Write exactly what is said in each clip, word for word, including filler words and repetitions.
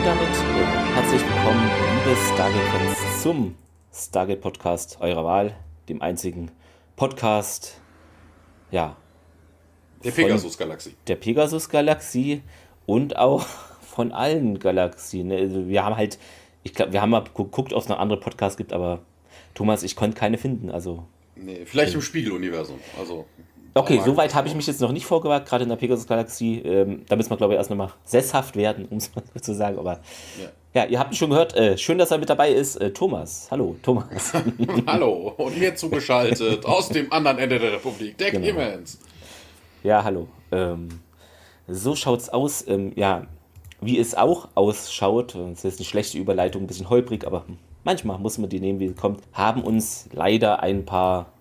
Und damit äh, herzlich willkommen, liebe Stargate-Fans, zum Stargate-Podcast eurer Wahl, dem einzigen Podcast, ja, der Pegasus-Galaxie. Der Pegasus-Galaxie und auch von allen Galaxien. Also wir haben halt, ich glaube, wir haben mal geguckt, ob es noch andere Podcasts gibt, aber Thomas, ich konnte keine finden. Also nee, vielleicht im Spiegeluniversum. Also, okay, so weit habe ich mich jetzt noch nicht vorgewagt, gerade in der Pegasus-Galaxie. Ähm, da müssen wir, glaube ich, erst nochmal sesshaft werden, um es mal so zu sagen. Aber ja. ja, ihr habt ihn schon gehört. Äh, schön, dass er mit dabei ist. Äh, Thomas. Hallo, Thomas. Hallo. Und mir zugeschaltet aus dem anderen Ende der Republik, der genau. Clemens. Ja, hallo. Ähm, so schaut's aus. Ähm, ja, wie es auch ausschaut, das ist eine schlechte Überleitung, ein bisschen holprig, aber manchmal muss man die nehmen, wie es kommt, haben uns leider ein paar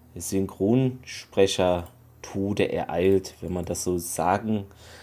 Synchronsprecher Tode ereilt, wenn man das so sagen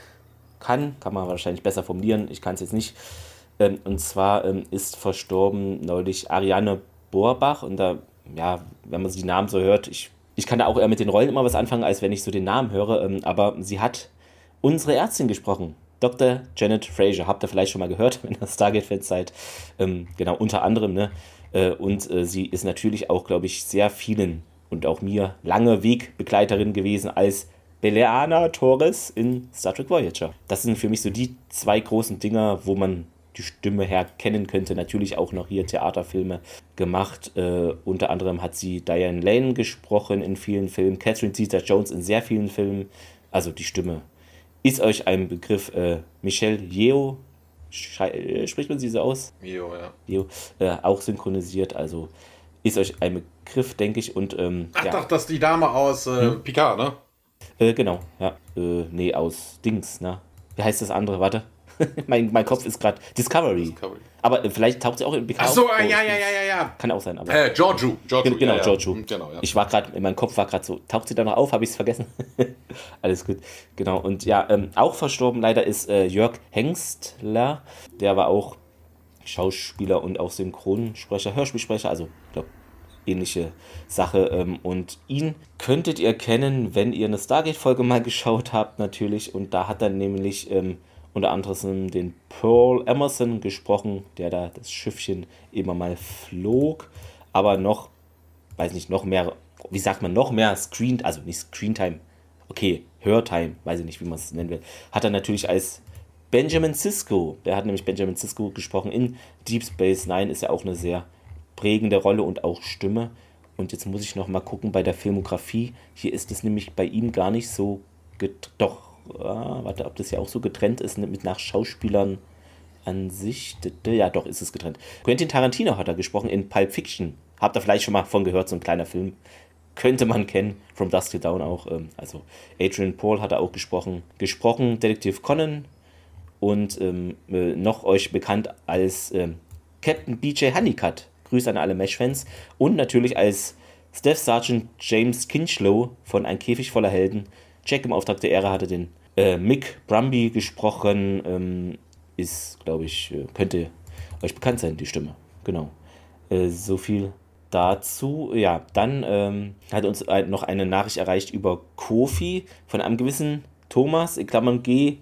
kann. Kann man wahrscheinlich besser formulieren, ich kann es jetzt nicht. Ähm, und zwar ähm, ist verstorben neulich Ariane Borbach. Und da, ja, wenn man die Namen so hört, ich, ich kann da auch eher mit den Rollen immer was anfangen, als wenn ich so den Namen höre. Ähm, aber sie hat unsere Ärztin gesprochen. Doktor Janet Fraser, habt ihr vielleicht schon mal gehört, wenn ihr Stargate-Fans seid. Ähm, genau, unter anderem, ne? Äh, und äh, sie ist natürlich auch, glaube ich, sehr vielen und auch mir lange Wegbegleiterin gewesen als Beleana Torres in Star Trek Voyager. Das sind für mich so die zwei großen Dinger, wo man die Stimme herkennen könnte. Natürlich auch noch hier Theaterfilme gemacht. Äh, unter anderem hat sie Diane Lane gesprochen in vielen Filmen, Catherine Zeta-Jones in sehr vielen Filmen. Also die Stimme ist euch ein Begriff. äh, Michelle Yeoh, äh, spricht man sie so aus? Yeoh, ja. Yeoh, äh, auch synchronisiert, also ist euch ein Begriff, denke ich. Und, ähm, Ach ja. doch, das ist die Dame aus äh, hm? Picard, ne? Äh, genau, ja. Äh, nee, aus Dings, ne? Wie heißt das andere? Warte. mein, mein Kopf ist gerade Discovery. Discovery. Aber äh, vielleicht taucht sie auch in Picard. Ach so, auf. ja, ja, ja, ja, ja. Kann auch sein, aber. Äh, Georgiou. Georgiou. Genau, ja, Georgiou. Ja. Genau, ja. Ich war gerade, in meinem Kopf war gerade so, taucht sie da noch auf? Habe ich es vergessen? Alles gut. Genau. Und ja, ähm, auch verstorben leider ist äh, Jörg Hengstler. Der war auch Schauspieler und auch Synchronsprecher, Hörspielsprecher, also ich glaube, ähnliche Sache. Ähm, und ihn könntet ihr kennen, wenn ihr eine Stargate-Folge mal geschaut habt, natürlich. Und da hat er nämlich ähm, unter anderem den Pearl Emerson gesprochen, der da das Schiffchen immer mal flog, aber noch, weiß nicht, noch mehr, wie sagt man, noch mehr Screen, also nicht Screentime, okay, Hörtime, weiß ich nicht, wie man es nennen will, hat er natürlich als Benjamin Sisko, der hat nämlich Benjamin Sisko gesprochen in Deep Space Nine, ist ja auch eine sehr prägende Rolle und auch Stimme. Und jetzt muss ich noch mal gucken bei der Filmografie, hier ist es nämlich bei ihm gar nicht so, get- doch, Ah, warte, ob das ja auch so getrennt ist mit nach Schauspielern an sich. Ja, doch, ist es getrennt. Quentin Tarantino hat er gesprochen in Pulp Fiction. Habt ihr vielleicht schon mal von gehört, so ein kleiner Film. Könnte man kennen, From Dusk Till Dawn auch. Also Adrian Paul hat er auch gesprochen. Gesprochen Detektiv Conan und ähm, noch euch bekannt als ähm, Captain B J Honeycutt. Grüße an alle Mesh-Fans. Und natürlich als Staff Sergeant James Kinchlow von Ein Käfig voller Helden. Jack im Auftrag der Ehre hatte den äh, Mick Brumby gesprochen. Ähm, ist, glaube ich, äh, könnte euch bekannt sein, die Stimme. Genau. Äh, so viel dazu. Ja, dann ähm, hat uns äh, noch eine Nachricht erreicht über Kofi von einem gewissen Thomas, in Klammern G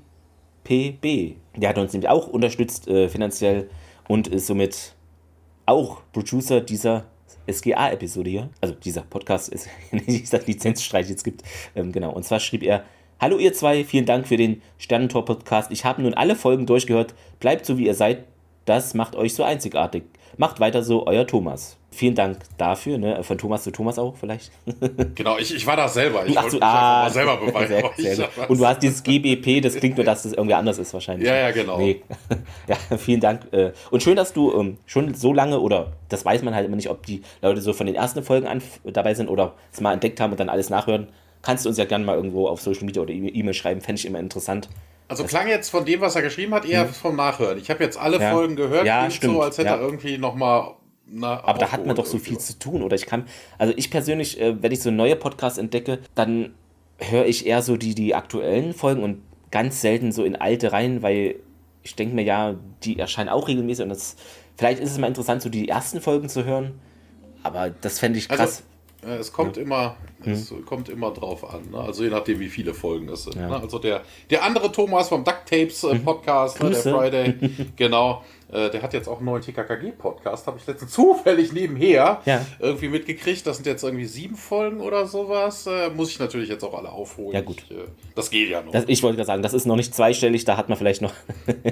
P B. Der hat uns nämlich auch unterstützt äh, finanziell und ist somit auch Producer dieser S G A-Episode hier, also dieser Podcast ist, dieser Lizenzstreit jetzt gibt, ähm, genau, und zwar schrieb er: Hallo ihr zwei, vielen Dank für den Sternentor-Podcast, ich habe nun alle Folgen durchgehört, bleibt so wie ihr seid, das macht euch so einzigartig, macht weiter so, euer Thomas. Vielen Dank dafür, ne? Von Thomas zu Thomas auch vielleicht. Genau, ich, ich war das selber. Ich Ach wollte so, mich ah, einfach mal selber beweisen. Sehr, sehr gut. Und du hast dieses G B P, das klingt nur, dass das irgendwie anders ist wahrscheinlich. Ja, ja, genau. Nee. Ja, vielen Dank. Und schön, dass du ähm, schon so lange, oder das weiß man halt immer nicht, ob die Leute so von den ersten Folgen an dabei sind oder es mal entdeckt haben und dann alles nachhören. Kannst du uns ja gerne mal irgendwo auf Social Media oder E-Mail schreiben, fände ich immer interessant. Also das klang jetzt von dem, was er geschrieben hat, eher hm. vom Nachhören. Ich habe jetzt alle ja. Folgen gehört, ja, klingt stimmt. so, als hätte ja. er irgendwie nochmal... Na, aber da hat man doch so viel zu tun, oder ich kann, also ich persönlich, äh, wenn ich so neue Podcasts entdecke, dann höre ich eher so die, die aktuellen Folgen und ganz selten so in alte rein, weil ich denke mir, ja, die erscheinen auch regelmäßig und das, vielleicht ist es mal interessant, so die ersten Folgen zu hören, aber das fände ich krass. Also, Äh, es kommt ja. immer, es hm. kommt immer drauf an. Ne? Also je nachdem, wie viele Folgen es sind. Ja. Ne? Also der, der andere Thomas vom Duct Tapes äh, Podcast, ne, der Friday, genau, äh, der hat jetzt auch einen neuen T K K G-Podcast, habe ich letztens zufällig nebenher ja. irgendwie mitgekriegt. Das sind jetzt irgendwie sieben Folgen oder sowas. Äh, muss ich natürlich jetzt auch alle aufholen. Ja, gut. Ich, äh, das geht ja noch. Das, ich wollte gerade sagen, das ist noch nicht zweistellig, da hat man vielleicht noch.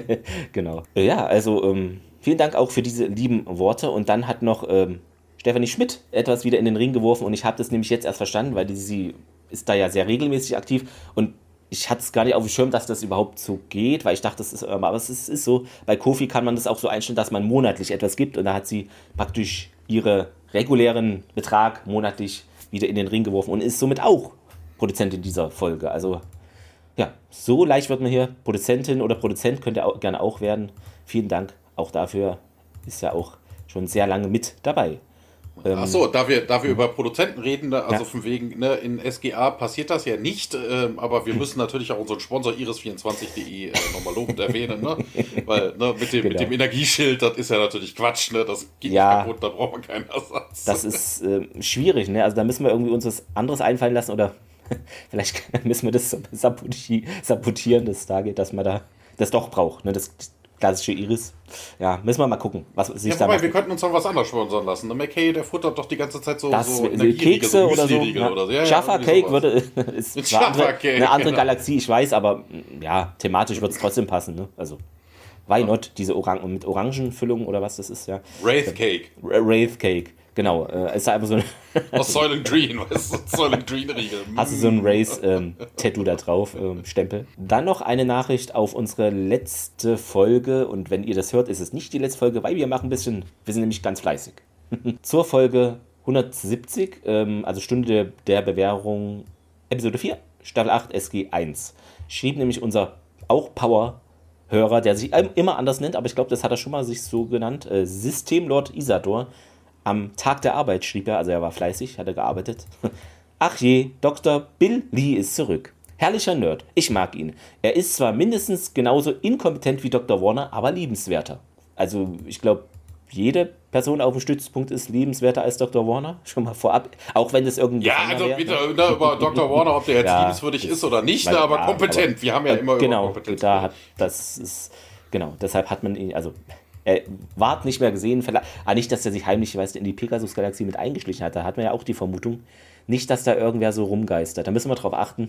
Genau. Ja, also ähm, vielen Dank auch für diese lieben Worte. Und dann hat noch ähm, Stefanie Schmidt etwas wieder in den Ring geworfen. Und ich habe das nämlich jetzt erst verstanden, weil die, sie ist da ja sehr regelmäßig aktiv. Und ich hatte es gar nicht auf dem Schirm, dass das überhaupt so geht, weil ich dachte, das ist, aber es ist, ist so, bei Ko-fi kann man das auch so einstellen, dass man monatlich etwas gibt. Und da hat sie praktisch ihren regulären Betrag monatlich wieder in den Ring geworfen und ist somit auch Produzentin dieser Folge. Also ja, so leicht wird man hier Produzentin oder Produzent, könnt ihr auch, gerne auch werden. Vielen Dank auch dafür, ist ja auch schon sehr lange mit dabei. Ähm, Achso, da wir, da wir über Produzenten reden, ne, also ja. von wegen, ne, in S G A passiert das ja nicht, ähm, aber wir müssen natürlich auch unseren Sponsor iris vierundzwanzig punkt de äh, nochmal lobend erwähnen, ne? Weil ne, mit, dem, genau. mit dem Energieschild, das ist ja natürlich Quatsch, ne? Das geht ja, nicht kaputt, da braucht man keinen Ersatz. Das ist äh, schwierig, ne? Also da müssen wir irgendwie uns was anderes einfallen lassen oder vielleicht müssen wir das sabotieren, das Stargate, dass man da das doch braucht, ne? Das klassische Iris. Ja, müssen wir mal gucken, was sich ja, da wobei, wir könnten uns noch was anderes sponsern lassen. Der McKay, der futtert doch die ganze Zeit so, das, so Kekse oder so. Ja. Oder so. Ja, Jaffa ja, Cake würde, ist Mit zwar andere, Cake, eine andere genau. Galaxie, ich weiß, aber ja, thematisch wird es trotzdem passen. Ne? Also, why not? Diese Orang mit Orangenfüllung oder was das ist, ja. Wraith Cake. Wraith Cake, genau. Äh, ist einfach so ein aus Soylent Green, weißt du? Soylent Green Riegel. Hast du so ein Wraith-Tattoo ähm, da drauf, ähm, Stempel. Dann noch eine Nachricht auf unsere letzte Folge. Und wenn ihr das hört, ist es nicht die letzte Folge, weil wir machen ein bisschen, wir sind nämlich ganz fleißig. Zur Folge hundertsiebzig, ähm, also Stunde der, der Bewährung, Episode vier, Staffel acht, S G eins. Schrieb nämlich unser auch Power-Hörer, der sich immer anders nennt, aber ich glaube, das hat er schon mal sich so genannt, äh, Systemlord Isador. Am Tag der Arbeit schrieb er, also er war fleißig, hat er gearbeitet. Ach je, Doktor Bill Lee ist zurück. Herrlicher Nerd, ich mag ihn. Er ist zwar mindestens genauso inkompetent wie Doktor Warner, aber liebenswerter. Also ich glaube, jede Person auf dem Stützpunkt ist liebenswerter als Doktor Warner, schon mal vorab, auch wenn das irgendwie... Ja, also wäre, bitte ne? über Doktor Warner, ob der jetzt ja, liebenswürdig ist oder nicht, ne, aber ja, kompetent, aber, wir haben ja immer genau, über Kompetenz. Da hat, das ist, genau, deshalb hat man ihn, also... Er ward nicht mehr gesehen, ah, nicht, dass er sich heimlich, weißt du, in die Pegasus-Galaxie mit eingeschlichen hat. Da hat man ja auch die Vermutung, nicht, dass da irgendwer so rumgeistert. Da müssen wir drauf achten,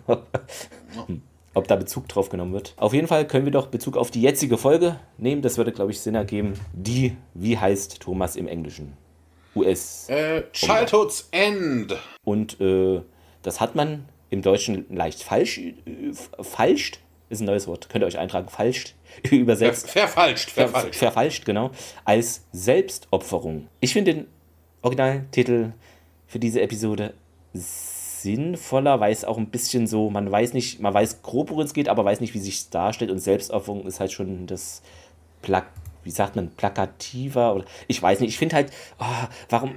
ob da Bezug drauf genommen wird. Auf jeden Fall können wir doch Bezug auf die jetzige Folge nehmen. Das würde, glaube ich, Sinn ergeben. Die, wie heißt Thomas im Englischen? U S. Äh, Childhood's End. Und äh, das hat man im Deutschen leicht falsch, äh, falscht. Ist ein neues Wort, könnt ihr euch eintragen, falsch übersetzt. Ver, verfalscht, verfalscht. Ver, verfalscht, genau. Als Selbstopferung. Ich finde den Originaltitel für diese Episode sinnvoller, weil es auch ein bisschen so, man weiß nicht, man weiß grob, worin es geht, aber weiß nicht, wie sich es darstellt. Und Selbstopferung ist halt schon das, Plak, wie sagt man, plakativer oder ich weiß nicht. Ich finde halt, oh, warum,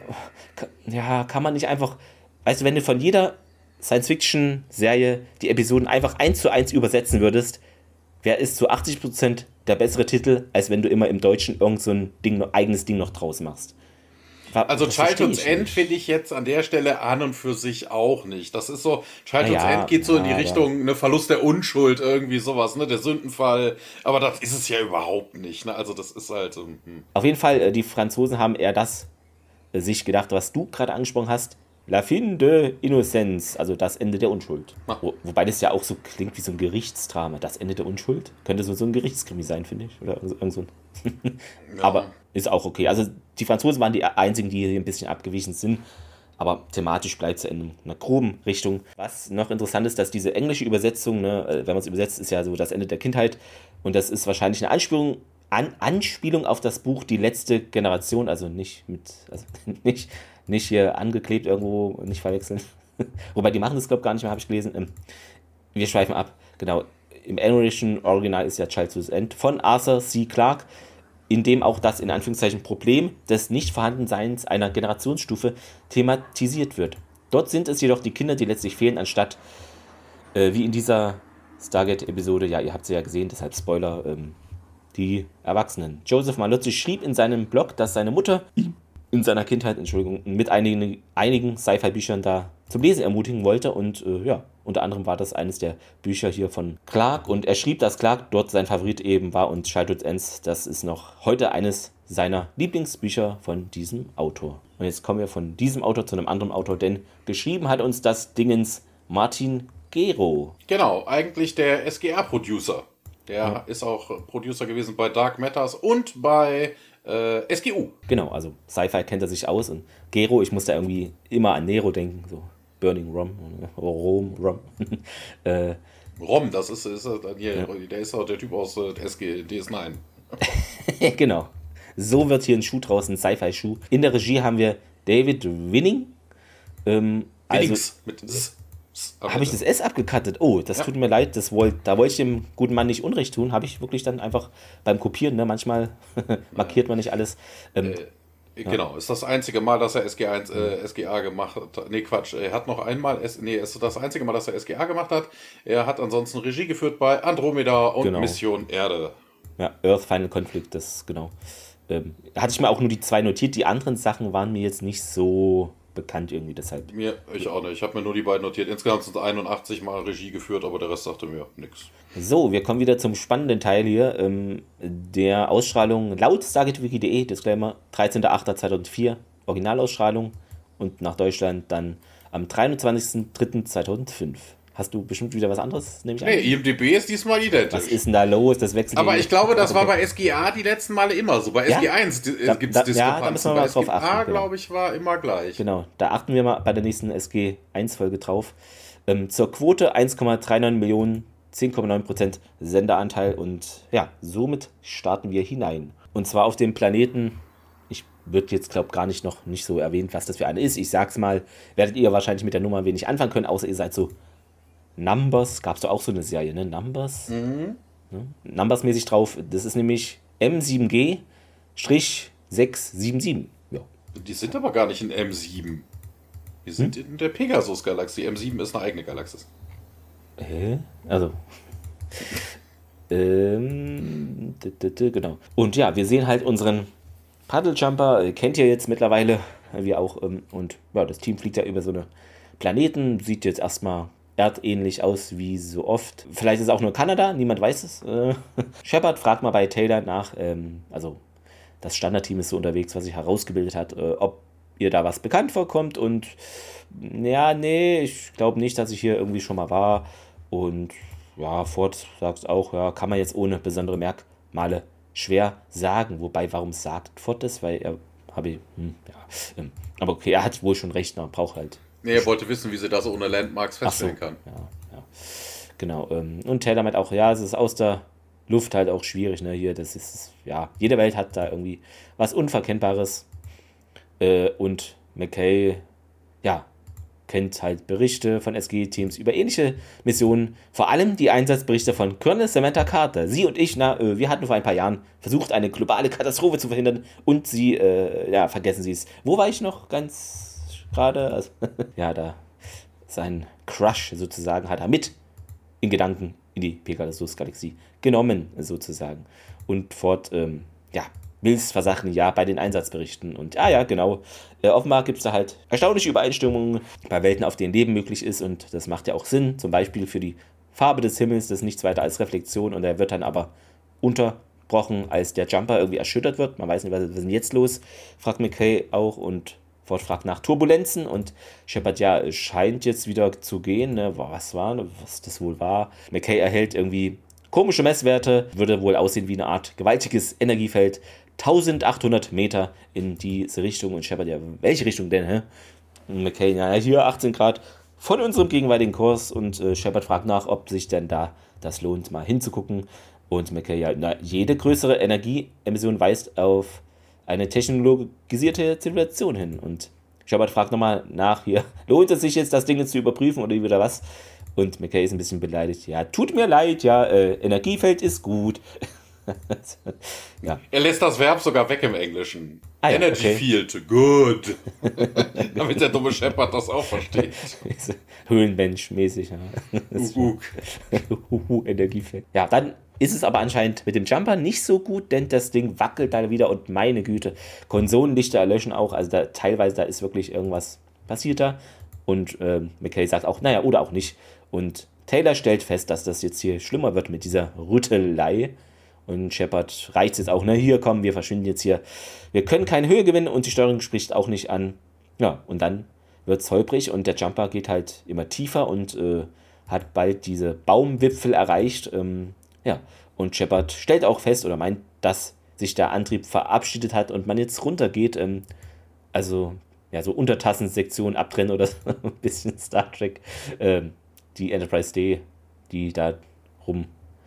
ja, kann man nicht einfach, weißt du, wenn du von jeder Science-Fiction-Serie die Episoden einfach eins zu eins übersetzen würdest, wäre es zu achtzig Prozent der bessere Titel, als wenn du immer im Deutschen irgend so ein Ding, eigenes Ding noch draus machst. War, also Childhood's End finde ich jetzt an der Stelle an und für sich auch nicht. Das ist so, Childhood's ja, End geht so ja, in die Richtung, ne, Verlust der Unschuld, irgendwie sowas, ne, der Sündenfall. Aber das ist es ja überhaupt nicht, ne, also das ist halt... Hm. Auf jeden Fall, die Franzosen haben eher das äh, sich gedacht, was du gerade angesprochen hast, La fin de innocence, also das Ende der Unschuld. Wo, wobei das ja auch so klingt wie so ein Gerichtsdrama. Das Ende der Unschuld? Könnte so, so ein Gerichtskrimi sein, finde ich. Oder irgend so ein. Ja. Aber ist auch okay. Also die Franzosen waren die einzigen, die hier ein bisschen abgewichen sind. Aber thematisch bleibt es in einer groben Richtung. Was noch interessant ist, dass diese englische Übersetzung, ne, wenn man es übersetzt, ist ja so das Ende der Kindheit. Und das ist wahrscheinlich eine Anspielung, An, Anspielung auf das Buch Die letzte Generation. Also nicht mit, also nicht... Nicht hier angeklebt irgendwo, nicht verwechseln. Wobei, die machen das, glaube ich, gar nicht mehr, habe ich gelesen. Wir schweifen ab. Genau. Im englischen Original ist ja Childhood's End von Arthur C. Clarke, in dem auch das, in Anführungszeichen, Problem des Nichtvorhandenseins einer Generationsstufe thematisiert wird. Dort sind es jedoch die Kinder, die letztlich fehlen, anstatt, äh, wie in dieser Stargate-Episode, ja, ihr habt sie ja gesehen, deshalb Spoiler, ähm, die Erwachsenen. Joseph Malozzi schrieb in seinem Blog, dass seine Mutter ihm in seiner Kindheit, Entschuldigung, mit einigen, einigen Sci-Fi-Büchern da zum Lesen ermutigen wollte. Und äh, ja, unter anderem war das eines der Bücher hier von Clarke. Und er schrieb, dass Clarke dort sein Favorit eben war und Childhood's Ends, das ist noch heute eines seiner Lieblingsbücher von diesem Autor. Und jetzt kommen wir von diesem Autor zu einem anderen Autor, denn geschrieben hat uns das Dingens Martin Gero. Genau, eigentlich der S G R-Producer. Der ja. ist auch Producer gewesen bei Dark Matters und bei äh, S G U. Genau, also Sci-Fi kennt er sich aus und Gero, ich musste irgendwie immer an Nero denken, so Burning Rum, Rom, Rum. äh, Rom, das ist, ist hier, ja. der ist auch der Typ aus äh, S G, D S neun. Genau, so wird hier ein Schuh draus, ein Sci-Fi-Schuh. In der Regie haben wir David Winning. Ähm, Winnings also, mit S. Habe ich das S abgekattet? Oh, das ja. tut mir leid. Das wollt, da wollte ich dem guten Mann nicht Unrecht tun. Habe ich wirklich dann einfach beim Kopieren, ne? Manchmal markiert man nicht alles. Ähm, äh, genau, ja. Ist das einzige Mal, dass er S G eins, äh, S G A gemacht hat. Nee, Quatsch. Er hat noch einmal, S, nee, ist das einzige Mal, dass er S G A gemacht hat. Er hat ansonsten Regie geführt bei Andromeda und genau. Mission Erde. Ja, Earth Final Conflict, das genau. Ähm, hatte ich mir auch nur die zwei notiert. Die anderen Sachen waren mir jetzt nicht so bekannt irgendwie, deshalb. Mir, ich auch nicht. Ich habe mir nur die beiden notiert. Insgesamt sind es einundachtzig Mal Regie geführt, aber der Rest sagte mir nichts. So, wir kommen wieder zum spannenden Teil hier. Ähm, der Ausstrahlung laut stargatewiki punkt de, Disclaimer, dreizehnter achter zweitausendvier, Originalausstrahlung und nach Deutschland dann am dreiundzwanzigster dritter zweitausendfünf. Hast du bestimmt wieder was anderes, nehme ich an? Nee, I M D B ist diesmal identisch. Was ist denn da los? Das wechselt. Aber ich glaube, das war bei S G A die letzten Male immer so. Bei S G eins ja? gibt es Diskrepanzen. Ja, da müssen wir mal bei drauf achten. S G A, genau. glaube ich, war immer gleich. Genau, da achten wir mal bei der nächsten S G eins Folge drauf. Ähm, zur Quote eins Komma neununddreißig Millionen, zehn Komma neun Prozent Senderanteil und ja, somit starten wir hinein. Und zwar auf dem Planeten, ich würde jetzt, glaube gar nicht noch nicht so erwähnt, was das für eine ist. Ich sag's mal, werdet ihr wahrscheinlich mit der Nummer wenig anfangen können, außer ihr seid so Numbers, gab es doch auch so eine Serie, ne? Numbers? Mhm. Ne? Numbers-mäßig drauf. Das ist nämlich M sieben G sechs sieben sieben. Ja. Die sind aber gar nicht in M sieben. Die sind hm? in der Pegasus-Galaxie. M sieben ist eine eigene Galaxis. Hä? Also. ähm, genau. Und ja, wir sehen halt unseren Puddle-Jumper. Kennt ihr jetzt mittlerweile, wie auch. Und ja, das Team fliegt ja über so eine Planeten. Sieht jetzt erstmal erdähnlich aus wie so oft. Vielleicht ist es auch nur Kanada, niemand weiß es. Äh, Shepard fragt mal bei Taylor nach, ähm, also das Standardteam ist so unterwegs, was sich herausgebildet hat, äh, ob ihr da was bekannt vorkommt und ja, nee, ich glaube nicht, dass ich hier irgendwie schon mal war und ja, Ford sagt auch, ja, kann man jetzt ohne besondere Merkmale schwer sagen, wobei, warum sagt Ford das, weil er, habe ich, hm, ja, ähm, aber okay, er hat wohl schon recht, man braucht halt. Nee, er wollte wissen, wie sie das ohne Landmarks feststellen so, kann. Ja, ja. Genau. Ähm, und Taylor meint auch, ja, es ist aus der Luft halt auch schwierig, ne? Hier, das ist, ja, jede Welt hat da irgendwie was Unverkennbares. Äh, und McKay, ja, kennt halt Berichte von S G-Teams über ähnliche Missionen, vor allem die Einsatzberichte von Colonel Samantha Carter. Sie und ich, na, äh, wir hatten vor ein paar Jahren versucht, eine globale Katastrophe zu verhindern und sie, äh, ja, vergessen sie es. Wo war ich noch ganz gerade? Also, ja, da sein Crush sozusagen hat er mit in Gedanken in die Pegasus-Galaxie genommen, sozusagen. Und Ford, ähm, ja, will es versachen, ja, bei den Einsatzberichten. Und ja, ja, genau. Äh, offenbar gibt es da halt erstaunliche Übereinstimmungen bei Welten, auf denen Leben möglich ist. Und das macht ja auch Sinn. Zum Beispiel für die Farbe des Himmels, das ist nichts weiter als Reflexion. Und er wird dann aber unterbrochen, als der Jumper irgendwie erschüttert wird. Man weiß nicht, was ist denn jetzt los? Fragt McKay auch. Und Ford fragt nach Turbulenzen. Und Shepard, ja, es scheint jetzt wieder zu gehen. Ne? Was war, was das wohl war? McKay erhält irgendwie komische Messwerte. Würde wohl aussehen wie eine Art gewaltiges Energiefeld. eintausendachthundert Meter in diese Richtung. Und Shepard, ja, welche Richtung denn, hä? Und McKay, ja, hier achtzehn Grad von unserem gegenwärtigen Kurs. Und äh, Shepard fragt nach, ob sich denn da das lohnt, mal hinzugucken. Und McKay, ja, na, jede größere Energieemission weist auf eine technologisierte Zivilisation hin. Und Shepard fragt nochmal nach, hier, lohnt es sich jetzt, das Ding jetzt zu überprüfen oder wieder was? Und McKay ist ein bisschen beleidigt. Ja, tut mir leid, ja, äh, Energiefeld ist gut. Ja. Er lässt das Verb sogar weg im Englischen. Ah, ja, Energy okay. Field, good. Damit der dumme Shepard das auch versteht. Höhlenmensch-mäßig, ja. Das ist Ugug. Huhu, Energiefeld. Ja, dann ist es aber anscheinend mit dem Jumper nicht so gut, denn das Ding wackelt da wieder und meine Güte, Konsolenlichter erlöschen auch, also da teilweise, da ist wirklich irgendwas passiert da und ähm, McKay sagt auch, naja, oder auch nicht und Taylor stellt fest, dass das jetzt hier schlimmer wird mit dieser Rüttelei und Shepard reicht es jetzt auch, na hier, komm, wir verschwinden jetzt hier, wir können keine Höhe gewinnen und die Steuerung spricht auch nicht an, ja, und dann wird es holprig und der Jumper geht halt immer tiefer und äh, hat bald diese Baumwipfel erreicht, ähm, ja, und Shepard stellt auch fest oder meint, dass sich der Antrieb verabschiedet hat und man jetzt runtergeht. Ähm, also, ja, so Untertassensektion abtrennen oder so ein bisschen Star Trek. Ähm, die Enterprise D, die da rum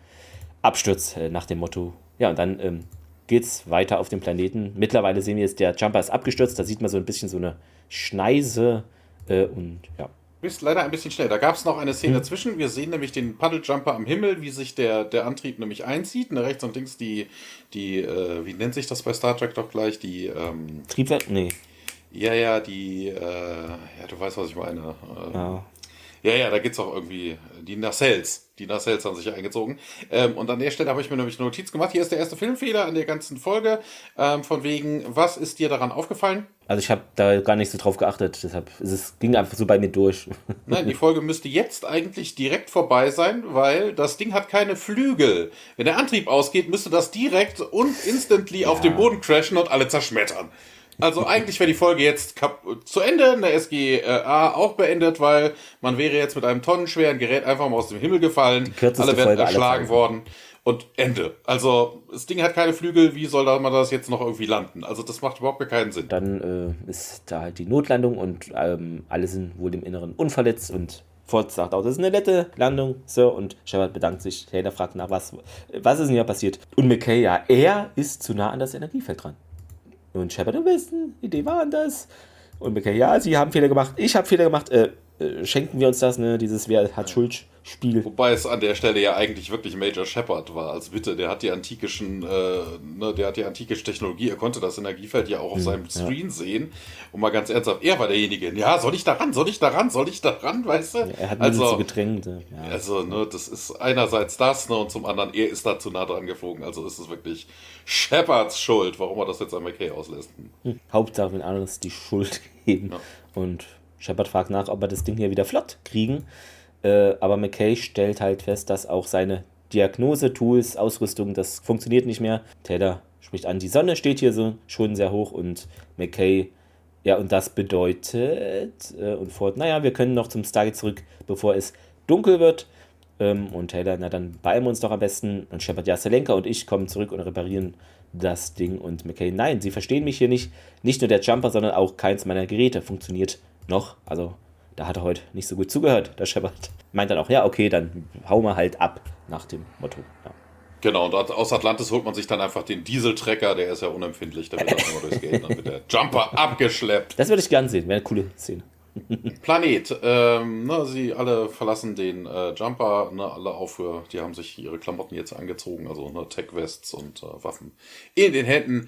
abstürzt äh, nach dem Motto. Ja, und dann ähm, geht's weiter auf dem Planeten. Mittlerweile sehen wir jetzt, der Jumper ist abgestürzt. Da sieht man so ein bisschen so eine Schneise äh, und ja. Du bist leider ein bisschen schnell. Da gab es noch eine Szene Hm. dazwischen. Wir sehen nämlich den Paddeljumper am Himmel, wie sich der, der Antrieb nämlich einzieht. Ne, rechts und links die, die äh, wie nennt sich das bei Star Trek doch gleich? Die, ähm, Triebwerk? Nee. ja, ja, die, äh, ja, du weißt, was ich meine. Äh, Ja. Ja, ja, da geht's auch irgendwie, die Nacelles. Die Nacelles haben sich eingezogen. Ähm, und an der Stelle habe ich mir nämlich eine Notiz gemacht. Hier ist der erste Filmfehler an der ganzen Folge. Ähm, von wegen, was ist dir daran aufgefallen? Also ich habe da gar nicht so drauf geachtet, deshalb ist es ging einfach so bei mir durch. Nein, die Folge müsste jetzt eigentlich direkt vorbei sein, weil das Ding hat keine Flügel. Wenn der Antrieb ausgeht, müsste das direkt und instantly auf den Boden crashen und alle zerschmettern. Also eigentlich wäre die Folge jetzt kap- zu Ende, in der S G A auch beendet, weil man wäre jetzt mit einem tonnenschweren Gerät einfach mal aus dem Himmel gefallen. kürzeste Alle wären Folge aller erschlagen Zeiten. worden und Ende. Also das Ding hat keine Flügel, wie soll da man das jetzt noch irgendwie landen? Also das macht überhaupt keinen Sinn. Dann äh, ist da halt die Notlandung und ähm, alle sind wohl im Inneren unverletzt und Ford sagt auch, das ist eine nette Landung, Sir, und Shepard bedankt sich. Taylor fragt nach, was, was ist denn hier passiert? Und McKay, ja, er ist zu nah an das Energiefeld dran. Und Shepard, am besten, die Idee war anders. Und McKay, ja, sie haben Fehler gemacht, ich habe Fehler gemacht, äh, äh, schenken wir uns das, ne, dieses Wer hat Schuld Spiel. Wobei es an der Stelle ja eigentlich wirklich Major Shepard war. Also bitte, der hat die antikischen, äh, ne, der hat die antikische Technologie, er konnte das Energiefeld ja auch auf seinem Screen ja. sehen. Und mal ganz ernsthaft, er war derjenige. Ja, soll ich da ran, soll ich da ran, soll ich da ran, weißt du? Ja, er hat mich also, so gedrängt. Ja. Also, ne, das ist einerseits das, ne, und zum anderen, er ist da zu nah dran geflogen. Also ist es wirklich Shepards Schuld, warum er das jetzt an McKay auslässt. Hm. Hauptsache, wenn anderes die Schuld geben. Ja. Und Shepard fragt nach, ob wir das Ding hier wieder flott kriegen. Äh, aber McKay stellt halt fest, dass auch seine Diagnose-Tools, Ausrüstung, das funktioniert nicht mehr. Taylor spricht an, die Sonne steht hier so schon sehr hoch und McKay, ja, und das bedeutet, äh, und Ford, naja, wir können noch zum Stargate zurück, bevor es dunkel wird. Ähm, und Taylor, na dann beeilen wir uns doch am besten. Und Shepard, ja, Selenka und ich kommen zurück und reparieren das Ding. Und McKay, nein, Sie verstehen mich hier nicht. Nicht nur der Jumper, sondern auch keins meiner Geräte funktioniert noch. Also da hat er heute nicht so gut zugehört, der Shepard. Meint dann auch, ja, okay, dann hauen wir halt ab, nach dem Motto. Ja. Genau, und aus Atlantis holt man sich dann einfach den Dieseltrecker, der ist ja unempfindlich, der wird dann immer durchs Gate, dann wird der Jumper abgeschleppt. Das würde ich gern sehen, wäre eine coole Szene. Planet, ähm, ne, sie alle verlassen den äh, Jumper, ne, alle auf für, die haben sich ihre Klamotten jetzt angezogen, also ne, Tech-Vests und äh, Waffen in den Händen.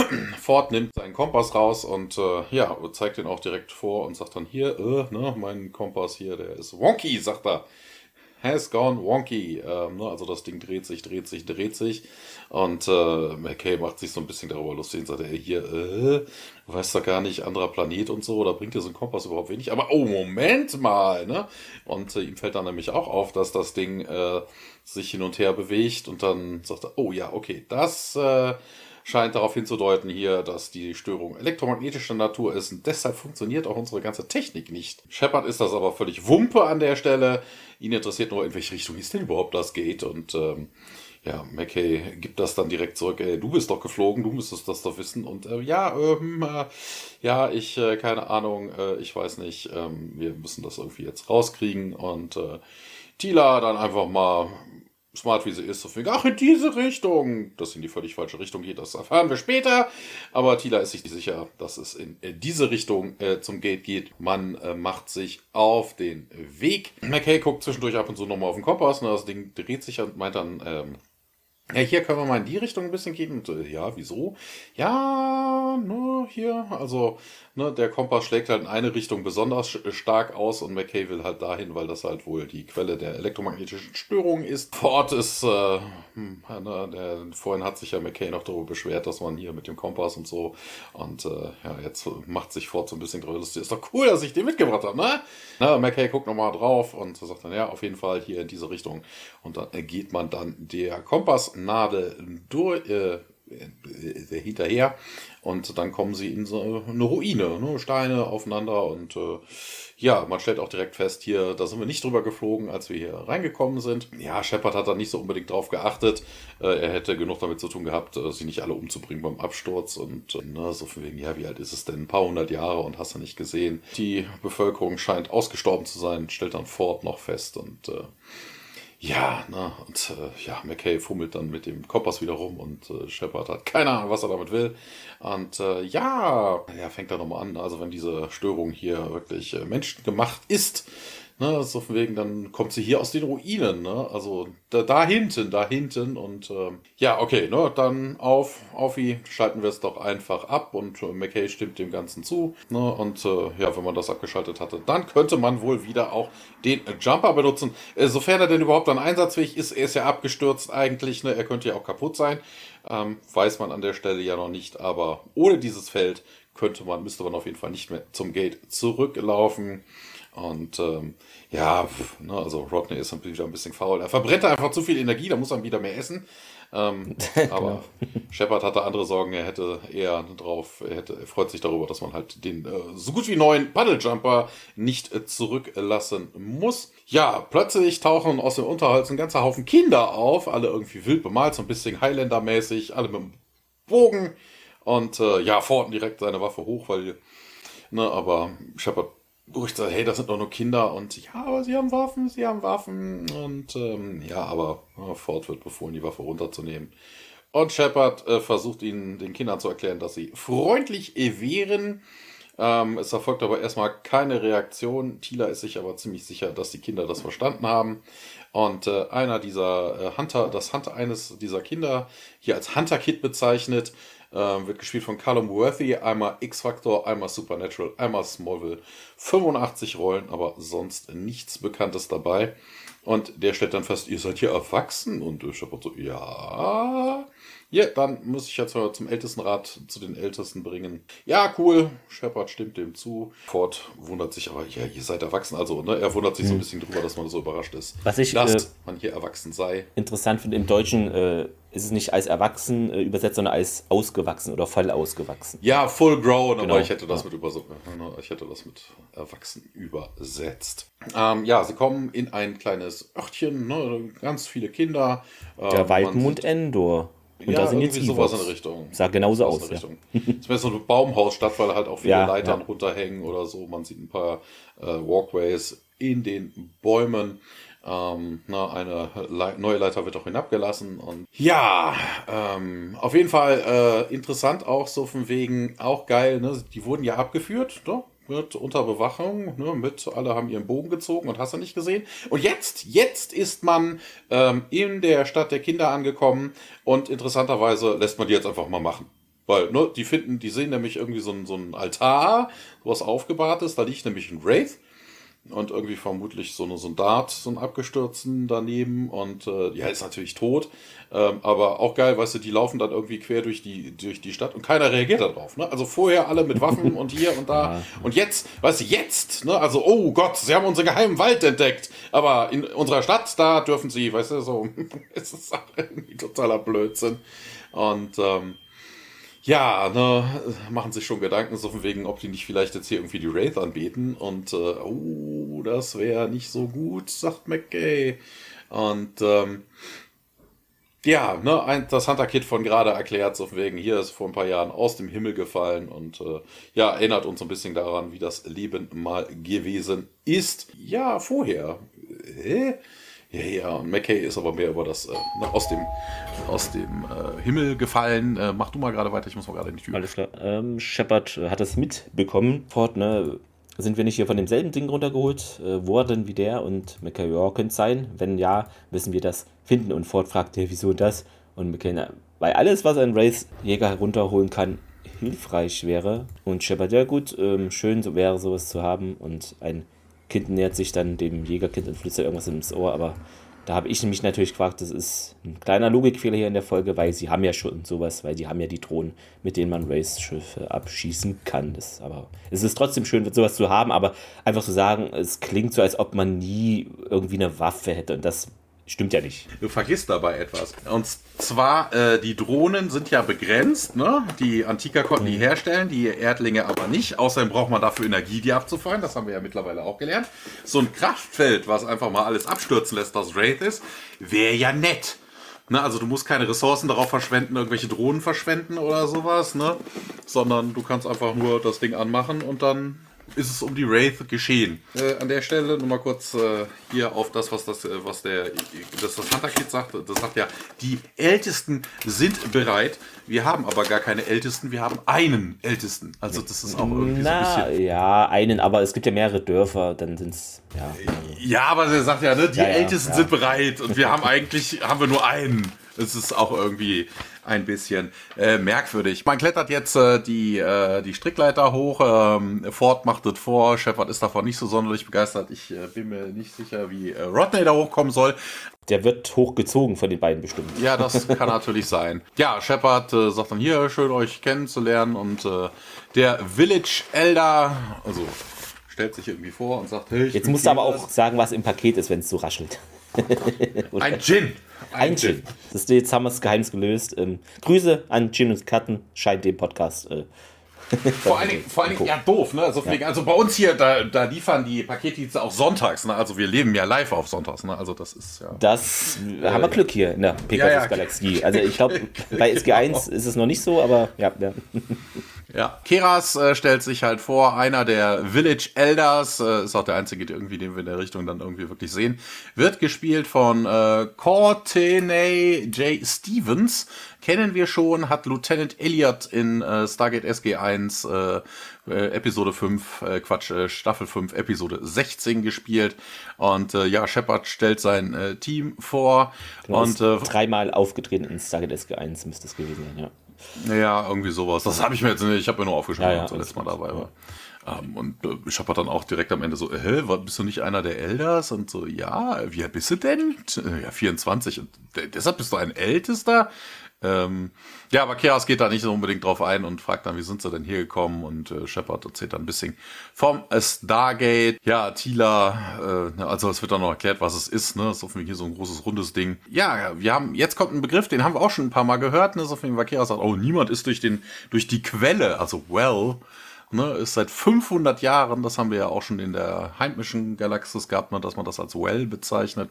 Ford nimmt seinen Kompass raus und äh, ja, zeigt den auch direkt vor und sagt dann hier, äh, ne, mein Kompass hier, der ist wonky, sagt er. Has gone wonky. Ähm, ne, also das Ding dreht sich, dreht sich, dreht sich. Und äh, McKay macht sich so ein bisschen darüber lustig und sagt, ey, hier, äh, du weißt doch gar nicht, anderer Planet und so, oder bringt dir so ein Kompass überhaupt wenig? Aber oh, Moment mal, ne? Und äh, ihm fällt dann nämlich auch auf, dass das Ding äh, sich hin und her bewegt und dann sagt er, oh ja, okay, das äh, scheint darauf hinzudeuten hier, dass die Störung elektromagnetischer Natur ist und deshalb funktioniert auch unsere ganze Technik nicht. Shepard ist das aber völlig Wumpe an der Stelle. Ihn interessiert nur, in welche Richtung ist denn überhaupt das Gate und ähm, ja, McKay gibt das dann direkt zurück. Ey, du bist doch geflogen, du müsstest das doch wissen. Und äh, ja, ähm, äh, ja, ich, äh, keine Ahnung, äh, ich weiß nicht, ähm, wir müssen das irgendwie jetzt rauskriegen. Und äh, Tila dann einfach mal, smart wie sie ist, so viel, ach, in diese Richtung. Dass in die völlig falsche Richtung geht, das erfahren wir später. Aber Tila ist sich nicht sicher, dass es in äh, diese Richtung äh, zum Gate geht. Man äh, macht sich auf den Weg. McKay guckt zwischendurch ab und zu nochmal auf den Kompass. Ne, das Ding dreht sich und meint dann, ähm, Ja, hier können wir mal in die Richtung ein bisschen gehen. Und, äh, ja, wieso? Ja, ne, hier, also, ne, der Kompass schlägt halt in eine Richtung besonders sch- stark aus und McKay will halt dahin, weil das halt wohl die Quelle der elektromagnetischen Störung ist. Ford ist, äh, hm, ne, der, vorhin hat sich ja McKay noch darüber beschwert, dass man hier mit dem Kompass und so, und äh, ja, jetzt macht sich Ford so ein bisschen drüber lustig. Ist doch cool, dass ich den mitgebracht habe, ne? Na, McKay guckt nochmal drauf und sagt dann, ja, auf jeden Fall hier in diese Richtung. Und dann äh, geht man dann der Kompassnadel durch, äh, äh, hinterher und dann kommen sie in so eine Ruine, ne? Steine aufeinander und äh, ja, man stellt auch direkt fest, hier, da sind wir nicht drüber geflogen, als wir hier reingekommen sind. Ja, Shepard hat da nicht so unbedingt drauf geachtet. Äh, er hätte genug damit zu tun gehabt, äh, sie nicht alle umzubringen beim Absturz und äh, ne, so von wegen, ja, wie alt ist es denn? Ein paar hundert Jahre und hast du nicht gesehen. Die Bevölkerung scheint ausgestorben zu sein, stellt dann Ford noch fest und äh, ja, ne, und äh, ja, McKay fummelt dann mit dem Kompass wieder rum und äh, Shepard hat keine Ahnung, was er damit will. Und äh, ja, ja, fängt er nochmal an. Also wenn diese Störung hier wirklich äh, menschengemacht ist, ne, so von wegen, dann kommt sie hier aus den Ruinen, ne? Also da, da hinten, da hinten und ähm, ja, okay, ne, dann auf, auf wie schalten wir es doch einfach ab und äh, McKay stimmt dem Ganzen zu, ne? Und äh, ja, wenn man das abgeschaltet hatte, dann könnte man wohl wieder auch den Jumper benutzen, äh, sofern er denn überhaupt dann einsatzfähig ist. Er ist ja abgestürzt eigentlich, ne? Er könnte ja auch kaputt sein, ähm, weiß man an der Stelle ja noch nicht, aber ohne dieses Feld könnte man, müsste man auf jeden Fall nicht mehr zum Gate zurücklaufen. Und ähm, ja, pf, ne, also Rodney ist dann wieder ein bisschen faul. Er verbrennt einfach zu viel Energie, da muss er wieder mehr essen. Ähm, aber Shepard hatte andere Sorgen, er hätte eher drauf, er, hätte, er freut sich darüber, dass man halt den äh, so gut wie neuen Puddle-Jumper nicht äh, zurücklassen muss. Ja, plötzlich tauchen aus dem Unterholz ein ganzer Haufen Kinder auf, alle irgendwie wild bemalt, so ein bisschen Highlander-mäßig, alle mit dem Bogen. Und äh, ja, Ford direkt seine Waffe hoch, weil, ne, aber Shepard ruhig sagt, hey, das sind doch nur Kinder und ja, aber sie haben Waffen, sie haben Waffen und ähm, ja, aber ja, Ford wird befohlen, die Waffe runterzunehmen. Und Shepard äh, versucht ihnen, den Kindern zu erklären, dass sie freundlich wären. Ähm, es erfolgt aber erstmal keine Reaktion. Tila ist sich aber ziemlich sicher, dass die Kinder das verstanden haben. Und äh, einer dieser äh, Hunter, das Hunter eines dieser Kinder, hier als Hunter-Kid bezeichnet, ähm, wird gespielt von Callum Worthy, einmal X-Factor, einmal Supernatural, einmal Smallville. fünfundachtzig Rollen, aber sonst nichts Bekanntes dabei. Und der stellt dann fest, ihr seid hier erwachsen. Und ich habe so, ja. Ja, dann muss ich jetzt mal zum Ältestenrat, zu den Ältesten bringen. Ja, cool. Shepard stimmt dem zu. Ford wundert sich aber, ja, ihr seid erwachsen. Also, ne, er wundert sich so ein bisschen drüber, dass man so überrascht ist, Was ich dass äh, man hier erwachsen sei. interessant finde, im Deutschen äh, ist es nicht als erwachsen äh, übersetzt, sondern als ausgewachsen oder voll ausgewachsen. Ja, full grown, Genau. aber ich hätte das Ja. mit über, ich hätte das mit erwachsen übersetzt. Ähm, ja, sie kommen in ein kleines Örtchen, ne, ganz viele Kinder. Der Ähm, Waldmund man sieht- Endor. Und ja, da sind jetzt irgendwie sowas in Ewoks. der Richtung. Sah genauso Sowas in aus, der ja. Richtung. Zumindest so eine Baumhausstadt, weil halt auch viele Ja, Leitern ja. runterhängen oder so. Man sieht ein paar äh, Walkways in den Bäumen. Ähm, na, eine Le neue Leiter wird auch hinabgelassen. Und ja, ähm, auf jeden Fall äh, interessant auch so von wegen, auch geil, ne? Die wurden ja abgeführt, ne? Mit unter Bewachung, ne? Mit, alle haben ihren Bogen gezogen und hast du nicht gesehen. Und jetzt, jetzt ist man ähm, in der Stadt der Kinder angekommen und interessanterweise lässt man die jetzt einfach mal machen. Weil, ne, die finden, die sehen nämlich irgendwie so ein, so ein Altar, was aufgebahrt ist, da liegt nämlich ein Wraith. Und irgendwie vermutlich so, eine, so ein Dart, so ein abgestürzten daneben. Und äh, ja, ist natürlich tot. Ähm, aber auch geil, weißt du, die laufen dann irgendwie quer durch die, durch die Stadt und keiner reagiert darauf. Ne? Also vorher alle mit Waffen und hier und da. Ja. Und jetzt, weißt du, jetzt, ne? Also, oh Gott, sie haben unseren geheimen Wald entdeckt. Aber in unserer Stadt, da dürfen sie, weißt du, so, es ist auch irgendwie totaler Blödsinn. Und ähm, ja, ne, machen sich schon Gedanken so von wegen, ob die nicht vielleicht jetzt hier irgendwie die Wraith anbeten. Und, äh, oh, das wäre nicht so gut, sagt McKay. Und, ähm, ja, ne, ein, das Hunter-Kid von gerade erklärt, so von wegen, hier ist vor ein paar Jahren aus dem Himmel gefallen und, äh, ja, erinnert uns so ein bisschen daran, wie das Leben mal gewesen ist. Ja, vorher. Hä? Ja, ja, und McKay ist aber mehr über das, äh, aus dem, aus dem äh, Himmel gefallen. Äh, mach du mal gerade weiter, ich muss mal gerade in die Tür. Alles klar. Ähm, Shepard äh, hat das mitbekommen. Ford, ne? Sind wir nicht hier von demselben Ding runtergeholt äh, worden wie der? Und McKay, ja, könnte sein. Wenn ja, müssen wir das finden. Und Ford fragt, ja, wieso das? und McCain, weil alles, was ein Wraith-Jäger herunterholen kann, hilfreich wäre. Und Shepard, ja gut, ähm, schön so wäre sowas zu haben und ein Kind nähert sich dann dem Jägerkind und flüstert irgendwas ins Ohr, aber da habe ich mich natürlich gefragt, das ist ein kleiner Logikfehler hier in der Folge, weil sie haben ja schon sowas, weil die haben ja die Drohnen, mit denen man Wraith-Schiffe abschießen kann. Das, aber es ist trotzdem schön, sowas zu haben, aber einfach zu sagen, es klingt so, als ob man nie irgendwie eine Waffe hätte und das stimmt ja nicht. Du vergisst dabei etwas. Und zwar, äh, die Drohnen sind ja begrenzt, ne? Die Antiker konnten die herstellen, die Erdlinge aber nicht. Außerdem braucht man dafür Energie, die abzufeuern. Das haben wir ja mittlerweile auch gelernt. So ein Kraftfeld, was einfach mal alles abstürzen lässt, das Wraith ist, wäre ja nett. Ne? Also du musst keine Ressourcen darauf verschwenden, irgendwelche Drohnen verschwenden oder sowas, ne? Sondern du kannst einfach nur das Ding anmachen und dann ist es um die Wraith geschehen. Äh, an der Stelle nur mal kurz äh, hier auf das, was das, äh, was der, das, das Hunter-Kit sagt. Das sagt ja, die Ältesten sind bereit. Wir haben aber gar keine Ältesten, wir haben einen Ältesten. Also das ist auch irgendwie Na, so ein bisschen... ja, einen, aber es gibt ja mehrere Dörfer, dann sind es, ja. Ja, aber er sagt ja, ne, die Ja, ja, Ältesten ja. sind bereit und wir haben eigentlich, haben wir nur einen. Es ist auch irgendwie ein bisschen äh, merkwürdig. Man klettert jetzt äh, die, äh, die Strickleiter hoch, ähm, Ford macht das vor, Shepard ist davon nicht so sonderlich begeistert. Ich äh, bin mir nicht sicher, wie äh, Rodney da hochkommen soll. Der wird hochgezogen von den beiden bestimmt. Ja, das kann natürlich sein. Ja, Shepard äh, sagt dann hier, schön euch kennenzulernen und äh, der Village Elder, also stellt sich irgendwie vor und sagt, hey, ich Jetzt bin musst du aber Kiras. auch sagen, was im Paket ist, wenn es so raschelt. Ein Gin. Ein Gin. Das ist, jetzt haben wir das Geheimnis gelöst. Ähm, Grüße an Gin und Karten, scheint dem Podcast. Äh, Vor allen Dingen, vor allen Dingen, ja, doof, ne? Also, ja. also bei uns hier, da, da liefern die Paketdienste auch sonntags, ne? Also wir leben ja live auf sonntags, ne? Also das ist ja... Das äh, haben wir Glück hier in der Pegasus-Galaxie. Ja, ja. Also ich glaube, bei S G eins ist es noch nicht so, aber ja. ja. Ja, Keras äh, stellt sich halt vor, einer der Village Elders, äh, ist auch der einzige, irgendwie, den wir in der Richtung dann irgendwie wirklich sehen, wird gespielt von äh, Courtney J. Stevens, kennen wir schon, hat Lieutenant Elliot in äh, Stargate S G eins äh, äh, Episode fünf, äh, Quatsch, äh, Staffel fünf, Episode sechzehn gespielt und äh, ja, Shepard stellt sein äh, Team vor. Genau, und äh, dreimal aufgetreten in Stargate S G eins müsste es gewesen sein, ja. Ja, irgendwie sowas. Das habe ich mir jetzt nicht, ich habe mir nur aufgeschrieben, Ja, ja, als er letztes Mal dabei war. Ja. Um, und äh, ich habe dann auch direkt am Ende so, hä, bist du nicht einer der Elders? Und so, ja, wie alt bist du denn? Ja, vierundzwanzig. Und deshalb bist du ein Ältester? Ähm, ja, aber Keras geht da nicht so unbedingt drauf ein und fragt dann, wie sind sie denn hier gekommen? Und äh, Shepard erzählt dann ein bisschen vom Stargate. Ja, Tila, äh, also es wird dann noch erklärt, was es ist, ne? Das ist offensichtlich hier so ein großes, rundes Ding. Ja, wir haben, jetzt kommt ein Begriff, den haben wir auch schon ein paar Mal gehört, ne? So von weil Keras sagt, oh, niemand ist durch den, durch die Quelle, also well, ne, ist seit fünfhundert Jahren, das haben wir ja auch schon in der heimischen Galaxis gehabt, ne, dass man das als well bezeichnet.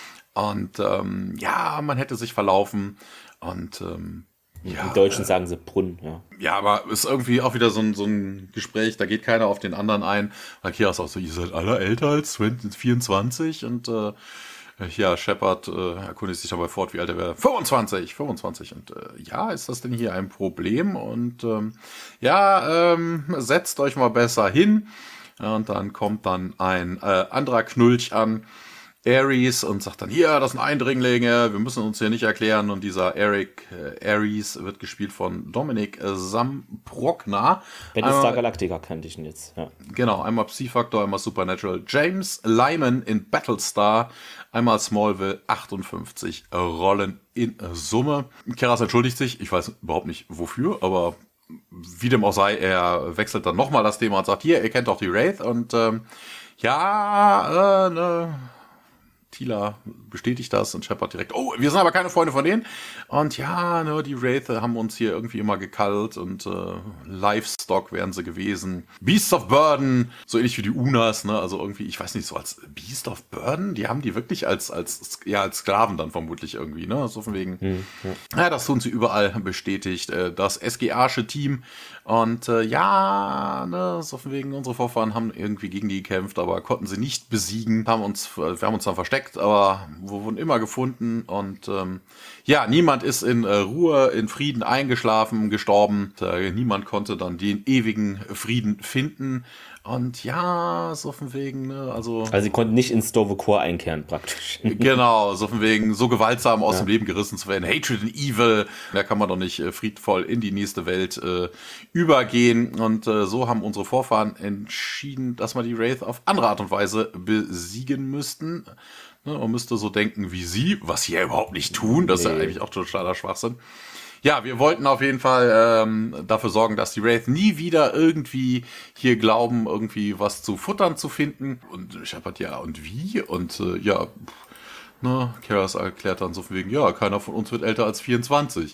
Und ähm, ja, man hätte sich verlaufen. Und ähm, ja, im Deutschen äh, sagen sie Brunnen, ja. Ja, aber ist irgendwie auch wieder so ein, so ein Gespräch, da geht keiner auf den anderen ein. Weil Keras auch so, ihr seid alle älter als vierundzwanzig und äh, ja, Shepard äh, erkundigt sich dabei fort, wie alt er wäre. fünfundzwanzig, fünfundzwanzig. Und äh, ja, ist das denn hier ein Problem? Und ähm, ja, ähm, setzt euch mal besser hin. Und dann kommt dann ein äh, anderer Knulch an, Ares, und sagt dann, hier, das sind Eindringlinge, wir müssen uns hier nicht erklären. Und dieser Eric äh, Ares wird gespielt von Dominik äh, Samprogna. Battlestar Galactica kannte ich ihn jetzt, ja. Genau, einmal Psi-Factor, einmal Supernatural. James Lyman in Battlestar, einmal Smallville, achtundfünfzig Rollen in Summe. Keras entschuldigt sich, ich weiß überhaupt nicht wofür, aber wie dem auch sei, er wechselt dann nochmal das Thema und sagt, hier, ihr kennt doch die Wraith. Und ähm, ja, äh, ne... Tila bestätigt das und Shepard direkt, oh, wir sind aber keine Freunde von denen. Und ja, ne, die Wraith haben uns hier irgendwie immer gekallt und äh, Livestock wären sie gewesen. Beasts of Burden, so ähnlich wie die Unas, ne, also irgendwie, ich weiß nicht, so als Beast of Burden, die haben die wirklich als, als, ja, als Sklaven dann vermutlich irgendwie, ne, so von wegen, hm, ja. ja, das tun sie überall, bestätigt, äh, das S G A-sche Team. Und äh, ja, ne, so von wegen, unsere Vorfahren haben irgendwie gegen die gekämpft, aber konnten sie nicht besiegen, haben uns, wir haben uns dann versteckt, aber wir wurden immer gefunden und ähm, ja, niemand ist in äh, Ruhe, in Frieden eingeschlafen, gestorben. Und, äh, niemand konnte dann den ewigen Frieden finden. Und ja, so von wegen, ne, also... Also sie konnten nicht ins Sto-vo-Kor einkehren, praktisch. Genau, so von wegen, so gewaltsam aus Ja. dem Leben gerissen zu werden. Hatred and Evil, da kann man doch nicht äh, friedvoll in die nächste Welt äh, übergehen. Und äh, so haben unsere Vorfahren entschieden, dass man die Wraith auf andere Art und Weise besiegen müssten. Ne, man müsste so denken wie sie, was sie ja überhaupt nicht tun. Das ist ja Nee. eigentlich auch totaler Schwachsinn. Ja, wir wollten auf jeden Fall ähm, dafür sorgen, dass die Wraith nie wieder irgendwie hier glauben, irgendwie was zu futtern zu finden. Und Shepard, ja, und wie? Und äh, ja, pff, ne, Keras erklärt dann so von wegen, ja, keiner von uns wird älter als vierundzwanzig.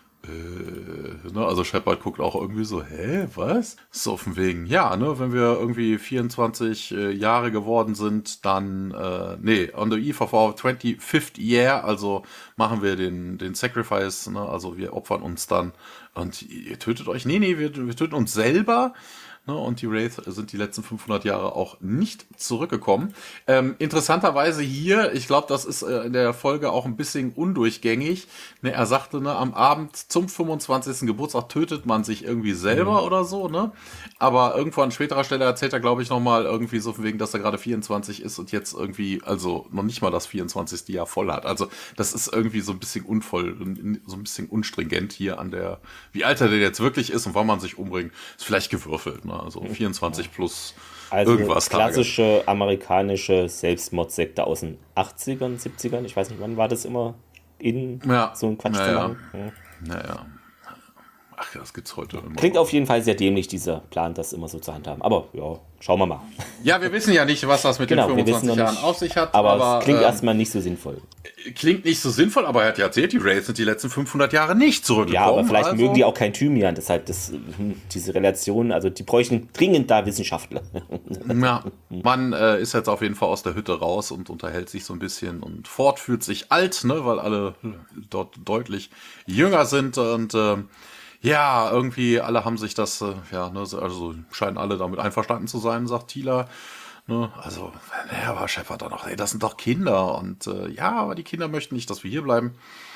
Äh, ne, also Shepard guckt auch irgendwie so, hä, was? So von wegen, ja, ne, wenn wir irgendwie vierundzwanzig äh, Jahre geworden sind, dann, äh, nee, on the eve of our twenty-fifth year, also machen wir den, den Sacrifice, ne, also wir opfern uns dann und ihr tötet euch, nee, nee, wir, wir töten uns selber. Ne, und die Wraith sind die letzten fünfhundert Jahre auch nicht zurückgekommen. Ähm, interessanterweise hier, ich glaube, das ist äh, in der Folge auch ein bisschen undurchgängig. Ne, er sagte, ne, am Abend zum fünfundzwanzigsten Geburtstag tötet man sich irgendwie selber Mhm. oder so. Ne? Aber irgendwo an späterer Stelle erzählt er, glaube ich, nochmal irgendwie so von wegen, dass er gerade vierundzwanzig ist und jetzt irgendwie, also noch nicht mal das vierundzwanzigste Jahr voll hat. Also das ist irgendwie so ein bisschen unvoll, so ein bisschen unstringent hier an der, wie alt er denn jetzt wirklich ist und wann man sich umbringt. Ist vielleicht gewürfelt, ne? Also vierundzwanzig plus Also irgendwas Tage. klassische amerikanische Selbstmordsekte aus den achtzigern, siebzigern. Ich weiß nicht, wann war das immer in Ja. so ein Quatsch Ja, zu ja. machen. Ja. Naja. Ach, das gibt's heute immer. Klingt auf jeden Fall sehr dämlich, dieser Plan, das immer so zu handhaben. Aber ja, schauen wir mal. Ja, wir wissen ja nicht, was das mit Genau, den wir wissen fünfundzwanzig noch Jahren nicht, auf sich hat. Aber, Aber, es klingt ähm, erstmal nicht so sinnvoll. klingt nicht so sinnvoll, aber er hat ja erzählt, die Wraiths sind die letzten fünfhundert Jahre nicht zurückgekommen. Ja, aber vielleicht also, mögen die auch kein Thymian. Deshalb das, hm, diese Relation, also die bräuchten dringend da Wissenschaftler. Ja, man äh, ist jetzt auf jeden Fall aus der Hütte raus und unterhält sich so ein bisschen. Und Ford fühlt sich alt, ne, weil alle dort deutlich jünger sind. Und äh, ja, irgendwie alle haben sich das, äh, ja, ne, also scheinen alle damit einverstanden zu sein, sagt Tila. Ne, also, naja, aber Shepard doch noch, ey, das sind doch Kinder. Und äh, ja, aber die Kinder möchten nicht, dass wir hier bleiben.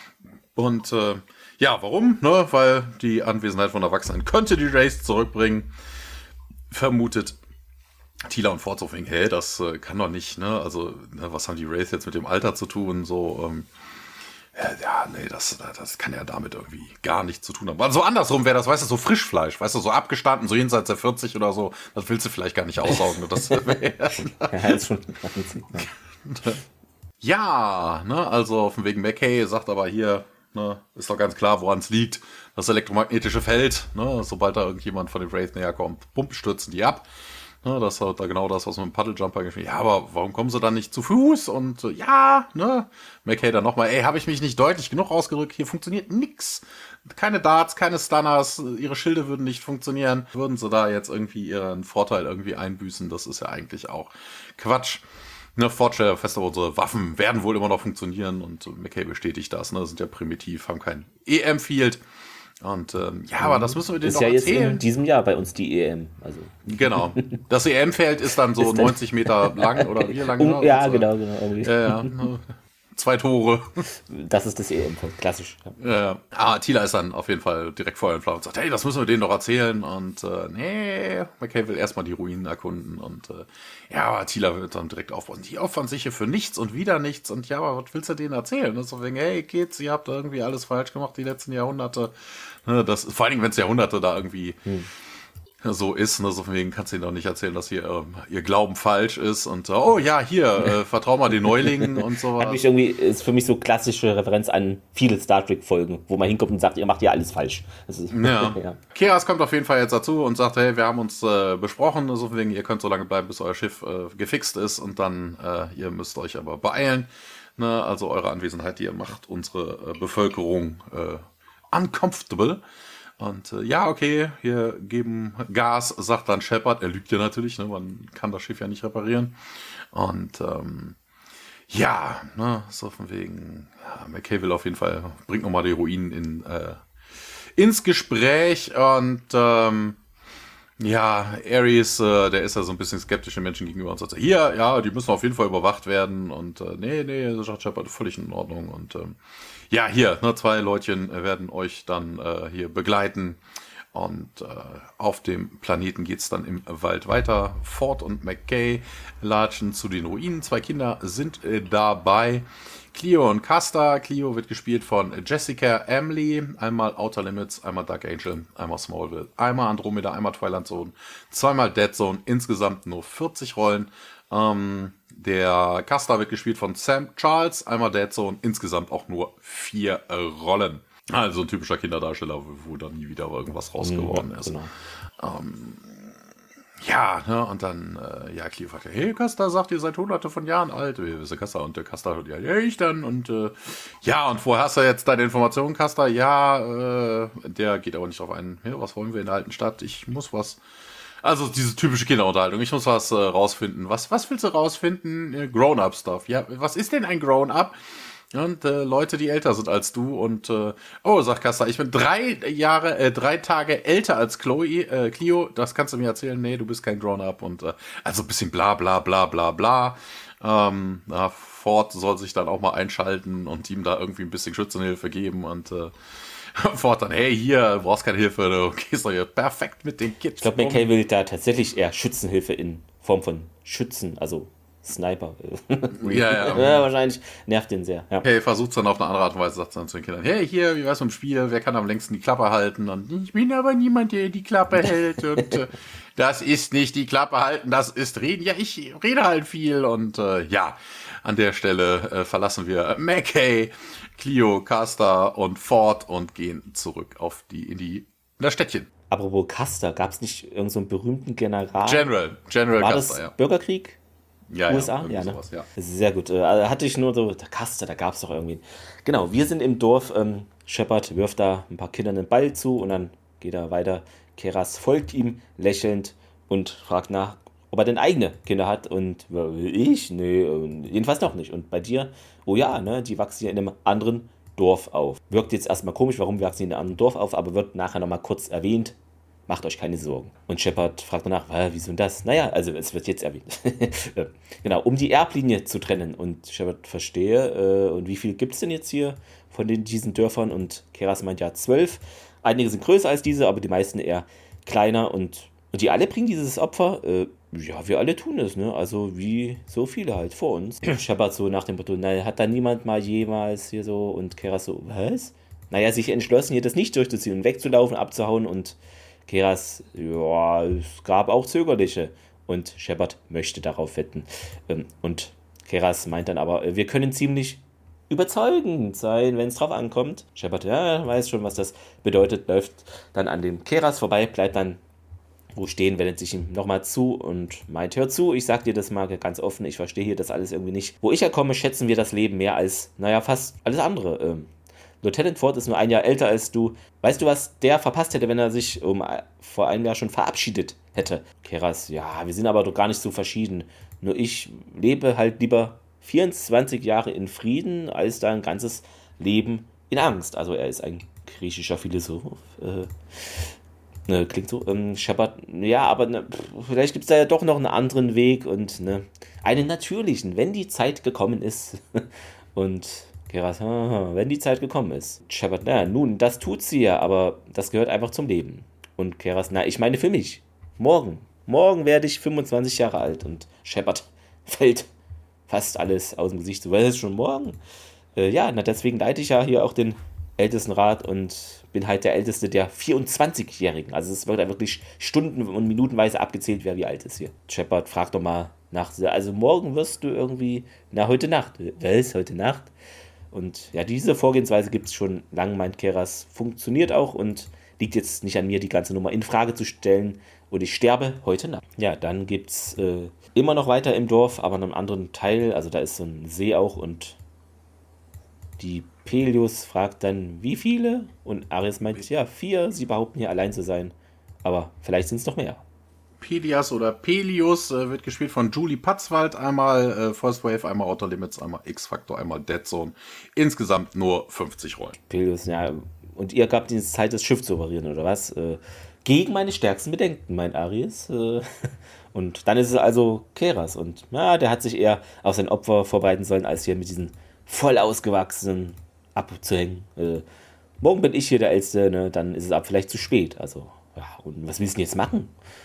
Und äh, ja, warum? Ne, weil die Anwesenheit von Erwachsenen könnte die Wraiths zurückbringen. Vermutet Tila und Ford so wegen, hey, das äh, kann doch nicht, ne? Also, ne, was haben die Wraiths jetzt mit dem Alter zu tun? So, ähm, ja, ja, nee, das, das kann ja damit irgendwie gar nichts zu tun haben. Also andersrum wäre das, weißt du, so Frischfleisch, weißt du, so abgestanden, so jenseits der vierzig oder so, das willst du vielleicht gar nicht aussaugen. Das Ja, ist schon. ja, ne, also auf dem Weg McKay sagt aber hier, ne, ist doch ganz klar, woran es liegt. Das elektromagnetische Feld, ne, sobald da irgendjemand von den Wraith näher kommt, pump, stürzen die ab. Ne, das ist halt da genau das, was mit dem Paddeljumper geschrieben. Ja, aber warum kommen sie dann nicht zu Fuß? Und äh, ja, ne, McKay dann nochmal, ey, habe ich mich nicht deutlich genug ausgedrückt? Hier funktioniert nix. Keine Darts, keine Stunners, ihre Schilde würden nicht funktionieren. Würden sie da jetzt irgendwie ihren Vorteil irgendwie einbüßen? Das ist ja eigentlich auch Quatsch. Ne, Ford stellt fest, aber unsere Waffen werden wohl immer noch funktionieren und McKay bestätigt das, ne, sind ja primitiv, haben kein E M-Field. Und ähm, ja, aber das müssen wir denen Ist doch ja jetzt erzählen. in diesem Jahr bei uns die E M. Also. Genau. Das E M-Feld ist dann so Ist dann- neunzig Meter lang oder wie lang? Um, ne? ja, Und, äh, genau, genau. irgendwie. Ja, ja. ne, Zwei Tore. Das ist das E M, klassisch. Ja. Äh, ah, Tila ist dann auf jeden Fall direkt Feuer und Flamme und sagt, hey, das müssen wir denen doch erzählen. Und äh, nee, McKay will erstmal die Ruinen erkunden. Und äh, ja, aber Tila wird dann direkt aufbauen. Die opfern sich hier für nichts und wieder nichts. Und ja, aber was willst du denen erzählen? Das ist so wegen, hey Kids, ihr habt irgendwie alles falsch gemacht die letzten Jahrhunderte. Ne, das, vor allen Dingen, wenn es Jahrhunderte da irgendwie Hm. so ist, ne, so von wegen kannst du ihnen doch nicht erzählen, dass hier ähm, ihr Glauben falsch ist und äh, oh ja, hier, äh, vertrau mal den Neulingen und Hat sowas. mich irgendwie, ist für mich so klassische Referenz an viele Star Trek-Folgen, wo man hinkommt und sagt, ihr macht ja alles falsch. Das ist, Ja. ja. Keras kommt auf jeden Fall jetzt dazu und sagt, hey, wir haben uns äh, besprochen, so von wegen, ihr könnt so lange bleiben, bis euer Schiff äh, gefixt ist und dann, äh, ihr müsst euch aber beeilen. Ne? Also eure Anwesenheit, die ihr macht, unsere äh, Bevölkerung äh, uncomfortable. Und äh, ja, okay, wir geben Gas, sagt dann Shepard. Er lügt ja natürlich, ne? Man kann das Schiff ja nicht reparieren. Und ähm, ja, ne, so von wegen, ja, McKay will auf jeden Fall, bringt nochmal die Ruinen in, äh, ins Gespräch. Und ähm, ja, Ares, äh, der ist ja so ein bisschen skeptisch den Menschen gegenüber und sagt, hier, ja, die müssen auf jeden Fall überwacht werden. Und äh, nee, nee, sagt Shepard, völlig in Ordnung. Und ähm, ja, hier, ne, zwei Leutchen werden euch dann äh, hier begleiten. Und äh, auf dem Planeten geht es dann im Wald weiter. Ford und McKay latschen zu den Ruinen. Zwei Kinder sind äh, dabei. Cleo und Custer. Cleo wird gespielt von Jessica Emily. Einmal Outer Limits, einmal Dark Angel, einmal Smallville, einmal Andromeda, einmal Twilight Zone, zweimal Dead Zone. Insgesamt nur vierzig Rollen. Ähm, der Custer wird gespielt von Sam Charles. Einmal Dead Zone. Insgesamt auch nur vier äh, Rollen. Also ein typischer Kinderdarsteller, wo, wo dann nie wieder irgendwas raus geworden ist. Genau. Ähm, ja, ne, und dann, äh, ja, Cleo fragt, hey, Custer, sagt ihr seid hunderte von Jahren alt. Wir wissen Custer und der Custer hört, ja, ja, ich dann. Und äh, ja, und woher hast du jetzt deine Informationen, Custer? Ja, äh, der geht aber nicht drauf ein. Ja, was wollen wir in der alten Stadt? Ich muss was. Also diese typische Kinderunterhaltung. Ich muss was äh, rausfinden. Was, was willst du rausfinden? Äh, Grown-up-Stuff. Ja, was ist denn ein Grown-up? Und äh, Leute, die älter sind als du. Und äh, oh, sagt Custer, ich bin drei Jahre, äh, drei Tage älter als Chloe, äh, Cleo. Das kannst du mir erzählen? Nee, du bist kein Grown-up. Und äh, also ein bisschen bla bla bla bla bla. Ähm, na, Ford soll sich dann auch mal einschalten und ihm da irgendwie ein bisschen Schützenhilfe geben. Und äh, Ford dann, hey, hier, du brauchst keine Hilfe, du gehst doch hier perfekt mit den Kids. Ich glaube, McKay will da tatsächlich eher Schützenhilfe in Form von Schützen, also Sniper. ja, ja. ja, wahrscheinlich nervt den sehr. Ja. Hey, versucht es dann auf eine andere Art und Weise, sagt dann zu den Kindern, hey, hier, wie wär's mit dem Spiel, wer kann am längsten die Klappe halten? Und ich bin aber niemand, der die Klappe hält. Und äh, das ist nicht die Klappe halten, das ist reden. Ja, ich rede halt viel. Und äh, ja, an der Stelle äh, verlassen wir McKay, Cleo, Custer und Ford und gehen zurück auf die, in die, in das Städtchen. Apropos Custer, gab es nicht irgendeinen so einen berühmten General? General, General War Custer, das ja. Bürgerkrieg? Ja, U S A? ja, Ja, ne? sowas, ja. Sehr gut. Äh, hatte ich nur so, der Custer, da gab es doch irgendwie. Genau, wir sind im Dorf. Ähm, Shepard wirft da ein paar Kindern einen Ball zu und dann geht er weiter. Keras folgt ihm lächelnd und fragt nach, ob er denn eigene Kinder hat. Und ich? Nee, jedenfalls noch nicht. Und bei dir? Oh ja, ne, die wachsen ja in einem anderen Dorf auf. Wirkt jetzt erstmal komisch, warum wachsen die in einem anderen Dorf auf, aber wird nachher nochmal kurz erwähnt. Macht euch keine Sorgen. Und Shepard fragt danach, wieso denn das? Naja, also es wird jetzt erwähnt. Genau, um die Erblinie zu trennen. Und Shepard verstehe, äh, und wie viel gibt es denn jetzt hier von den, diesen Dörfern? Und Keras meint ja zwölf. Einige sind größer als diese, aber die meisten eher kleiner. Und, und die alle bringen dieses Opfer? Äh, ja, wir alle tun es, ne? Also wie so viele halt vor uns. Shepard so nach dem Motto, naja, hat da niemand mal jemals hier so? Und Keras so, was? Naja, sich entschlossen, hier das nicht durchzuziehen und wegzulaufen, abzuhauen und Keras, ja, es gab auch Zögerliche. Und Shepard möchte darauf wetten. Und Keras meint dann aber, wir können ziemlich überzeugend sein, wenn es drauf ankommt. Shepard, ja, weiß schon, was das bedeutet, läuft dann an dem Keras vorbei, bleibt dann wo stehen, wendet sich ihm nochmal zu und meint, hör zu, ich sag dir das mal ganz offen, ich verstehe hier das alles irgendwie nicht. Wo ich herkomme, schätzen wir das Leben mehr als, naja, fast alles andere. Ähm, Lieutenant Ford ist nur ein Jahr älter als du. Weißt du, was der verpasst hätte, wenn er sich um, vor einem Jahr schon verabschiedet hätte? Keras, ja, wir sind aber doch gar nicht so verschieden. Nur ich lebe halt lieber vierundzwanzig Jahre in Frieden, als da ein ganzes Leben in Angst. Also er ist ein griechischer Philosoph. Äh, ne, klingt so. Ähm, Shepard, ja, aber ne, vielleicht gibt es da ja doch noch einen anderen Weg und ne, einen natürlichen, wenn die Zeit gekommen ist. Und Keras, wenn die Zeit gekommen ist. Shepard, na, nun, das tut sie ja, aber das gehört einfach zum Leben. Und Keras, na, ich meine für mich. Morgen. Morgen werde ich fünfundzwanzig Jahre alt. Und Shepard fällt fast alles aus dem Gesicht. So, was ist schon morgen? Äh, ja, na, deswegen leite ich ja hier auch den Ältestenrat und bin halt der Älteste der vierundzwanzigjährigen. Also es wird ja wirklich stunden- und minutenweise abgezählt, wer wie alt ist hier. Shepard fragt doch mal nach, also morgen wirst du irgendwie, na, heute Nacht. Was, heute Nacht? Und ja, diese Vorgehensweise gibt es schon lange, meint Keras, funktioniert auch und liegt jetzt nicht an mir, die ganze Nummer in Frage zu stellen. Und ich sterbe heute Nacht. Ja, dann gibt es äh, immer noch weiter im Dorf, aber in einem anderen Teil. Also da ist so ein See auch und die Pelios fragt dann, wie viele? Und Ares meint, ja, vier. Sie behaupten hier allein zu sein. Aber vielleicht sind es noch mehr. Pelias oder Pelios äh, wird gespielt von Julie Patzwald. Einmal äh, First Wave, einmal Outer Limits, einmal X-Factor, einmal Dead Zone. Insgesamt nur fünfzig Rollen. Pelios, ja. Und ihr gabt ihnen Zeit, das Schiff zu operieren, oder was? Äh, gegen meine stärksten Bedenken, meint Ares. Äh, und dann ist es also Keras. Und ja, der hat sich eher auf sein Opfer vorbereiten sollen, als hier mit diesen voll ausgewachsenen abzuhängen. Äh, morgen bin ich hier der Älteste, ne? Dann ist es ab vielleicht zu spät. Also ja, und was willst du denn jetzt machen?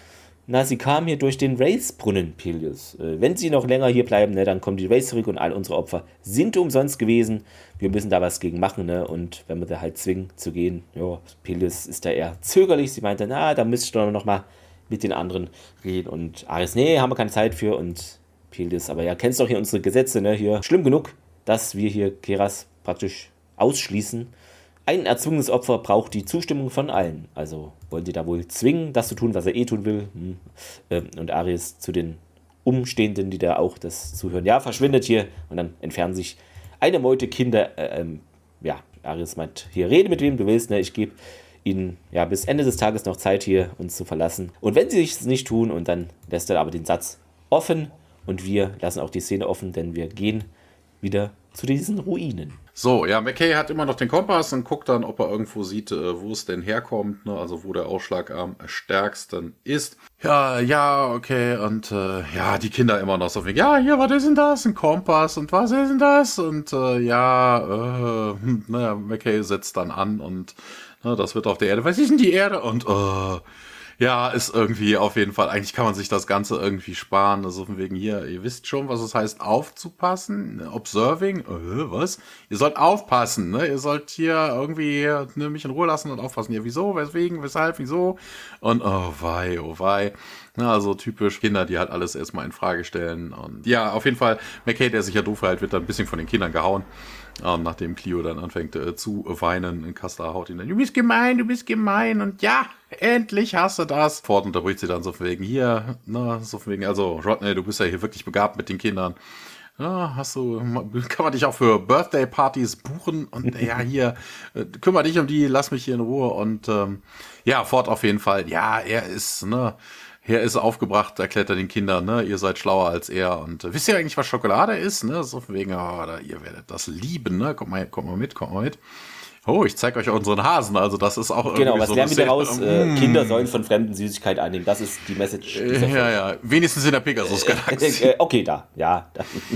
Na, sie kam hier durch den Wraith-Brunnen, Peleus. Äh, wenn sie noch länger hier bleiben, ne, dann kommen die Wraiths zurück und all unsere Opfer sind umsonst gewesen. Wir müssen da was gegen machen, ne? Und wenn wir da halt zwingen zu gehen, ja, Peleus ist da eher zögerlich. Sie meinte, na, da müsste ich doch noch mal mit den anderen reden. Und Ares, nee, haben wir keine Zeit für. Und Peleus, aber ja, kennst doch hier unsere Gesetze, ne? Hier, schlimm genug, dass wir hier Keras praktisch ausschließen. Ein erzwungenes Opfer braucht die Zustimmung von allen. Also wollen die da wohl zwingen, das zu tun, was er eh tun will. Hm. Und Ares zu den Umstehenden, die da auch das zuhören. Ja, verschwindet hier. Und dann entfernen sich eine Meute Kinder. Äh, ähm, ja, Ares meint, hier rede mit wem du willst. Ne? Ich gebe ihnen ja bis Ende des Tages noch Zeit, hier uns zu verlassen. Und wenn sie es nicht tun, und dann lässt er aber den Satz offen. Und wir lassen auch die Szene offen, denn wir gehen wieder zu diesen Ruinen. So, ja, McKay hat immer noch den Kompass und guckt dann, ob er irgendwo sieht, äh, wo es denn herkommt, ne? Also wo der Ausschlag am stärksten ist. Ja, ja, okay, und äh, ja, die Kinder immer noch so wie, ja, hier, was ist denn das? Ein Kompass und was ist denn das? Und äh, ja, äh, hm, naja, McKay setzt dann an und ne, das wird auf der Erde. Was ist denn die Erde? Und äh, ja, ist irgendwie auf jeden Fall, eigentlich kann man sich das Ganze irgendwie sparen, also von wegen hier, ihr wisst schon, was es heißt, aufzupassen, observing, äh, was? Ihr sollt aufpassen, ne, ihr sollt hier irgendwie ne, mich in Ruhe lassen und aufpassen, ja, wieso, weswegen, weshalb, wieso, und oh wei, oh wei, na, also typisch Kinder, die halt alles erstmal in Frage stellen, und ja, auf jeden Fall, McKay, der sich ja doof hält, wird dann ein bisschen von den Kindern gehauen. Und nachdem Cleo dann anfängt äh, zu weinen, Castor haut ihn dann, du bist gemein, du bist gemein und ja, endlich hast du das. Ford unterbricht sie dann so von wegen, hier, na, so von wegen, also Rodney, du bist ja hier wirklich begabt mit den Kindern. Ja, hast du, kann man dich auch für Birthday-Partys buchen und ja, hier, äh, kümmere dich um die, lass mich hier in Ruhe und ähm, ja, Ford auf jeden Fall, ja, er ist, ne, er ist aufgebracht, erklärt er den Kindern, ne, ihr seid schlauer als er und äh, wisst ihr eigentlich, was Schokolade ist, ne, so von wegen, oh, da, ihr werdet das lieben, ne, kommt mal, kommt mal mit, kommt mal mit. Oh, ich zeige euch unseren Hasen, also das ist auch genau, irgendwie was so lernen wir sehr, daraus? Mm. Äh, Kinder sollen von fremden Süßigkeiten einnehmen, das ist die Message. Äh, ja, ja, wenigstens in der Pegasus-Galaxie. Äh, äh, okay, da, ja.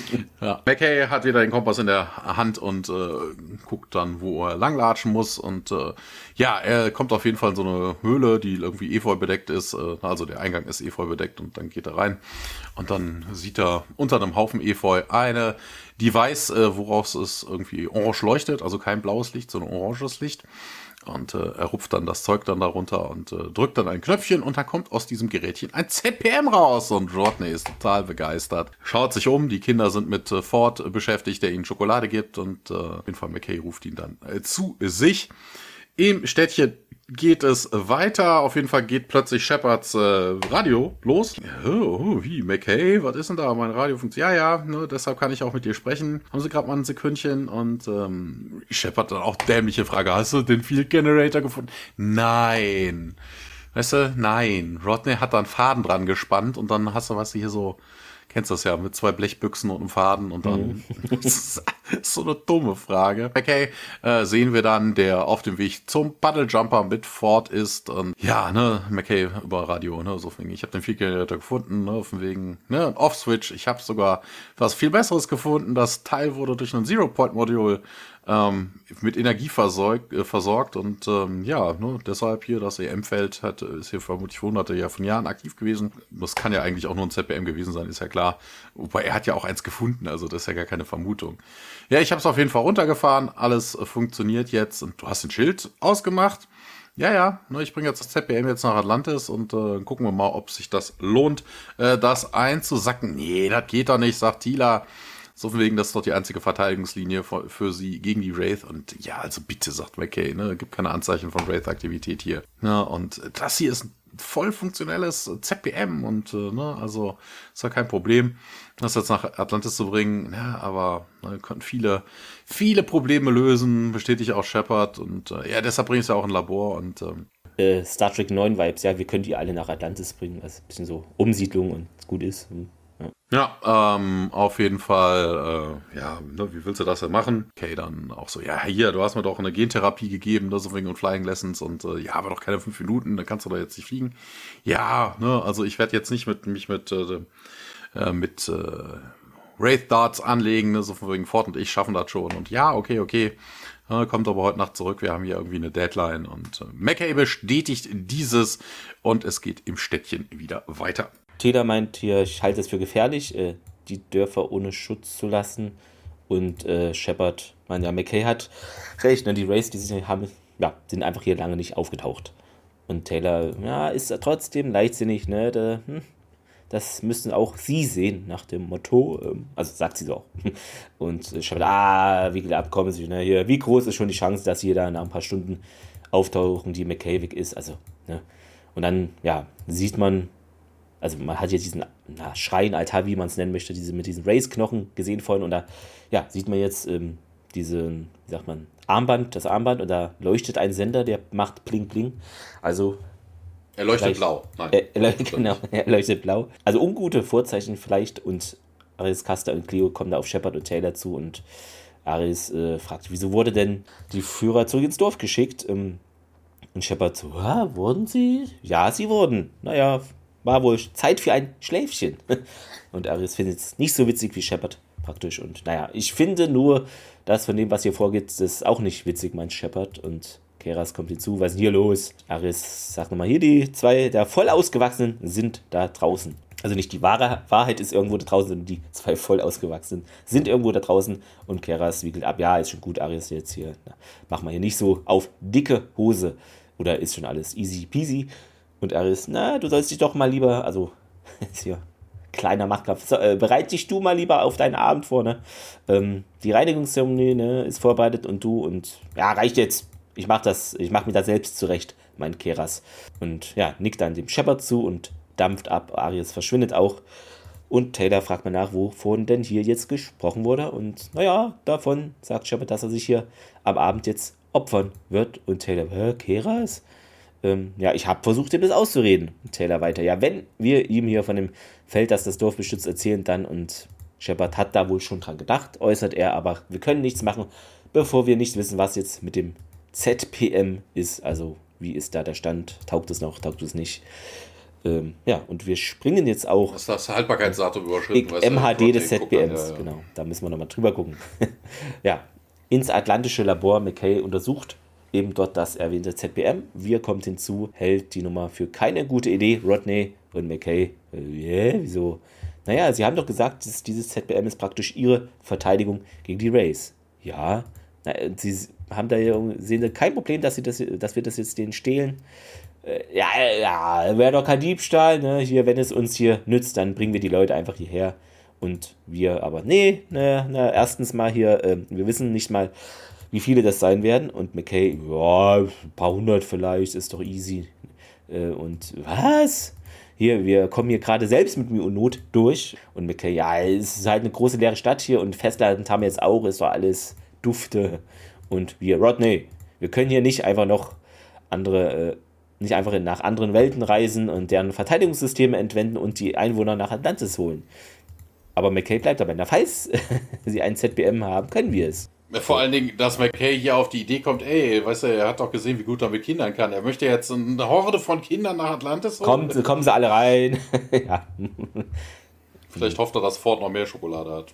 ja. McKay hat wieder den Kompass in der Hand und äh, guckt dann, wo er langlatschen muss und äh, ja, er kommt auf jeden Fall in so eine Höhle, die irgendwie efeu bedeckt ist, äh, also der Eingang ist efeu bedeckt und dann geht er rein und dann sieht er unter einem Haufen Efeu eine Device, äh, woraus es irgendwie orange leuchtet, also kein blaues Licht, sondern oranges Licht. Und äh, er rupft dann das Zeug dann darunter und äh, drückt dann ein Knöpfchen und dann kommt aus diesem Gerätchen ein Z P M raus. Und Rodney ist total begeistert. Schaut sich um, die Kinder sind mit äh, Ford äh, beschäftigt, der ihnen Schokolade gibt. Und äh, auf jeden Fall McKay ruft ihn dann äh, zu sich. Im Städtchen geht es weiter. Auf jeden Fall geht plötzlich Shepards äh, Radio los. Oh, oh, wie, McKay? Was ist denn da? Mein Radio funktioniert. Ja, ja, ne, deshalb kann ich auch mit dir sprechen. Haben Sie gerade mal ein Sekündchen? Und ähm, Shepard dann auch dämliche Frage. Hast du den Field Generator gefunden? Nein. Weißt du, nein. Rodney hat da einen Faden dran gespannt und dann hast du, was hier so... Kennst das ja, mit zwei Blechbüchsen und einem Faden und dann, mhm. das ist so eine dumme Frage. Okay, äh, sehen wir dann, der auf dem Weg zum Puddle-Jumper mit Ford ist und ja, ne, McKay über Radio, ne, so von wegen, ich habe den Field Generator gefunden, ne, von wegen, ne, Off-Switch, ich habe sogar was viel Besseres gefunden, das Teil wurde durch ein Zero-Point-Modul ähm, mit Energie versorgt, äh, versorgt und ähm, ja, ne, deshalb hier das E M-Feld hat, ist hier vermutlich hunderte ja von Jahren aktiv gewesen. Das kann ja eigentlich auch nur ein Z P M gewesen sein, ist ja klar. Wobei er hat ja auch eins gefunden, also das ist ja gar keine Vermutung. Ja, ich habe es auf jeden Fall runtergefahren, alles äh, funktioniert jetzt und du hast den Schild ausgemacht. Ja, ja, ne, ich bringe jetzt das Z P M jetzt nach Atlantis und äh, gucken wir mal, ob sich das lohnt, äh, das einzusacken. Nee, das geht doch nicht, sagt Teela. So von wegen, das ist doch die einzige Verteidigungslinie für, für sie gegen die Wraith. Und ja, also bitte, sagt McKay, ne, gibt keine Anzeichen von Wraith-Aktivität hier. Ja, und das hier ist ein voll funktionelles Z P M und äh, ne, also ist ja kein Problem, das jetzt nach Atlantis zu bringen. Ja, aber ne, können viele, viele Probleme lösen, bestätigt auch Shepard. Und äh, ja, deshalb bringe ich es ja auch in Labor und ähm, äh, Star Trek neun Vibes, ja, wir können die alle nach Atlantis bringen. Also ein bisschen so Umsiedlung und es gut ist. Hm. Ja, ähm, auf jeden Fall, äh, ja, ne, wie willst du das denn machen? Okay, dann auch so, ja, hier, du hast mir doch eine Gentherapie gegeben, ne, so wegen und Flying Lessons und äh, ja, aber doch keine fünf Minuten, dann kannst du da jetzt nicht fliegen. Ja, ne, also ich werde jetzt nicht mit mich mit, äh, äh, mit äh, Wraith Darts anlegen, ne, so von wegen Ford und ich schaffen das schon und ja, okay, okay. Ja, kommt aber heute Nacht zurück. Wir haben hier irgendwie eine Deadline. Und äh, McKay bestätigt dieses und es geht im Städtchen wieder weiter. Taylor meint hier, ich halte es für gefährlich, äh, die Dörfer ohne Schutz zu lassen. Und äh, Shepard, man ja, McKay hat recht, ne, die Rays, die sie haben, ja, sind einfach hier lange nicht aufgetaucht. Und Taylor, ja, ist trotzdem leichtsinnig, ne, da, hm, das müssten auch sie sehen, nach dem Motto, ähm, also sagt sie so auch. Und äh, Shepard, ah, wie abkommen sie, ne, hier, wie groß ist schon die Chance, dass sie da nach ein paar Stunden auftauchen, die McKay weg ist, also, ne. Und dann, ja, sieht man, also man hat jetzt diesen na, Schrein-Altar, wie man es nennen möchte, diese, mit diesen Race-Knochen gesehen vorhin. Und da ja, sieht man jetzt ähm, diese, wie sagt man, Armband, das Armband. Und da leuchtet ein Sender, der macht Bling Bling. Also er leuchtet blau. Nein. Er, er, leuchtet, genau, er leuchtet blau. Also ungute Vorzeichen vielleicht. Und Aris, Caster und Cleo kommen da auf Shepard und Taylor zu. Und Aris äh, fragt, wieso wurde denn die Führer zurück ins Dorf geschickt? Ähm, und Shepard so, ja, wurden sie? Ja, sie wurden. Naja, war wohl Zeit für ein Schläfchen. Und Aris findet es nicht so witzig wie Shepard praktisch. Und naja, ich finde nur, das von dem, was hier vorgeht, das ist auch nicht witzig, meint Shepard. Und Keras kommt hinzu, was ist denn hier los? Aris sagt nochmal, hier die zwei der voll ausgewachsenen sind da draußen. Also nicht die wahre Wahrheit ist irgendwo da draußen, sondern die zwei voll ausgewachsenen sind irgendwo da draußen. Und Keras wiegelt ab, ja, ist schon gut, Aris, jetzt hier, na, mach mal hier nicht so auf dicke Hose. Oder ist schon alles easy peasy. Und Aris, na, du sollst dich doch mal lieber, also, ist hier kleiner Machtkampf, so, äh, bereit dich du mal lieber auf deinen Abend vor, ne? Ähm, die Reinigungszeremonie, ne, ist vorbereitet und du und, ja, reicht jetzt. Ich mach das, ich mach mir das selbst zurecht, meint Keras. Und, ja, nickt dann dem Shepard zu und dampft ab. Aris verschwindet auch. Und Taylor fragt mal nach, wovon denn hier jetzt gesprochen wurde. Und, naja, davon sagt Shepard, dass er sich hier am Abend jetzt opfern wird. Und Taylor, hä, Keras? Ähm, ja, ich habe versucht, ihm das auszureden. Taylor weiter. Ja, wenn wir ihm hier von dem Feld, das das Dorf beschützt, erzählen, dann und Shepard hat da wohl schon dran gedacht, äußert er, aber wir können nichts machen, bevor wir nicht wissen, was jetzt mit dem Z P M ist. Also, wie ist da der Stand? Taugt es noch, taugt es nicht? Ähm, ja, und wir springen jetzt auch. Das ist das Haltbarkeitsdatum überschritten. M H D des Z P Ms, ja, ja. genau. Da müssen wir nochmal drüber gucken. Ja, ins atlantische Labor. McKay untersucht eben dort das erwähnte Z P M. Wir kommt hinzu, hält die Nummer für keine gute Idee. Rodney und McKay, äh, yeah, wieso? Naja, sie haben doch gesagt, dass dieses Z P M ist praktisch ihre Verteidigung gegen die Rays. Ja, na, sie haben da ja, sehen da kein Problem, dass, sie das, dass wir das jetzt denen stehlen. Äh, ja, ja, wäre doch kein Diebstahl, ne? Hier, wenn es uns hier nützt, dann bringen wir die Leute einfach hierher. Und wir aber, nee, ne, na, erstens mal hier, äh, wir wissen nicht mal, wie viele das sein werden. Und McKay, ja, ein paar hundert vielleicht, ist doch easy. Äh, und was? Hier, wir kommen hier gerade selbst mit Mühe und Not durch. Und McKay, ja, es ist halt eine große leere Stadt hier und Festland haben wir jetzt auch, ist doch alles Dufte. Und wir, Rodney, wir können hier nicht einfach noch andere, äh, nicht einfach nach anderen Welten reisen und deren Verteidigungssysteme entwenden und die Einwohner nach Atlantis holen. Aber McKay bleibt dabei. Na, falls sie einen Z P M haben, können wir es. Vor allen Dingen, dass McKay hier auf die Idee kommt, ey, weißt du, er hat doch gesehen, wie gut er mit Kindern kann. Er möchte jetzt eine Horde von Kindern nach Atlantis holen. Kommt, kommen sie alle rein. Ja. Vielleicht hofft er, dass Ford noch mehr Schokolade hat.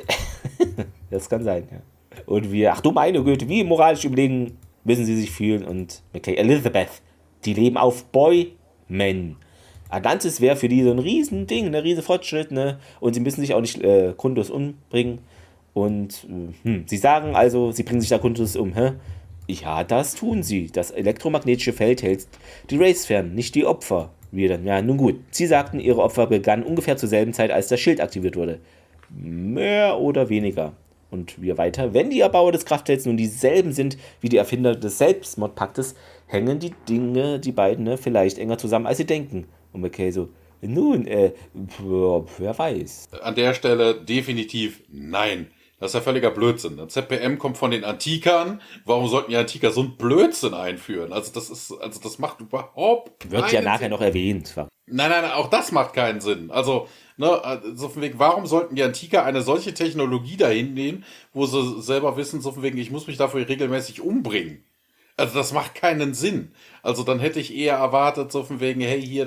Das kann sein, ja. Und wir, ach du meine Güte, wie moralisch überlegen müssen sie sich fühlen. Und McKay, Elizabeth, die leben auf Bäumen. Atlantis wäre für die so ein riesen Ding, ein riesen Fortschritt, ne? Und sie müssen sich auch nicht äh, grundlos umbringen. Und hm, sie sagen also, sie bringen sich da grundlos um, hä? Ja, das tun sie. Das elektromagnetische Feld hält die Rays fern, nicht die Opfer. Wir dann, ja, nun gut. Sie sagten, ihre Opfer begannen ungefähr zur selben Zeit, als das Schild aktiviert wurde. Mehr oder weniger. Und wir weiter. Wenn die Erbauer des Kraftfelds nun dieselben sind wie die Erfinder des Selbstmordpaktes, hängen die Dinge, die beiden, ne, vielleicht enger zusammen, als sie denken. Und McKay so, nun, äh, wer weiß. An der Stelle definitiv nein. Das ist ja völliger Blödsinn. Der Z P M kommt von den Antikern. Warum sollten die Antiker so einen Blödsinn einführen? Also das ist, also das macht überhaupt keinen Sinn. Wird ja nachher Sinn. Noch erwähnt. Nein, nein, nein, auch das macht keinen Sinn. Also, ne, so von wegen, warum sollten die Antiker eine solche Technologie dahin nehmen, wo sie selber wissen, so von wegen, ich muss mich dafür regelmäßig umbringen? Also das macht keinen Sinn. Also dann hätte ich eher erwartet, so von wegen, hey, hier, dann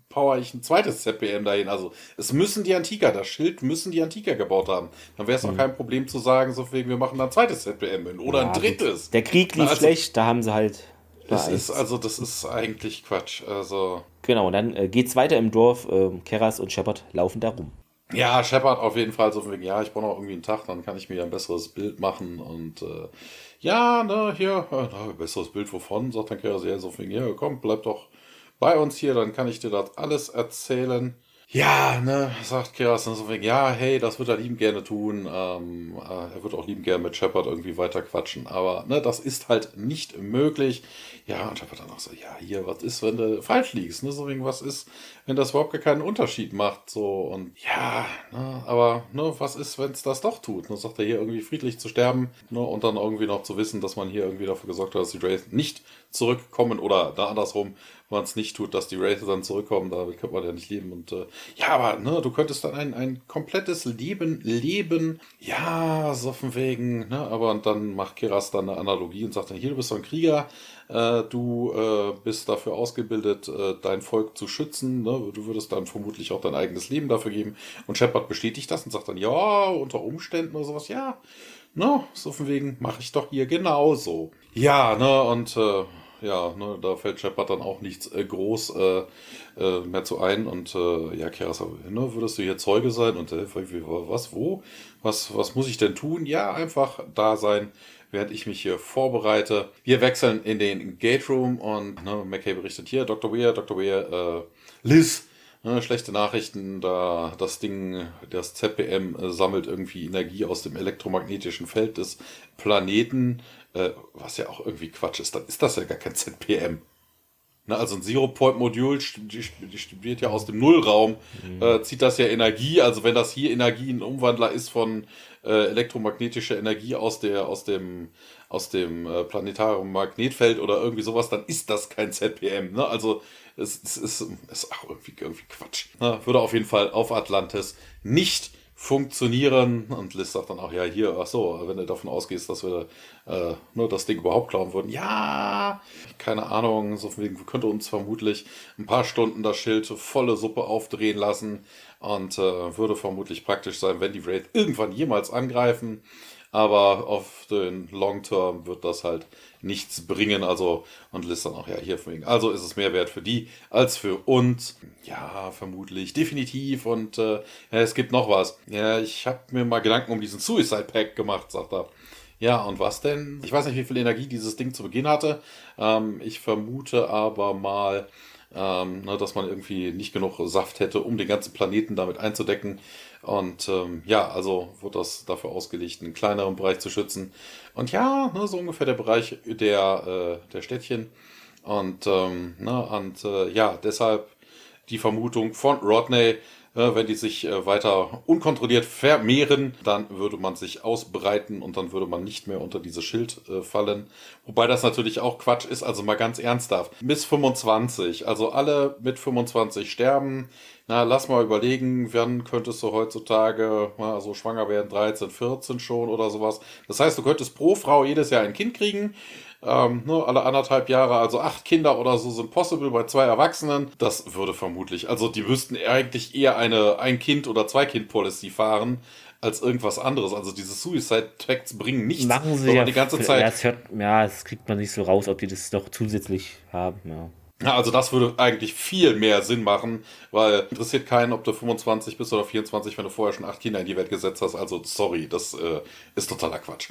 power ich ein zweites Z P M dahin. Also es müssen die Antiker, das Schild müssen die Antiker gebaut haben. Dann wäre es auch kein Problem zu sagen, so wegen, wir machen dann ein zweites Z P M hin oder Ja, ein drittes. gut. Der Krieg lief also, schlecht, da haben sie halt. Das ist, also das ist eigentlich Quatsch. Also. Genau, und dann äh, geht's weiter im Dorf. Äh, Keras und Shepard laufen da rum. Ja, Shepard auf jeden Fall so von wegen, ja, ich brauche noch irgendwie einen Tag, dann kann ich mir ein besseres Bild machen und äh, ja, ne, hier, äh, na, besseres Bild wovon? Sagt dann Keras, ja, so von wegen, ja, komm, bleib doch bei uns hier, dann kann ich dir das alles erzählen. Ja, ne, sagt Keras dann so wegen, ja, hey, das wird er liebend gerne tun. Ähm, äh, er wird auch liebend gerne mit Shepard irgendwie weiter quatschen. Aber, ne, das ist halt nicht möglich. Ja, und Shepard dann auch so, ja, hier, was ist, wenn du falsch liegst? Ne, so wegen, was ist, wenn das überhaupt gar keinen Unterschied macht? So, und ja, ne, aber, ne, was ist, wenn es das doch tut? Ne, sagt er hier irgendwie friedlich zu sterben, ne, und dann irgendwie noch zu wissen, dass man hier irgendwie dafür gesorgt hat, dass die Wraith nicht zurückkommen oder da andersrum, wenn man es nicht tut, dass die Wraith dann zurückkommen, damit könnte man ja nicht leben. Und äh, ja, aber ne, du könntest dann ein, ein komplettes Leben leben. Ja, so von wegen, ne, aber und dann macht Keras dann eine Analogie und sagt dann, hier, du bist so ein Krieger, äh, du äh, bist dafür ausgebildet, äh, dein Volk zu schützen, ne? Du würdest dann vermutlich auch dein eigenes Leben dafür geben. Und Shepard bestätigt das und sagt dann, ja, unter Umständen oder sowas, ja, ne, so von wegen, mache ich doch hier genauso. Ja, ne, und äh, ja, ne, da fällt Shepard dann auch nichts äh, groß äh, äh, mehr zu ein. Und äh, ja, Keras, ne, würdest du hier Zeuge sein? Und äh, was, wo? Was, was muss ich denn tun? Ja, einfach da sein, während ich mich hier vorbereite. Wir wechseln in den Gate Room und ne, McKay berichtet hier, Doktor Weir, Doktor Weir, äh, Liz, ne, schlechte Nachrichten, da das Ding, das Z P M äh, sammelt irgendwie Energie aus dem elektromagnetischen Feld des Planeten, äh, was ja auch irgendwie Quatsch ist, dann ist das ja gar kein Z P M. Ne, also ein Zero-Point-Modul, die, die studiert ja aus dem Nullraum, mhm. äh, zieht das ja Energie, also wenn das hier Energie ein Umwandler ist von äh, elektromagnetischer Energie aus der, aus dem, aus dem äh, planetaren Magnetfeld oder irgendwie sowas, dann ist das kein Z P M. Ne? Also es, es ist, ist auch irgendwie, irgendwie Quatsch. Ne? Würde auf jeden Fall auf Atlantis nicht funktionieren. Und Liz sagt dann auch, ja, hier, ach so, wenn du davon ausgehst, dass wir äh, nur das Ding überhaupt klauen würden. Ja, keine Ahnung, so von wegen, könnte uns vermutlich ein paar Stunden das Schild volle Suppe aufdrehen lassen und äh, würde vermutlich praktisch sein, wenn die Wraith irgendwann jemals angreifen. Aber auf den Long Term wird das halt nichts bringen. Also, und Liz dann auch, ja, hier wegen. Also ist es mehr wert für die als für uns. Ja, vermutlich, definitiv. Und äh, ja, es gibt noch was. Ja, ich habe mir mal Gedanken um diesen Suicide Pack gemacht, sagt er. Ja, und was denn? Ich weiß nicht, wie viel Energie dieses Ding zu Beginn hatte. Ähm, ich vermute aber mal, ähm, ne, dass man irgendwie nicht genug Saft hätte, um den ganzen Planeten damit einzudecken. Und ähm, ja, also wird das dafür ausgelegt, einen kleineren Bereich zu schützen. Und ja, ne, so ungefähr der Bereich der, äh, der Städtchen. Und, ähm, ne, und äh, ja, deshalb die Vermutung von Rodney, äh, wenn die sich äh, weiter unkontrolliert vermehren, dann würde man sich ausbreiten und dann würde man nicht mehr unter dieses Schild äh, fallen. Wobei das natürlich auch Quatsch ist, also mal ganz ernsthaft. Bis fünfundzwanzig, also alle mit fünfundzwanzig sterben. Na, lass mal überlegen, wann könntest du heutzutage na, so schwanger werden, dreizehn, vierzehn schon oder sowas. Das heißt, du könntest pro Frau jedes Jahr ein Kind kriegen. Ähm, ne, alle anderthalb Jahre, also acht Kinder oder so sind possible bei zwei Erwachsenen. Das würde vermutlich, also die müssten eigentlich eher eine Ein-Kind- oder Zwei-Kind-Policy fahren, als irgendwas anderes. Also diese Suicide-Pacts bringen nichts. Machen sie ja die ganze Zeit. Ja, es hört, ja, es kriegt man nicht so raus, ob die das noch zusätzlich haben, ja. Ja, also das würde eigentlich viel mehr Sinn machen, weil interessiert keinen, ob du fünfundzwanzig bist oder vierundzwanzig, wenn du vorher schon acht Kinder in die Welt gesetzt hast. Also sorry, das äh, ist totaler Quatsch.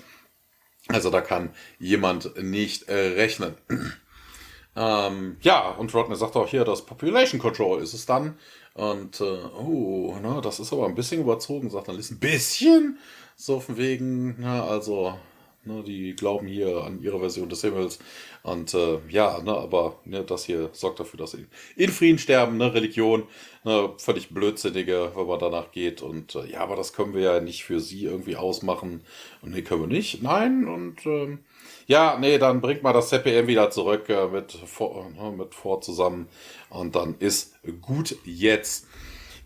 Also da kann jemand nicht äh, rechnen. ähm, ja, und Rodney sagt auch hier, das Population Control ist es dann. Und, äh, oh, ne, das ist aber ein bisschen überzogen, sagt dann Liz, ein bisschen? So von wegen, na, also, ne, die glauben hier an ihre Version des Himmels. Und äh, ja, ne, aber ne, das hier sorgt dafür, dass sie in Frieden sterben, ne, Religion, ne, völlig blödsinnige, wenn man danach geht. Und äh, ja, aber das können wir ja nicht für sie irgendwie ausmachen. Und nee, können wir nicht. Nein, und ähm, ja, nee, dann bringt mal das Z P M wieder zurück äh, mit, mit Ford zusammen. Und dann ist gut jetzt.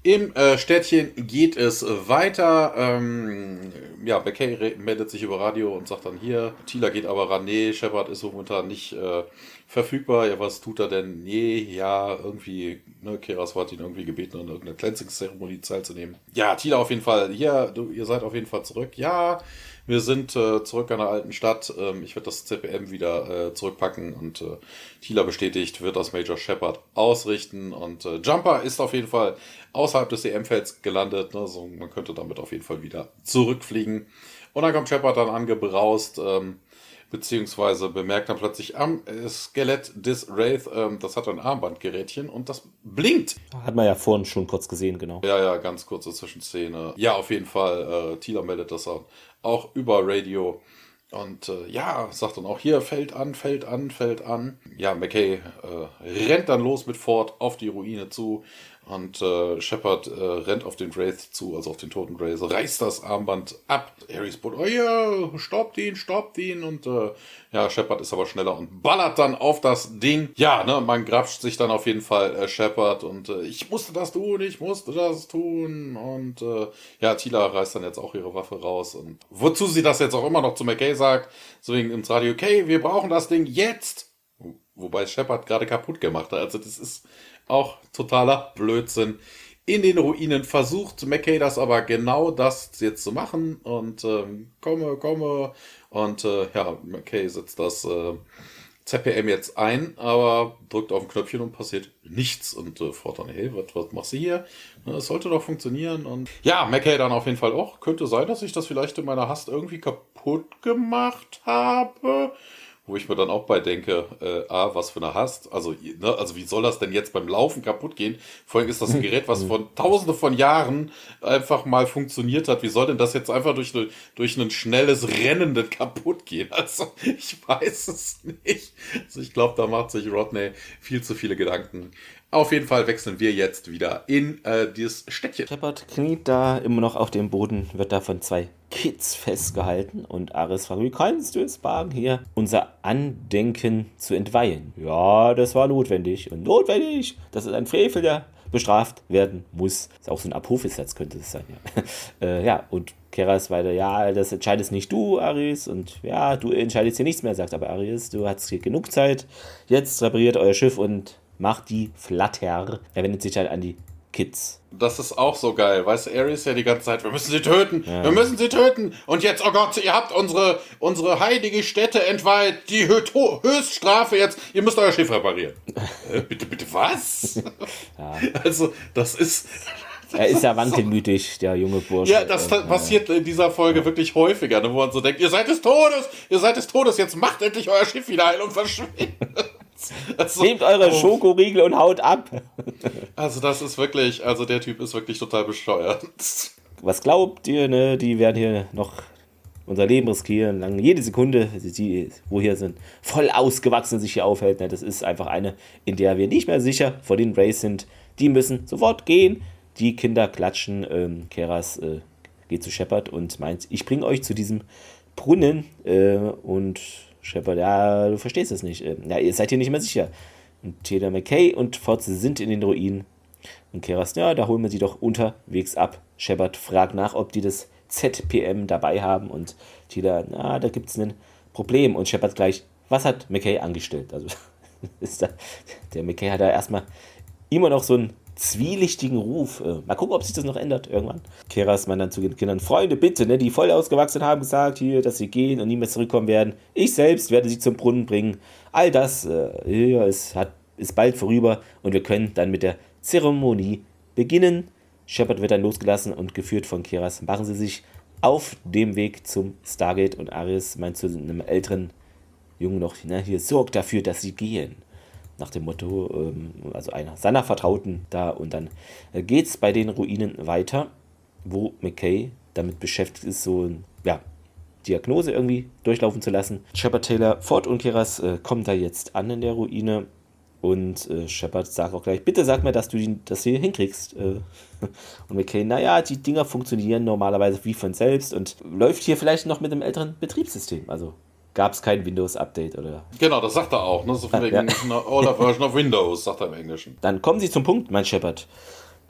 Im äh, Städtchen geht es weiter. Ähm, ja, McKay meldet sich über Radio und sagt dann hier, Teela geht aber ran, nee, Shepard ist momentan nicht äh, verfügbar. Ja, was tut er denn? Nee, ja, irgendwie, ne, Keras hat ihn irgendwie gebeten, an irgendeiner Cleansing-Zeremonie teilzunehmen. Ja, Teela auf jeden Fall, hier, du, ihr seid auf jeden Fall zurück. Ja, wir sind äh, zurück an der alten Stadt. Ähm, ich werde das Z P M wieder äh, zurückpacken und äh, Teela bestätigt, wird das Major Shepard ausrichten und äh, Jumper ist auf jeden Fall außerhalb des E M-Felds gelandet. Ne? So, man könnte damit auf jeden Fall wieder zurückfliegen. Und dann kommt Shepard dann angebraust, ähm, beziehungsweise bemerkt dann plötzlich am äh, Skelett des Wraith, ähm, das hat ein Armbandgerätchen und das blinkt. Hat man ja vorhin schon kurz gesehen, genau. Ja, ja, ganz kurze Zwischenszene. Ja, auf jeden Fall, äh, Teela meldet das auch, auch über Radio. Und äh, ja, sagt dann auch hier, fällt an, fällt an, fällt an. Ja, McKay äh, rennt dann los mit Ford auf die Ruine zu. Und äh, Shepard äh, rennt auf den Wraith zu, also auf den toten Wraith, reißt das Armband ab. Ares Boot, oh ja, stoppt ihn, stoppt ihn. Und äh, ja, Shepard ist aber schneller und ballert dann auf das Ding. Ja, ne, man grapscht sich dann auf jeden Fall äh, Shepard und äh, ich musste das tun, ich musste das tun. Und äh, ja, Teela reißt dann jetzt auch ihre Waffe raus. Und wozu sie das jetzt auch immer noch zu McKay sagt, so wegen ins Radio, okay, wir brauchen das Ding jetzt. Wobei Shepard gerade kaputt gemacht hat. Also das ist auch totaler Blödsinn. In den Ruinen versucht McKay das aber genau das jetzt zu machen. Und ähm, komme, komme. Und äh, ja, McKay setzt das äh, Z P M jetzt ein, aber drückt auf ein Knöpfchen und passiert nichts. Und äh, fragt dann, hey, was, was machst du hier? Das sollte doch funktionieren. Und ja, McKay dann auf jeden Fall auch. Könnte sein, dass ich das vielleicht in meiner Hast irgendwie kaputt gemacht habe. Wo ich mir dann auch bei denke, äh, ah, was für eine Hast. Also, ne, also wie soll das denn jetzt beim Laufen kaputt gehen? Vor allem ist das ein Gerät, was von tausende von Jahren einfach mal funktioniert hat. Wie soll denn das jetzt einfach durch, ne, durch ein schnelles Rennen denn kaputt gehen? Also, ich weiß es nicht. Also, ich glaube, da macht sich Rodney viel zu viele Gedanken. Auf jeden Fall wechseln wir jetzt wieder in äh, dieses Städtchen. Shepard kniet da immer noch auf dem Boden, wird da von zwei Kids festgehalten und Ares fragt, wie kannst du es wagen, hier unser Andenken zu entweihen? Ja, das war notwendig und notwendig, das ist ein Frevel, der bestraft werden muss. Ist auch so ein Apophis-Satz könnte es sein, ja. äh, ja, und Keras weiter, ja, das entscheidest nicht du, Ares, und ja, du entscheidest hier nichts mehr, sagt aber Ares, du hast hier genug Zeit, jetzt repariert euer Schiff und macht die Flatter. Er wendet sich halt an die Kids. Das ist auch so geil. Weißt du, Ares ja die ganze Zeit, wir müssen sie töten, ja. wir müssen sie töten. Und jetzt, oh Gott, ihr habt unsere, unsere heilige Stätte entweiht. Die Hö- Höchststrafe jetzt, ihr müsst euer Schiff reparieren. äh, bitte, bitte, was? Ja. Also, das ist... Er ist ja wankelmütig, der junge Bursche. Ja, das und, passiert in dieser Folge ja. wirklich häufiger, ne, wo man so denkt, ihr seid des Todes, ihr seid des Todes, jetzt macht endlich euer Schiff wieder heil und verschwindet. Also, nehmt eure oh. Schokoriegel und haut ab. Also das ist wirklich, also der Typ ist wirklich total bescheuert. Was glaubt ihr, ne? Die werden hier noch unser Leben riskieren, lang jede Sekunde, die, wo hier sind, voll ausgewachsen sich hier aufhält. Ne? Das ist einfach eine, in der wir nicht mehr sicher vor den Wraiths sind. Die müssen sofort gehen. Die Kinder klatschen. Ähm, Keras äh, geht zu Shepard und meint, ich bringe euch zu diesem Brunnen äh, und Shepard, ja, du verstehst es nicht. Ja, ihr seid hier nicht mehr sicher. Und Teela, McKay und Fotze sind in den Ruinen. Und Keras, ja, da holen wir sie doch unterwegs ab. Shepard fragt nach, ob die das Z P M dabei haben. Und Teela, na, da gibt es ein Problem. Und Shepard gleich, was hat McKay angestellt? Also, ist da, der McKay hat da erstmal immer noch so einen zwielichtigen Ruf. Mal gucken, ob sich das noch ändert irgendwann. Keras meint dann zu den Kindern, Freunde, bitte, ne, die voll ausgewachsen haben gesagt hier, dass sie gehen und nie mehr zurückkommen werden. Ich selbst werde sie zum Brunnen bringen. All das äh, ja, es hat, ist bald vorüber und wir können dann mit der Zeremonie beginnen. Shepard wird dann losgelassen und geführt von Keras. Machen sie sich auf dem Weg zum Stargate und Ares meint zu einem älteren Jungen noch, na, hier sorgt dafür, dass sie gehen. Nach dem Motto, ähm, also einer seiner Vertrauten da. Und dann äh, geht es bei den Ruinen weiter, wo McKay damit beschäftigt ist, so eine ja, Diagnose irgendwie durchlaufen zu lassen. Shepard, Teela, Ford und Keras äh, kommen da jetzt an in der Ruine. Und äh, Shepard sagt auch gleich, bitte sag mir, dass du die, das hier hinkriegst. Äh, und McKay, naja, die Dinger funktionieren normalerweise wie von selbst und läuft hier vielleicht noch mit einem älteren Betriebssystem. Also gab es kein Windows-Update, oder? Genau, das sagt er auch, ne? So von wegen ja. einer older version of Windows, sagt er im Englischen. Dann kommen sie zum Punkt, mein Shepard.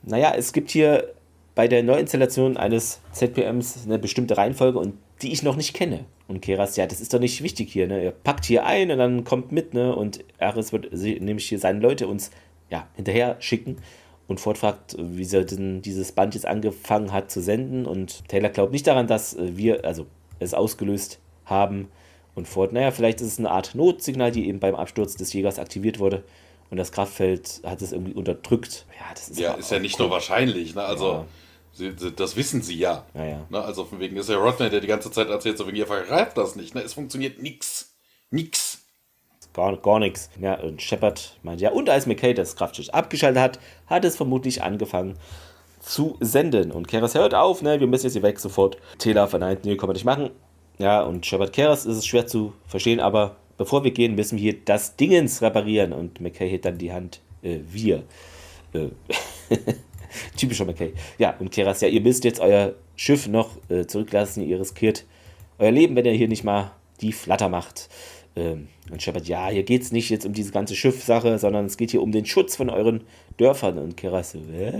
naja, es gibt hier bei der Neuinstallation eines Z P Ms eine bestimmte Reihenfolge und die ich noch nicht kenne. Und Keras, ja, das ist doch nicht wichtig hier, ne? Er packt hier ein und dann kommt mit, ne? Und Ares wird nämlich hier seine Leute uns ja, hinterher schicken. Und Ford fragt, wie sie denn dieses Band jetzt angefangen hat zu senden. Und Taylor glaubt nicht daran, dass wir also es ausgelöst haben. Und Ford, naja, vielleicht ist es eine Art Notsignal, die eben beim Absturz des Jägers aktiviert wurde. Und das Kraftfeld hat es irgendwie unterdrückt. Ja, das ist ja, ist ja nicht cool. Nur wahrscheinlich. Ne? Also, ja. sie, sie, das wissen sie ja. ja, ja. Ne? Also, von wegen ist ja Rodney, der die ganze Zeit erzählt, so wegen ihr vergreift das nicht. Ne? Es funktioniert nix. Nix. Gar, gar nichts. Ja, und Shepard meint, ja, und als McKay das Kraftschiff abgeschaltet hat, hat es vermutlich angefangen zu senden. Und Keras hört auf, ne, wir müssen jetzt hier weg, sofort. Taylor verneint, nee, können wir nicht machen. Ja, und Shepard Keras ist es schwer zu verstehen, aber bevor wir gehen, müssen wir hier das Dingens reparieren. Und McKay hebt dann die Hand, äh, wir. Äh, typischer McKay. Ja, und Keras, ja, ihr müsst jetzt euer Schiff noch äh, zurücklassen, ihr riskiert euer Leben, wenn ihr hier nicht mal die Flatter macht. Ähm, und Shepard, ja, hier geht es nicht jetzt um diese ganze Schiffsache, sondern es geht hier um den Schutz von euren Dörfern. Und Keras,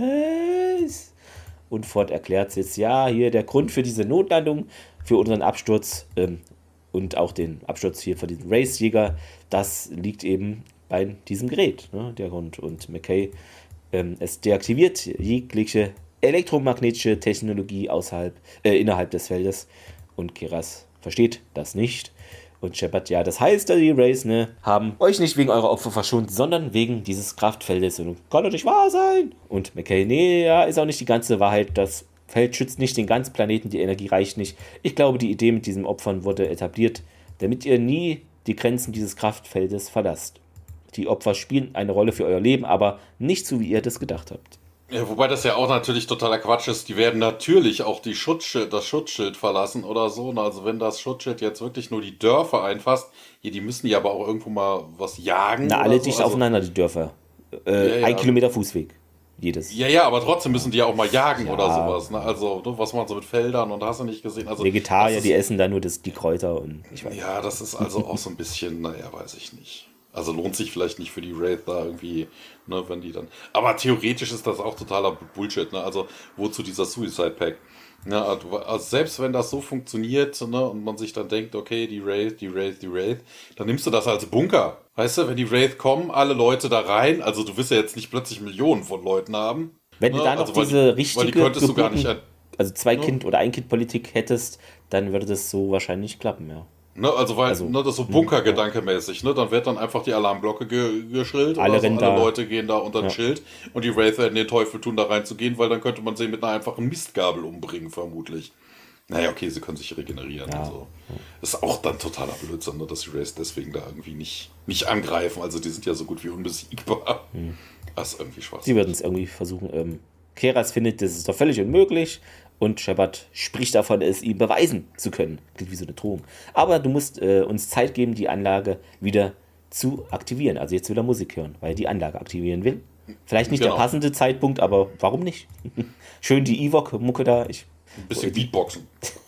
was? Und Ford erklärt es jetzt, ja, hier der Grund für diese Notlandung, für unseren Absturz ähm, und auch den Absturz hier von diesem Race-Jäger, das liegt eben bei diesem Gerät, ne, der Grund. Und McKay, ähm, es deaktiviert jegliche elektromagnetische Technologie außerhalb, äh, innerhalb des Feldes. Und Keras versteht das nicht. Und Shepard, ja, das heißt, die Race, ne, haben euch nicht wegen eurer Opfer verschont, sondern wegen dieses Kraftfeldes. Und kann doch nicht wahr sein. Und McKay, nee, ja, ist auch nicht die ganze Wahrheit. Das Feld schützt nicht den ganzen Planeten, die Energie reicht nicht. Ich glaube, die Idee mit diesem Opfern wurde etabliert, damit ihr nie die Grenzen dieses Kraftfeldes verlasst. Die Opfer spielen eine Rolle für euer Leben, aber nicht so, wie ihr das gedacht habt. Ja, wobei das ja auch natürlich totaler Quatsch ist. Die werden natürlich auch die Schutzschild, das Schutzschild verlassen oder so. Also wenn das Schutzschild jetzt wirklich nur die Dörfer einfasst, hier, die müssen ja aber auch irgendwo mal was jagen. Na, alle so. dicht also, aufeinander, die Dörfer. Äh, ja, ja. Ein Kilometer Fußweg. Jedes. Ja, ja, aber trotzdem müssen die ja auch mal jagen ja. oder sowas. Ne? Also, was machen sie mit Feldern und hast du nicht gesehen? Also, Vegetarier, ist, die essen dann nur das, die Kräuter und ich weiß. Ja, das ist also auch so ein bisschen, naja, weiß ich nicht. Also lohnt sich vielleicht nicht für die Wraith da irgendwie, ne, wenn die dann. Aber theoretisch ist das auch totaler Bullshit, ne? Also, wozu dieser Suicide Pack? Ja, also selbst wenn das so funktioniert, ne, und man sich dann denkt, okay, die Wraith, die Wraith, die Wraith, dann nimmst du das als Bunker. Weißt du, wenn die Wraith kommen, alle Leute da rein, also du wirst ja jetzt nicht plötzlich Millionen von Leuten haben. Wenn ne? du da noch also, diese die, richtige, die könntest du gar nicht, also zwei ne? Kind- oder ein Kind-Politik hättest, dann würde das so wahrscheinlich klappen, ja. Ne, also weil also, ne, das so Bunkergedanke-mäßig, ne? Dann wird dann einfach die Alarmglocke ge geschrillt. Alle, so. alle Leute gehen da unter ein ja. Schild und die Wraith werden den Teufel tun, da reinzugehen, weil dann könnte man sie mit einer einfachen Mistgabel umbringen, vermutlich. Naja, okay, sie können sich regenerieren. Ja. Also. Das ist auch dann totaler Blödsinn, ne, dass die Wraith deswegen da irgendwie nicht, nicht angreifen. Also die sind ja so gut wie unbesiegbar. Hm. Das ist irgendwie schwach. Sie würden es irgendwie versuchen. Ähm, Keras findet, das ist doch völlig unmöglich. Und Shepard spricht davon, es ihm beweisen zu können. Klingt wie so eine Drohung. Aber du musst äh, uns Zeit geben, die Anlage wieder zu aktivieren. Also jetzt wieder Musik hören, weil er die Anlage aktivieren will. Vielleicht nicht genau. Der passende Zeitpunkt, aber warum nicht? Schön die Ewok-Mucke da. Ich, Ein bisschen Beatboxen.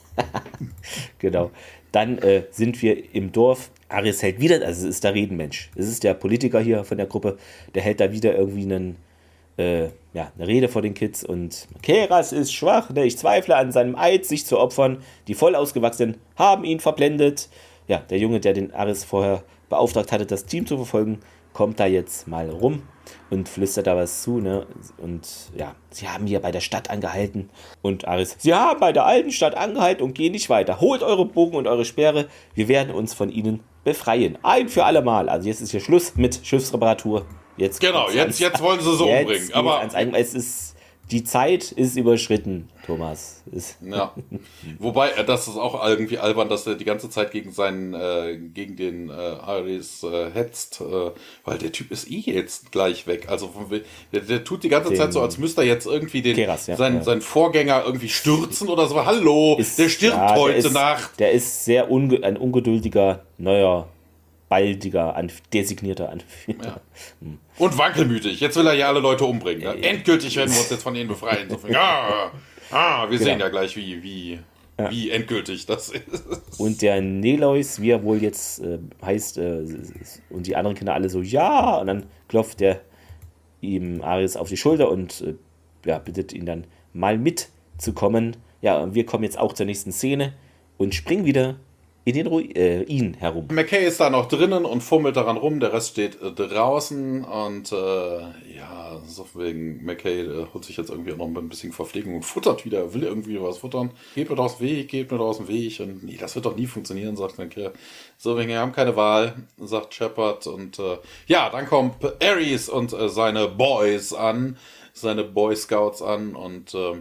Genau. Dann äh, sind wir im Dorf. Ares hält wieder, also es ist der Redenmensch. Es ist der Politiker hier von der Gruppe. Der hält da wieder irgendwie einen Äh, ja, eine Rede vor den Kids und Keras ist schwach, ne? Ich zweifle an seinem Eid, sich zu opfern. Die voll ausgewachsenen haben ihn verblendet. Ja, der Junge, der den Ares vorher beauftragt hatte, das Team zu verfolgen, kommt da jetzt mal rum und flüstert da was zu, ne? Und ja, sie haben hier bei der Stadt angehalten. Und Ares, sie haben bei der alten Stadt angehalten und gehen nicht weiter. Holt eure Bogen und eure Speere, wir werden uns von ihnen befreien. Ein für alle Mal. Also jetzt ist hier Schluss mit Schiffsreparatur. Jetzt genau, jetzt, ans, jetzt wollen sie so umbringen. Aber es ist, die Zeit ist überschritten, Thomas. Ist ja. Wobei, das ist auch irgendwie albern, dass er die ganze Zeit gegen seinen, äh, gegen den äh, Ares äh, hetzt, äh, weil der Typ ist eh jetzt gleich weg. Also der, der tut die ganze den, Zeit so, als müsste er jetzt irgendwie den, Keras, ja, seinen, ja. seinen Vorgänger irgendwie stürzen oder so. Hallo, ist, der stirbt ja, heute der ist, Nacht. Der ist sehr unge ein ungeduldiger, neuer baldiger, Anf designierter Anführer. Ja. Hm. Und wankelmütig. Jetzt will er ja alle Leute umbringen. Ne? Endgültig werden wir uns jetzt von ihnen befreien. So, ah, ah, wir genau. sehen ja gleich, wie, wie, ja. wie endgültig das ist. Und der Neleus, wie er wohl jetzt äh, heißt, äh, und die anderen Kinder alle so, ja, und dann klopft der ihm Ares auf die Schulter und äh, ja, bittet ihn dann mal mitzukommen. Ja, und wir kommen jetzt auch zur nächsten Szene und springen wieder in den Ruin äh, herum. McKay ist da noch drinnen und fummelt daran rum, der Rest steht äh, draußen und äh, ja, so wegen McKay äh, holt sich jetzt irgendwie auch noch ein bisschen Verpflegung und futtert wieder, will irgendwie was futtern. Geht mir doch aus dem Weg, geht mir doch aus dem Weg und nee, das wird doch nie funktionieren, sagt McKay. So wegen, wir haben keine Wahl, sagt Shepard und äh, ja, dann kommt Ares und äh, seine Boys an, seine Boy Scouts an und äh,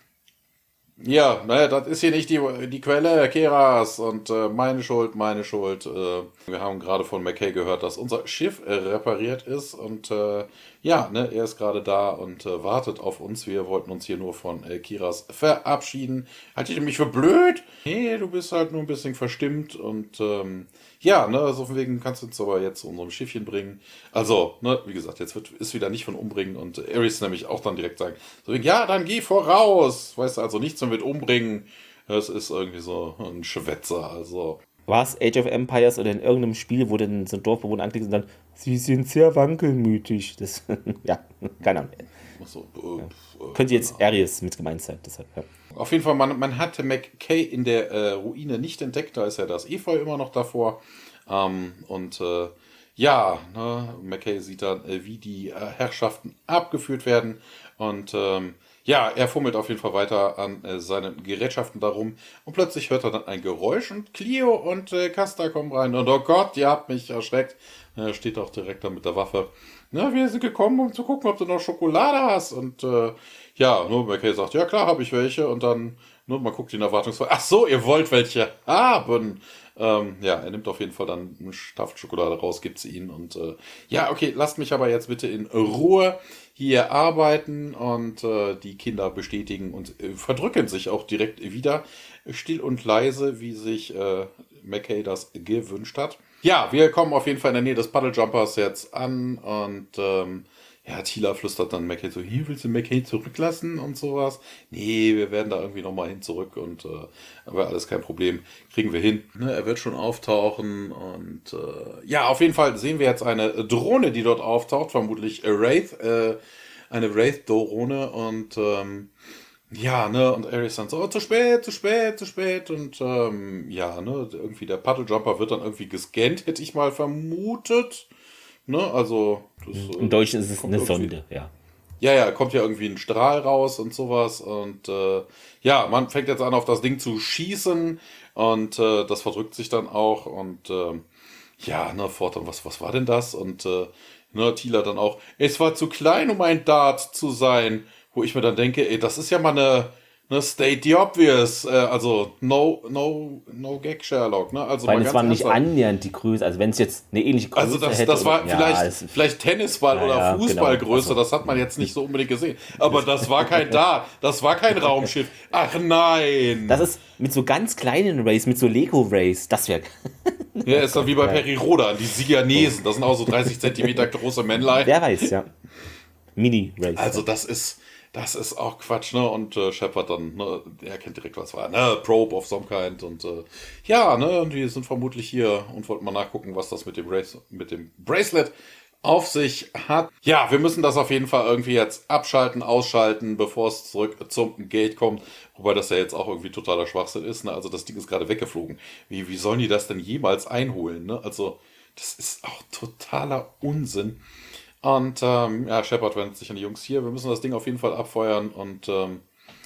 ja, naja, das ist hier nicht die, die Quelle, Keras, und äh, meine Schuld, meine Schuld. Äh, wir haben gerade von McKay gehört, dass unser Schiff äh, repariert ist und äh, ja, ne, er ist gerade da und äh, wartet auf uns. Wir wollten uns hier nur von äh, Kiras verabschieden. Haltet ihr mich für blöd? Nee, du bist halt nur ein bisschen verstimmt und ähm, ja, ne, also von wegen kannst du uns aber jetzt zu unserem Schiffchen bringen. Also, ne, wie gesagt, jetzt wird ist wieder nicht von umbringen und Ares nämlich auch dann direkt sagen, so wegen, ja, dann geh voraus. Weißt du, also nichts mehr mit umbringen. Das ist irgendwie so ein Schwätzer, also. War es Age of Empires oder in irgendeinem Spiel, wo dann so ein Dorfbewohner anklickt und dann, sie sind sehr wankelmütig. Das, ja, keine Ahnung. So, äh, ja. Könnte jetzt Ares mit gemeint sein, deshalb, ja. Auf jeden Fall, man, man hatte McKay in der äh, Ruine nicht entdeckt, da ist ja das Efeu immer noch davor. Ähm, und äh, ja, ne, McKay sieht dann, äh, wie die äh, Herrschaften abgeführt werden. Und ähm, ja, er fummelt auf jeden Fall weiter an äh, seinen Gerätschaften darum. Und plötzlich hört er dann ein Geräusch und Cleo und äh, Casta kommen rein. Und oh Gott, ihr habt mich erschreckt. Er steht auch direkt da mit der Waffe. Na, wir sind gekommen, um zu gucken, ob du noch Schokolade hast. Und äh, ja, nur McKay sagt, ja klar, habe ich welche. Und dann, nur man guckt ihn erwartungsvoll, ach so, ihr wollt welche haben. Ähm, ja, er nimmt auf jeden Fall dann eine Tafel Schokolade raus, gibt sie ihnen. Und äh, ja, okay, lasst mich aber jetzt bitte in Ruhe hier arbeiten. Und äh, die Kinder bestätigen und äh, verdrücken sich auch direkt wieder, still und leise, wie sich äh, McKay das gewünscht hat. Ja, wir kommen auf jeden Fall in der Nähe des Puddlejumpers jetzt an und ähm, ja, Teela flüstert dann McKay so, hier willst du McKay zurücklassen und sowas? Nee, wir werden da irgendwie nochmal hin zurück und äh, aber alles kein Problem, kriegen wir hin. Ne, er wird schon auftauchen und äh, ja, auf jeden Fall sehen wir jetzt eine Drohne, die dort auftaucht, vermutlich Wraith, äh, eine Wraith-Drohne und ähm, ja, ne, und Ares dann so, oh, zu spät, zu spät, zu spät und ähm, ja, ne, irgendwie der Puddlejumper wird dann irgendwie gescannt, hätte ich mal vermutet, ne, also das, im Deutschen ist es eine Sonde, ja. Ja, ja, kommt ja irgendwie ein Strahl raus und sowas und äh, ja, man fängt jetzt an auf das Ding zu schießen und äh, das verdrückt sich dann auch und äh, ja, ne, Fortan, was, was war denn das? Und äh, ne, Teela dann auch, es war zu klein, um ein Dart zu sein. Wo ich mir dann denke, ey, das ist ja mal eine, eine State the obvious, äh, also no, no, no gag Sherlock, ne? Also weil es war nicht annähernd die Größe, also wenn es jetzt eine ähnliche Größe also das, hätte. das war oder, vielleicht, ja, vielleicht Tennisball ja, oder ja, Fußballgröße, genau. Das hat man jetzt nicht so unbedingt gesehen. Aber das war kein da, das war kein Raumschiff. Ach nein! Das ist mit so ganz kleinen Rays, mit so Lego-Rays, das wäre... Ja, ist dann wie bei Peri Rodan, die Siganesen, das sind auch so dreißig Zentimeter große Männlein. Wer weiß, ja. Mini-Rays. Also das ist... Das ist auch Quatsch, ne? Und äh, Shepard dann, ne, er kennt direkt, was war, ne? Probe of some kind. Und äh, ja, ne, und die sind vermutlich hier und wollten mal nachgucken, was das mit dem, Brace mit dem Bracelet auf sich hat. Ja, wir müssen das auf jeden Fall irgendwie jetzt abschalten, ausschalten, bevor es zurück zum Gate kommt. Wobei das ja jetzt auch irgendwie totaler Schwachsinn ist, ne? Also das Ding ist gerade weggeflogen. Wie, wie sollen die das denn jemals einholen, ne? Also das ist auch totaler Unsinn. Und ähm, ja, Shepard wendet sich an die Jungs hier. Wir müssen das Ding auf jeden Fall abfeuern. Und ähm,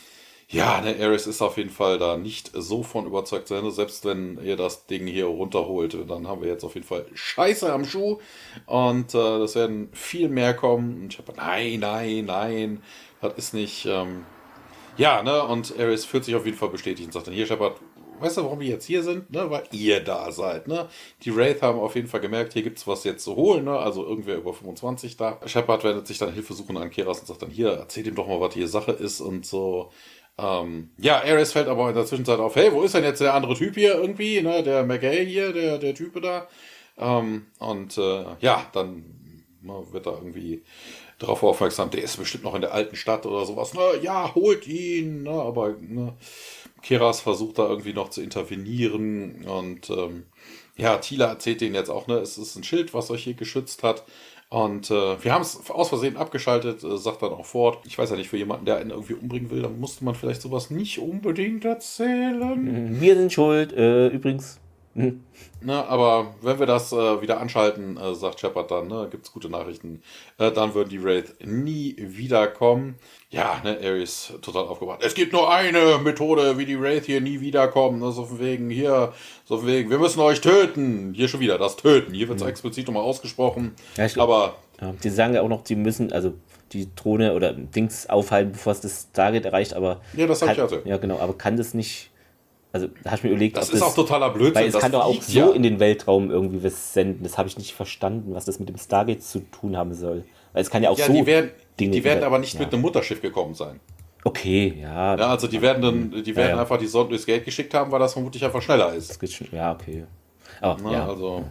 ja, ne, Ares ist auf jeden Fall da nicht so von überzeugt sein. Selbst wenn ihr das Ding hier runterholt, dann haben wir jetzt auf jeden Fall Scheiße am Schuh. Und äh, das werden viel mehr kommen. Und Shepard, nein, nein, nein, das ist nicht... Ähm, ja, ne, und Ares fühlt sich auf jeden Fall bestätigt und sagt dann, hier, Shepard, weißt du, warum wir jetzt hier sind? Ne? Weil ihr da seid. Ne? Die Wraith haben auf jeden Fall gemerkt, hier gibt es was jetzt zu holen. Ne? Also irgendwer über fünfundzwanzig da. Shepard wendet sich dann Hilfe suchen an Keras und sagt dann, hier, erzähl ihm doch mal, was hier Sache ist und so. Ähm, ja, Ares fällt aber in der Zwischenzeit auf, hey, wo ist denn jetzt der andere Typ hier irgendwie? Ne? Der McKay hier, der, der Type da. Ähm, und äh, ja, dann ne, wird da irgendwie darauf aufmerksam, der ist bestimmt noch in der alten Stadt oder sowas. Ne? Ja, holt ihn. Ne? Aber ne? Keras versucht da irgendwie noch zu intervenieren und ähm, Ja, Teela erzählt denen jetzt auch, ne, es ist ein Schild, was euch hier geschützt hat. Und äh, wir haben es aus Versehen abgeschaltet, äh, sagt dann auch Ford. Ich weiß ja nicht, für jemanden, der einen irgendwie umbringen will, dann musste man vielleicht sowas nicht unbedingt erzählen. Wir sind schuld, äh, übrigens. Hm. Ne, aber wenn wir das äh, wieder anschalten, äh, sagt Shepard dann, ne, gibt es gute Nachrichten, äh, dann würden die Wraith nie wiederkommen. Ja, ne, Ares total aufgewacht. Es gibt nur eine Methode, wie die Wraith hier nie wiederkommen. Ne, so von wegen, hier, so von wegen, wir müssen euch töten. Hier schon wieder, das Töten. Hier wird es mhm. explizit nochmal ausgesprochen. Ja, ich, aber... Ja, die sagen ja auch noch, sie müssen, also die Drohne oder Dings aufhalten, bevor es das Target erreicht, aber... Ja, das habe ich hatte. Ja, genau, aber kann das nicht... Also, da habe ich mir überlegt, das ob ist das, auch totaler Blödsinn. Weil es das kann doch auch so ja. in den Weltraum irgendwie was senden. Das habe ich nicht verstanden, was das mit dem Stargate zu tun haben soll. Weil es kann ja auch ja, so die werden, Dinge... Die werden aber nicht ja. mit einem Mutterschiff gekommen sein. Okay, ja. Ja, also die werden dann, die werden ja, ja. einfach die Sonden durchs Gate geschickt haben, weil das vermutlich einfach schneller ist. Das geht schon, ja, okay. Aber, Na, ja. Also...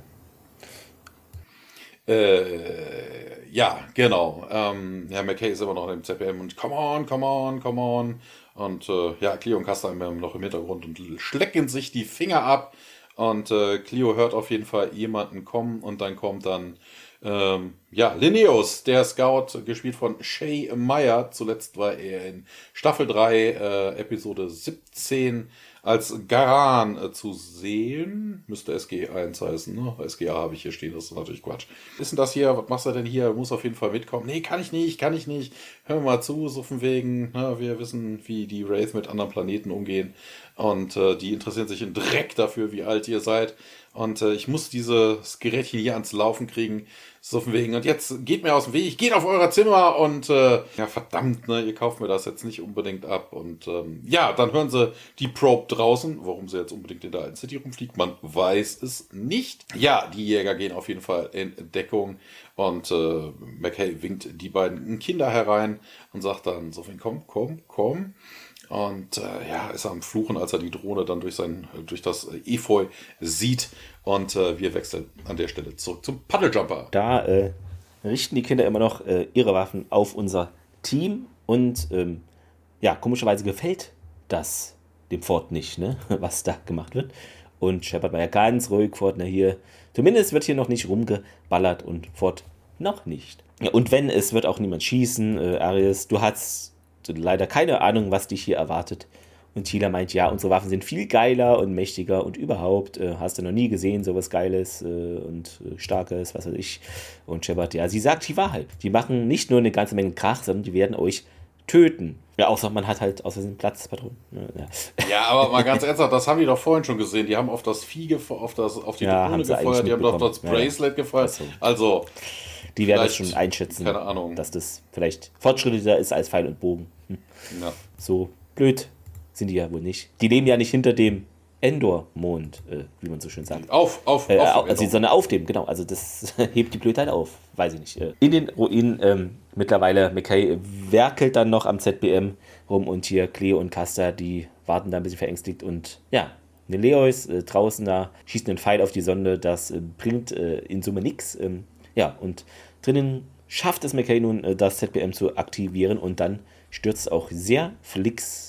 Äh, ja, genau. Ähm, ja, McKay ist immer noch im Z P M und come on, come on, come on. Und äh, ja, Cleo und Custer haben noch im Hintergrund und schlecken sich die Finger ab. Und äh, Cleo hört auf jeden Fall jemanden kommen und dann kommt dann ähm, ja, Linnaeus, der Scout, gespielt von Shay Meyer. Zuletzt war er in Staffel drei, äh, Episode siebzehn als Garan äh, zu sehen. Müsste S G eins heißen, ne? S G A habe ich hier stehen, das ist natürlich Quatsch. Ist denn das hier, was machst du denn hier? Muss auf jeden Fall mitkommen. Nee, kann ich nicht, kann ich nicht. Hör mir mal zu, so von wegen, ne? Wir wissen, wie die Wraith mit anderen Planeten umgehen. Und äh, die interessieren sich in Dreck dafür, wie alt ihr seid. Und äh, ich muss dieses Gerätchen hier ans Laufen kriegen. So von wegen. Und jetzt geht mir aus dem Weg. Ich gehe auf euer Zimmer und äh, ja, verdammt, ne, ihr kauft mir das jetzt nicht unbedingt ab. Und ähm, ja, dann hören sie die Probe draußen. Warum sie jetzt unbedingt in der alten City rumfliegt, man weiß es nicht. Ja, die Jäger gehen auf jeden Fall in Deckung. Und äh, McKay winkt die beiden Kinder herein und sagt dann so, komm, komm, komm. Und äh, ja, ist am Fluchen, als er die Drohne dann durch sein, durch das Efeu sieht. Und äh, wir wechseln an der Stelle zurück zum Paddeljumper. Da äh, richten die Kinder immer noch äh, ihre Waffen auf unser Team. Und ähm, ja, komischerweise gefällt das dem Ford nicht, ne? Was da gemacht wird. Und Shepard war ja ganz ruhig, Ford, na hier, zumindest wird hier noch nicht rumgeballert und Ford noch nicht. Ja, und wenn, es wird auch niemand schießen. Äh, Ares, du hast leider keine Ahnung, was dich hier erwartet. Und Teela meint, ja, unsere Waffen sind viel geiler und mächtiger und überhaupt, äh, hast du noch nie gesehen, sowas Geiles äh, und äh, Starkes, was weiß ich. Und Shepard, ja, sie sagt die Wahrheit. Die machen nicht nur eine ganze Menge Krach, sondern die werden euch töten. Ja, außer man hat halt aus Versehen Platzpatronen. Ja. ja, aber mal ganz ernsthaft, das haben die doch vorhin schon gesehen. Die haben auf das Vieh gefeuert, auf, das, auf die ja, Drohne gefeuert, die haben doch das Bracelet ja, gefeuert. Also, also die werden das schon einschätzen, keine Ahnung, dass das vielleicht fortschrittlicher ist als Pfeil und Bogen. Hm. Ja. So blöd sind die ja wohl nicht. Die leben ja nicht hinter dem Endor-Mond, äh, wie man so schön sagt. Auf, auf, äh, auf. Also die Sonne auf dem, genau. Also das hebt die Blödheit auf. Weiß ich nicht. In den Ruinen ähm, mittlerweile, McKay werkelt dann noch am Z B M rum und hier Cleo und Custer, die warten da ein bisschen verängstigt und ja, Linnaeus äh, draußen da schießt einen Pfeil auf die Sonde, das äh, bringt äh, in Summe nichts. Ähm, ja, und drinnen schafft es McKay nun, äh, das Z B M zu aktivieren und dann stürzt auch sehr flix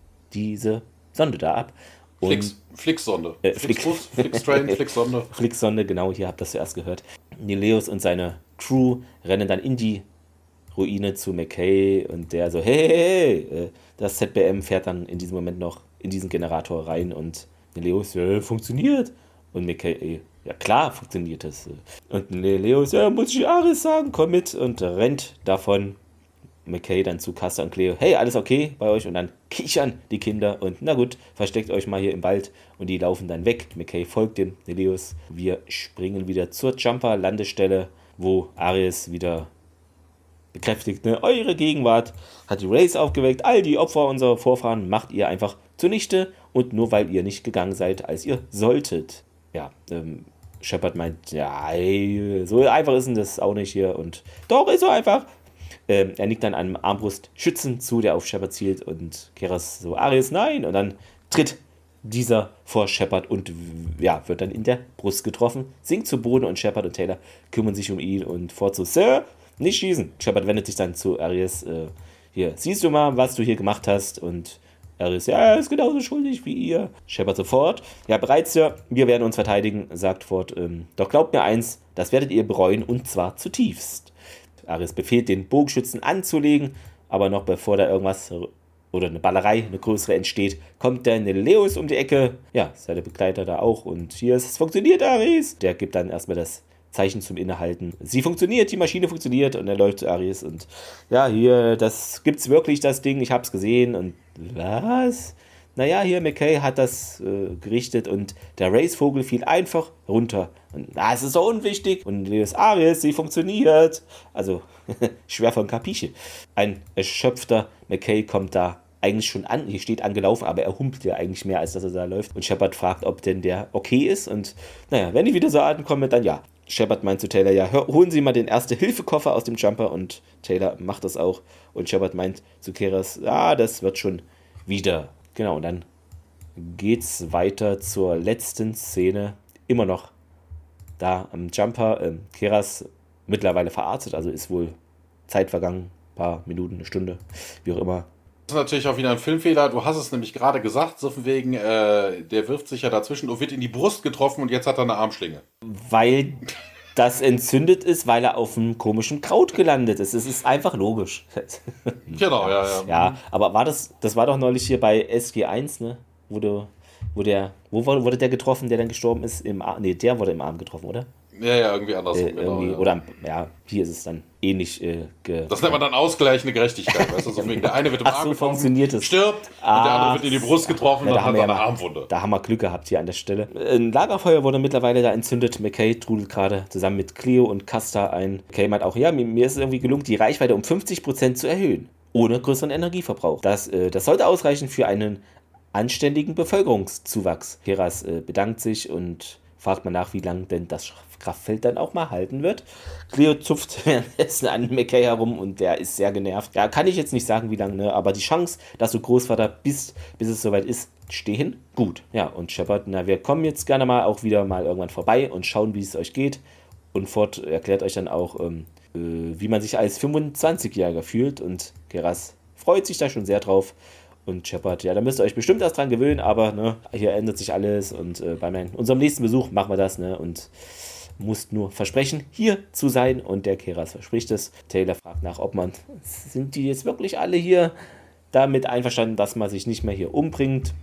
diese Sonde da ab. Und, Flix, Flix-Sonde. Äh, Flix-Bus, Flix-Train, Flix-Sonde. Flix-Sonde, genau, hier habt ihr das zuerst gehört. Linnaeus und seine Crew rennen dann in die Ruine zu McKay und der so, hey, hey, hey, das Z B M fährt dann in diesem Moment noch in diesen Generator rein und Linnaeus, ja, funktioniert. Und McKay, ja klar, funktioniert das. Und Linnaeus, ja, muss ich Ares sagen, komm mit und rennt davon. McKay dann zu Custer und Cleo, hey, alles okay bei euch? Und dann kichern die Kinder und na gut, versteckt euch mal hier im Wald und die laufen dann weg. McKay folgt dem Linnaeus. Wir springen wieder zur Jumper-Landestelle, wo Ares wieder bekräftigt, ne, eure Gegenwart hat die Wraith aufgeweckt, all die Opfer unserer Vorfahren macht ihr einfach zunichte und nur weil ihr nicht gegangen seid, als ihr solltet. Ja, ähm, Shepard meint, ja, ey, so einfach ist denn das auch nicht hier und doch, ist so einfach. Ähm, er nickt dann einem Armbrustschützen zu, der auf Shepard zielt und Keras so, Ares, nein! Und dann tritt dieser vor Shepard und ja, wird dann in der Brust getroffen, sinkt zu Boden und Shepard und Taylor kümmern sich um ihn und Ford so, Sir, nicht schießen. Shepard wendet sich dann zu Ares, äh, hier, siehst du mal, was du hier gemacht hast und Ares, ja, er ist genauso schuldig wie ihr. Shepard sofort. Ja, bereit, Sir. Wir werden uns verteidigen, sagt Ford. Ähm, doch glaubt mir eins, das werdet ihr bereuen und zwar zutiefst. Ares befiehlt, den Bogenschützen anzulegen, aber noch bevor da irgendwas oder eine Ballerei, eine größere entsteht, kommt der Neleus um die Ecke. Ja, seine Begleiter da auch. Und hier ist es funktioniert, Ares. Der gibt dann erstmal das Zeichen zum Innehalten. Sie funktioniert, die Maschine funktioniert und er läuft zu Ares und ja, hier, das gibt's wirklich, das Ding, ich hab's gesehen und was? Naja, hier, McKay hat das äh, gerichtet und der Race-Vogel fiel einfach runter. Und na, es ist so unwichtig. Und Leos Ares, sie funktioniert. Also, schwer von Kapiche. Ein erschöpfter McKay kommt da eigentlich schon an, hier steht angelaufen, aber er humpelt ja eigentlich mehr, als dass er da läuft. Und Shepard fragt, ob denn der okay ist. Und naja, wenn ich wieder so ankomme, dann ja. Shepard meint zu Taylor, ja, hör, holen Sie mal den Erste-Hilfe-Koffer aus dem Jumper. Und Taylor macht das auch. Und Shepard meint zu Keras, ja, das wird schon wieder. Genau, und dann geht's weiter zur letzten Szene. Immer noch da am Jumper. Ähm, Keras mittlerweile verarztet, also ist wohl Zeit vergangen. Ein paar Minuten, eine Stunde, wie auch immer. Das ist natürlich auch wieder ein Filmfehler. Du hast es nämlich gerade gesagt, so von wegen, äh, der wirft sich ja dazwischen und wird in die Brust getroffen und jetzt hat er eine Armschlinge. Weil das entzündet ist, weil er auf einem komischen Kraut gelandet ist. Es ist einfach logisch. Genau, ja, ja. Ja, aber war das, das war doch neulich hier bei S G eins, ne? Wo, du, wo der, wo wurde der getroffen, der dann gestorben ist? Im Arm, nee, der wurde im Arm getroffen, oder? Ja, ja, irgendwie anders. Äh, genau, irgendwie, ja. Oder, ja, hier ist es dann ähnlich. Äh, ge- Das nennt man dann ausgleichende Gerechtigkeit. Weißt du, so wegen der eine wird im Ach Arm so, getroffen, funktioniert es. stirbt Ah, und der andere wird in die Brust getroffen ja, und da hat haben dann wir eine ja, Armwunde. Da haben wir Glück gehabt hier an der Stelle. Ein Lagerfeuer wurde mittlerweile da entzündet. McKay trudelt gerade zusammen mit Cleo und Custer ein. McKay meint auch, ja, mir, mir ist es irgendwie gelungen, die Reichweite um fünfzig Prozent zu erhöhen. Ohne größeren Energieverbrauch. Das, äh, das sollte ausreichen für einen anständigen Bevölkerungszuwachs. Keras äh, bedankt sich und fragt mal nach, wie lange denn das Kraftfeld dann auch mal halten wird. Cleo zupft währenddessen an McKay herum und der ist sehr genervt. Ja, kann ich jetzt nicht sagen, wie lange, ne? Aber die Chance, dass du Großvater bist, bis es soweit ist, stehen gut. Ja, und Shepard, na, wir kommen jetzt gerne mal auch wieder mal irgendwann vorbei und schauen, wie es euch geht. Und Ford erklärt euch dann auch, ähm, äh, wie man sich als fünfundzwanzigjähriger fühlt. Und Keras freut sich da schon sehr drauf. Und Shepard, ja, da müsst ihr euch bestimmt erst dran gewöhnen, aber ne, hier ändert sich alles und äh, bei mein, unserem nächsten Besuch machen wir das, ne, und musst nur versprechen, hier zu sein und der Keras verspricht es. Taylor fragt nach, ob man, sind die jetzt wirklich alle hier damit einverstanden, dass man sich nicht mehr hier umbringt?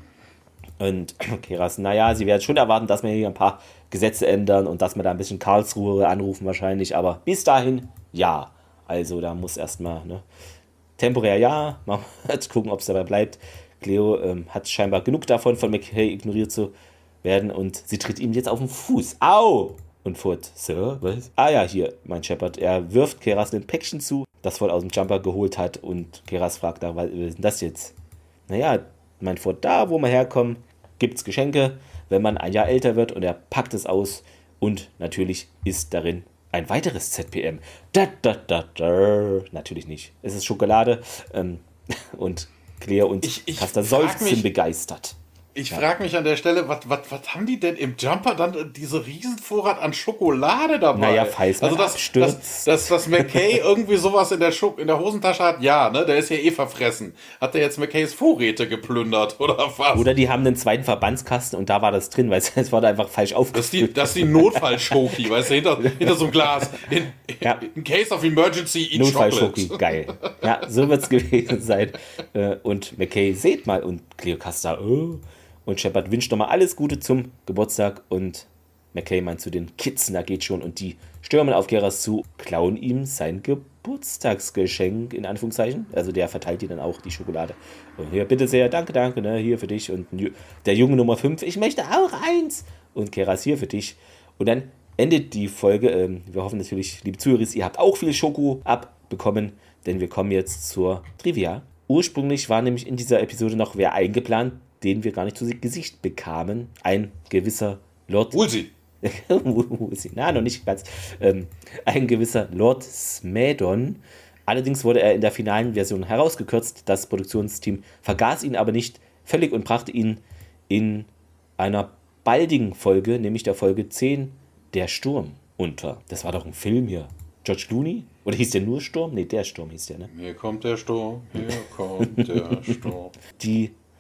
Und Keras, naja, sie werden schon erwarten, dass wir hier ein paar Gesetze ändern und dass wir da ein bisschen Karlsruhe anrufen wahrscheinlich, aber bis dahin, ja. Also da muss erstmal, ne, temporär ja, mal gucken, ob es dabei bleibt. Cleo ähm, hat scheinbar genug davon, von McKay ignoriert zu werden und sie tritt ihm jetzt auf den Fuß. Au! Und Ford, Sir, was? Ah ja, hier, mein Shepard. Er wirft Keras ein Päckchen zu, das Ford aus dem Jumper geholt hat und Keras fragt da, was ist denn das jetzt? Naja, mein Ford, da wo wir herkommen, gibt's Geschenke, wenn man ein Jahr älter wird, und er packt es aus und natürlich ist darin ein weiteres Z P M. Da, da, da, da. Natürlich nicht. Es ist Schokolade. Ähm, und Claire und Ich- ich Custer frag seufzen mich- begeistert. Ich frage mich an der Stelle, was, was, was haben die denn im Jumper dann diese Riesenvorrat an Schokolade dabei? Naja, falls man also dass, abstürzt. dass, dass, dass McKay irgendwie sowas in der, Scho- in der Hosentasche hat, ja, ne, der ist ja eh verfressen. Hat der jetzt McKays Vorräte geplündert oder was? Oder die haben einen zweiten Verbandskasten und da war das drin, weil es, es wurde einfach falsch Das ist die, aufgefüllt. das ist die Notfallschoki, weißt du, hinter, hinter so einem Glas. In, Ja. in case of emergency, eat Notfallschoki, chocolate. geil. Ja, so wird es gewesen sein. Äh, Und McKay, seht mal, und Cleo Custer, oh. Und Shepard wünscht nochmal alles Gute zum Geburtstag und McKay meint zu den Kids, da geht schon, und die stürmen auf Keras zu, klauen ihm sein Geburtstagsgeschenk, in Anführungszeichen. Also der verteilt ihr dann auch die Schokolade. Und hier, bitte sehr, danke, danke, ne, hier für dich. Und der Junge Nummer fünf, ich möchte auch eins. Und Keras, hier für dich. Und dann endet die Folge. Ähm, wir hoffen natürlich, liebe Zuhörer, ihr habt auch viel Schoko abbekommen, denn wir kommen jetzt zur Trivia. Ursprünglich war nämlich in dieser Episode noch wer eingeplant, den wir gar nicht zu Gesicht bekamen. Ein gewisser Lord... Woolsey. Woolsey, na, noch nicht ganz. Ähm, ein gewisser Lord Smedon. Allerdings wurde er in der finalen Version herausgekürzt. Das Produktionsteam vergaß ihn aber nicht völlig und brachte ihn in einer baldigen Folge, nämlich der Folge zehn, Der Sturm, unter. Das war doch ein Film hier. George Clooney? Oder hieß der nur Sturm? Nee, der Sturm hieß der, ne? Hier kommt der Sturm, hier kommt der Sturm. Die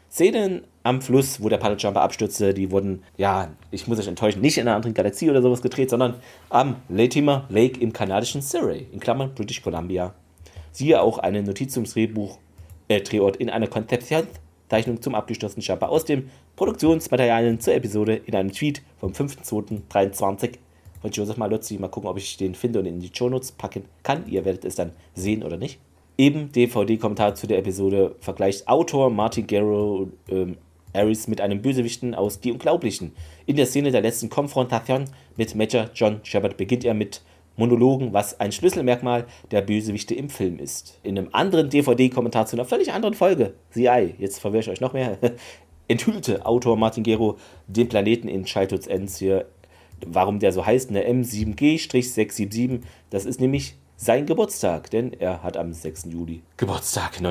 Szenen am Fluss, wo der Paddlejumper abstürzte, die wurden, ja, ich muss euch enttäuschen, nicht in einer anderen Galaxie oder sowas gedreht, sondern am Latimer Lake im kanadischen Surrey, in Klammern British Columbia. Siehe auch eine Notiz zum Drehbuch, äh, Drehort in einer Konzeptzeichnung zum abgestürzten Jumper aus dem Produktionsmaterialien zur Episode in einem Tweet vom fünfter zweiter dreiundzwanzig von Joseph Malozzi. Mal gucken, ob ich den finde und in die Shownotes packen kann. Ihr werdet es dann sehen oder nicht. Eben D V D-Kommentar zu der Episode vergleicht Autor Martin Gero ähm, Ares mit einem Bösewichten aus Die Unglaublichen. In der Szene der letzten Konfrontation mit Major John Shepard beginnt er mit Monologen, was ein Schlüsselmerkmal der Bösewichte im Film ist. In einem anderen D V D-Kommentar zu einer völlig anderen Folge, C I, jetzt verwirre ich euch noch mehr, enthüllte Autor Martin Gero den Planeten in Childhood's Ends hier, warum der so heißt, eine M sieben G sechs sieben sieben, das ist nämlich sein Geburtstag, denn er hat am sechsten Juli Geburtstag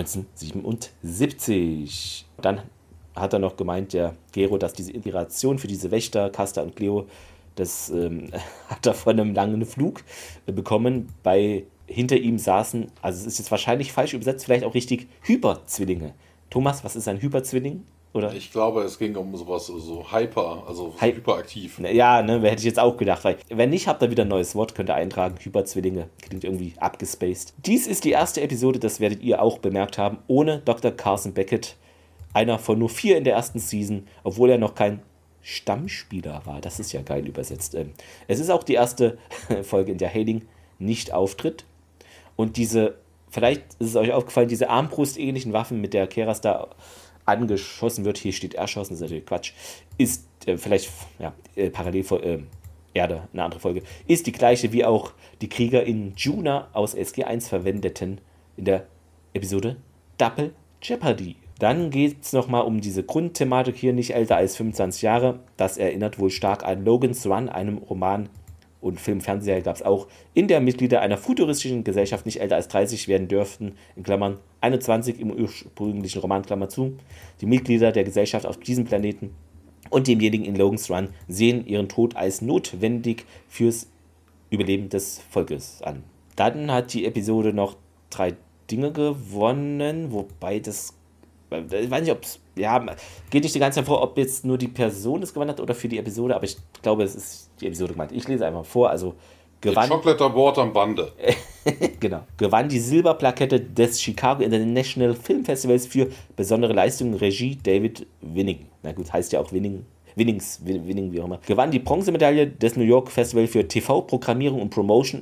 neunzehnhundertsiebenundsiebzig. Dann hat er noch gemeint, der Gero, dass diese Inspiration für diese Wächter, Castor und Cleo, das ähm, hat er von einem langen Flug äh, bekommen. Bei hinter ihm saßen, also es ist jetzt wahrscheinlich falsch übersetzt, vielleicht auch richtig, Hyperzwillinge. Thomas, was ist ein Hyperzwilling? Oder? Ich glaube, es ging um sowas, so hyper, also Hy- hyperaktiv. Ja, ne, hätte ich jetzt auch gedacht. Weil, wenn nicht, habt ihr wieder ein neues Wort, könnt ihr eintragen. Hyperzwillinge. Klingt irgendwie abgespaced. Dies ist die erste Episode, das werdet ihr auch bemerkt haben, ohne Doktor Carson Beckett. Einer von nur vier in der ersten Season, obwohl er noch kein Stammspieler war. Das ist ja geil übersetzt. Es ist auch die erste Folge, in der Haling nicht auftritt. Und diese, vielleicht ist es euch aufgefallen, diese Armbrust-ähnlichen Waffen, mit der Keras da angeschossen wird, hier steht erschossen, das ist natürlich Quatsch, ist äh, vielleicht ja, äh, parallel vor äh, Erde, eine andere Folge, ist die gleiche wie auch die Krieger in Juna aus S G eins verwendeten in der Episode Double Jeopardy. Dann geht es nochmal um diese Grundthematik hier, nicht älter als fünfundzwanzig Jahre. Das erinnert wohl stark an Logan's Run, einem Roman und Film, Fernsehserie gab es auch, in der Mitglieder einer futuristischen Gesellschaft nicht älter als dreißig werden dürften, in Klammern einundzwanzig im ursprünglichen Roman, Klammer zu. Die Mitglieder der Gesellschaft auf diesem Planeten und demjenigen in Logan's Run sehen ihren Tod als notwendig fürs Überleben des Volkes an. Dann hat die Episode noch drei Dinge gewonnen, wobei das, ich weiß nicht, ob es, ja, geht nicht die ganze Zeit vor, ob jetzt nur die Person es gewonnen hat oder für die Episode, aber ich glaube, es ist die Episode gemeint. Ich lese einfach vor, also gewann... Chocolate Award am Bande. Genau. Gewann die Silberplakette des Chicago International Film Festivals für besondere Leistungen, Regie David Winning. Na gut, heißt ja auch Winning. Winnings, Winning, wie auch immer. Gewann die Bronzemedaille des New York Festival für T V-Programmierung und Promotion,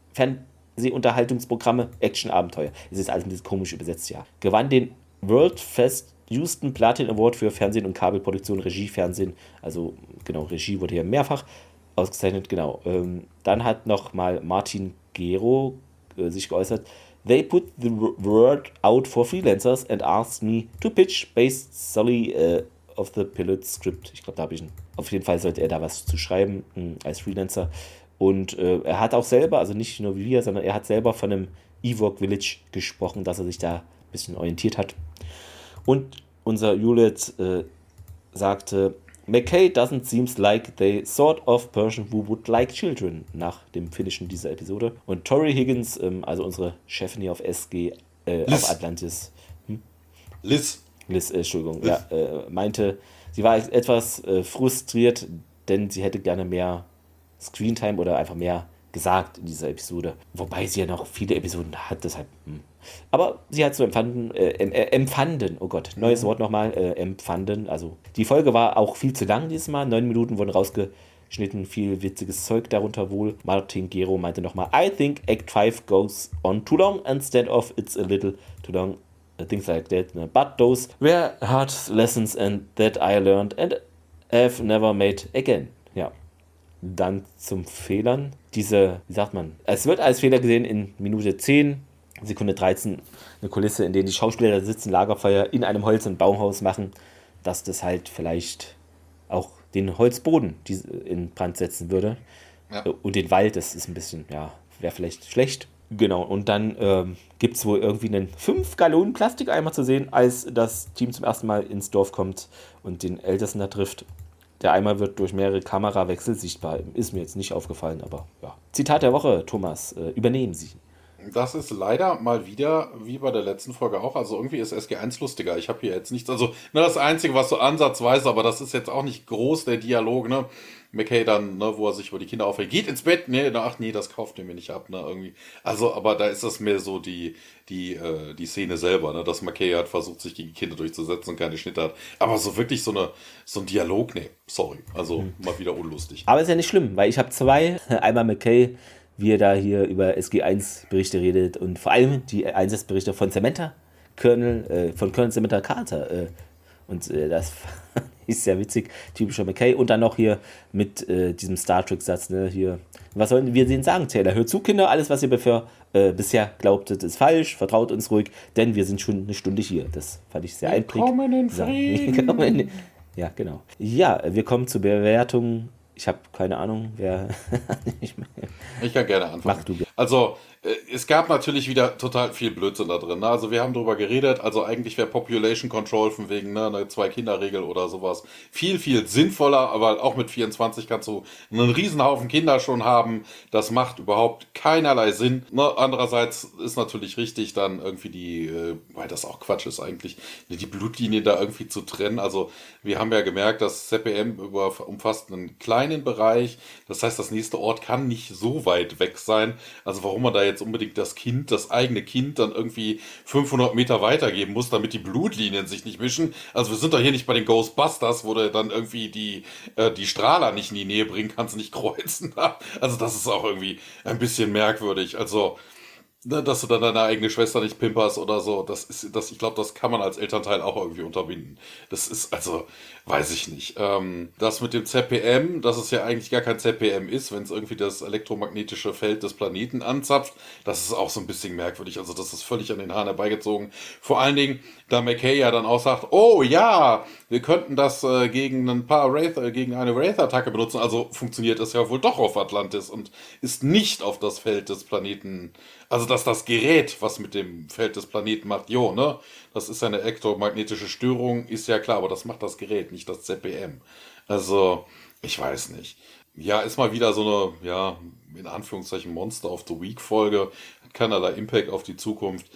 Fernsehunterhaltungsprogramme, Action-Abenteuer. Es ist alles ein bisschen komisch übersetzt, ja. Gewann den World Fest Houston Platin Award für Fernsehen und Kabelproduktion, Regie, Fernsehen. Also genau, Regie wurde hier mehrfach ausgezeichnet, genau. Ähm, dann hat nochmal Martin Gero äh, sich geäußert. They put the word out for freelancers and asked me to pitch based solely uh, of the pilot script. Ich glaube, da habe ich einen. Auf jeden Fall sollte er da was zu schreiben mh, als Freelancer. Und äh, er hat auch selber, also nicht nur wie wir, sondern er hat selber von einem Ewok Village gesprochen, dass er sich da ein bisschen orientiert hat. Und unser Juliet äh, sagte, McKay doesn't seem like the sort of person who would like children, nach dem Finishen dieser Episode. Und Tori Higgins, ähm, also unsere Chefin hier auf S G, äh, auf Atlantis. Hm? Liz. Liz, äh, Entschuldigung, Liz. Ja, äh, meinte, sie war etwas äh, frustriert, denn sie hätte gerne mehr Screentime oder einfach mehr gesagt in dieser Episode. Wobei sie ja noch viele Episoden hat, deshalb... Hm. Aber sie hat so empfanden, äh, äh, empfanden, oh Gott, neues Wort nochmal, äh, empfanden. Also die Folge war auch viel zu lang dieses Mal. Neun Minuten wurden rausgeschnitten, viel witziges Zeug darunter wohl. Martin Gero meinte nochmal, I think Act five goes on too long instead of it's a little too long. Things like that. But those were hard lessons and that I learned and have never made again. Ja. Dann zum Fehlern. Diese, wie sagt man, es wird als Fehler gesehen in Minute zehn. Sekunde dreizehn, eine Kulisse, in der die Schauspieler da sitzen, Lagerfeuer in einem Holz- und Baumhaus machen, dass das halt vielleicht auch den Holzboden in Brand setzen würde. Ja. Und den Wald, das ist ein bisschen, ja, wäre vielleicht schlecht. Genau, und dann ähm, gibt es wohl irgendwie einen fünf Gallonen Plastikeimer zu sehen, als das Team zum ersten Mal ins Dorf kommt und den Ältesten da trifft. Der Eimer wird durch mehrere Kamerawechsel sichtbar. Ist mir jetzt nicht aufgefallen, aber ja. Zitat der Woche, Thomas, äh, übernehmen Sie. Das ist leider mal wieder, wie bei der letzten Folge auch, also irgendwie ist S G eins lustiger. Ich habe hier jetzt nichts, also ne, das Einzige, was so ansatzweise, aber das ist jetzt auch nicht groß, der Dialog, ne? McKay dann, ne, wo er sich über die Kinder aufregt, geht ins Bett, ne, ach nee, das kauft ihr mir nicht ab, ne, irgendwie. Also, aber da ist das mehr so die, die, äh, die Szene selber, ne, dass McKay halt versucht, sich gegen Kinder durchzusetzen und keine Schnitte hat. Aber so wirklich so eine, so ein Dialog, nee, sorry. Also, hm. mal wieder unlustig. Aber ist ja nicht schlimm, weil ich habe zwei, einmal McKay, wie er da hier über S G eins Berichte redet und vor allem die Einsatzberichte von Samantha Colonel, äh, von Colonel Samantha Carter. Äh, und äh, das ist sehr witzig, typischer McKay. Und dann noch hier mit äh, diesem Star Trek-Satz, ne, hier. Was sollen wir denen sagen, Taylor? Hört zu, Kinder, alles, was ihr bevor, äh, bisher glaubtet, ist falsch. Vertraut uns ruhig, denn wir sind schon eine Stunde hier. Das fand ich sehr einprägend. Willkommen in Frieden. Ja, genau. Ja, wir kommen zur Bewertung. Ich habe keine Ahnung, wer. Ich kann gerne anfangen. Mach du. Also, es gab natürlich wieder total viel Blödsinn da drin. Ne? Also, wir haben drüber geredet. Also, eigentlich wäre Population Control von wegen ne, eine Zwei-Kinder-Regel oder sowas viel, viel sinnvoller. Aber auch mit vierundzwanzig kannst du einen Riesenhaufen Kinder schon haben. Das macht überhaupt keinerlei Sinn. Ne? Andererseits ist natürlich richtig, dann irgendwie die, äh, weil das auch Quatsch ist eigentlich, die Blutlinie da irgendwie zu trennen. Also, wir haben ja gemerkt, dass Z P M über, umfasst einen kleinen Bereich. Das heißt, das nächste Ort kann nicht so weit weg sein. Also warum man da jetzt unbedingt das Kind, das eigene Kind dann irgendwie fünfhundert Meter weitergeben muss, damit die Blutlinien sich nicht mischen. Also wir sind doch hier nicht bei den Ghostbusters, wo du dann irgendwie die, äh, die Strahler nicht in die Nähe bringen kannst, nicht kreuzen. Also das ist auch irgendwie ein bisschen merkwürdig. Also dass du dann deine eigene Schwester nicht pimperst oder so, das ist, das, ich glaube, das kann man als Elternteil auch irgendwie unterbinden. Das ist, also, weiß ich nicht. Ähm, das mit dem Z P M, dass es ja eigentlich gar kein Z P M ist, wenn es irgendwie das elektromagnetische Feld des Planeten anzapft, das ist auch so ein bisschen merkwürdig. Also, das ist völlig an den Haaren herbeigezogen. Vor allen Dingen, da McKay ja dann auch sagt, oh ja, wir könnten das äh, gegen ein paar Wraith, äh, gegen eine Wraith-Attacke benutzen. Also funktioniert es ja wohl doch auf Atlantis und ist nicht auf das Feld des Planeten. Also, dass das Gerät, was mit dem Feld des Planeten macht, jo, ne? Das ist eine elektromagnetische Störung, ist ja klar, aber das macht das Gerät, nicht das Z P M. Also, ich weiß nicht. Ja, ist mal wieder so eine, ja, in Anführungszeichen Monster of the Week-Folge. Hat keinerlei Impact auf die Zukunft.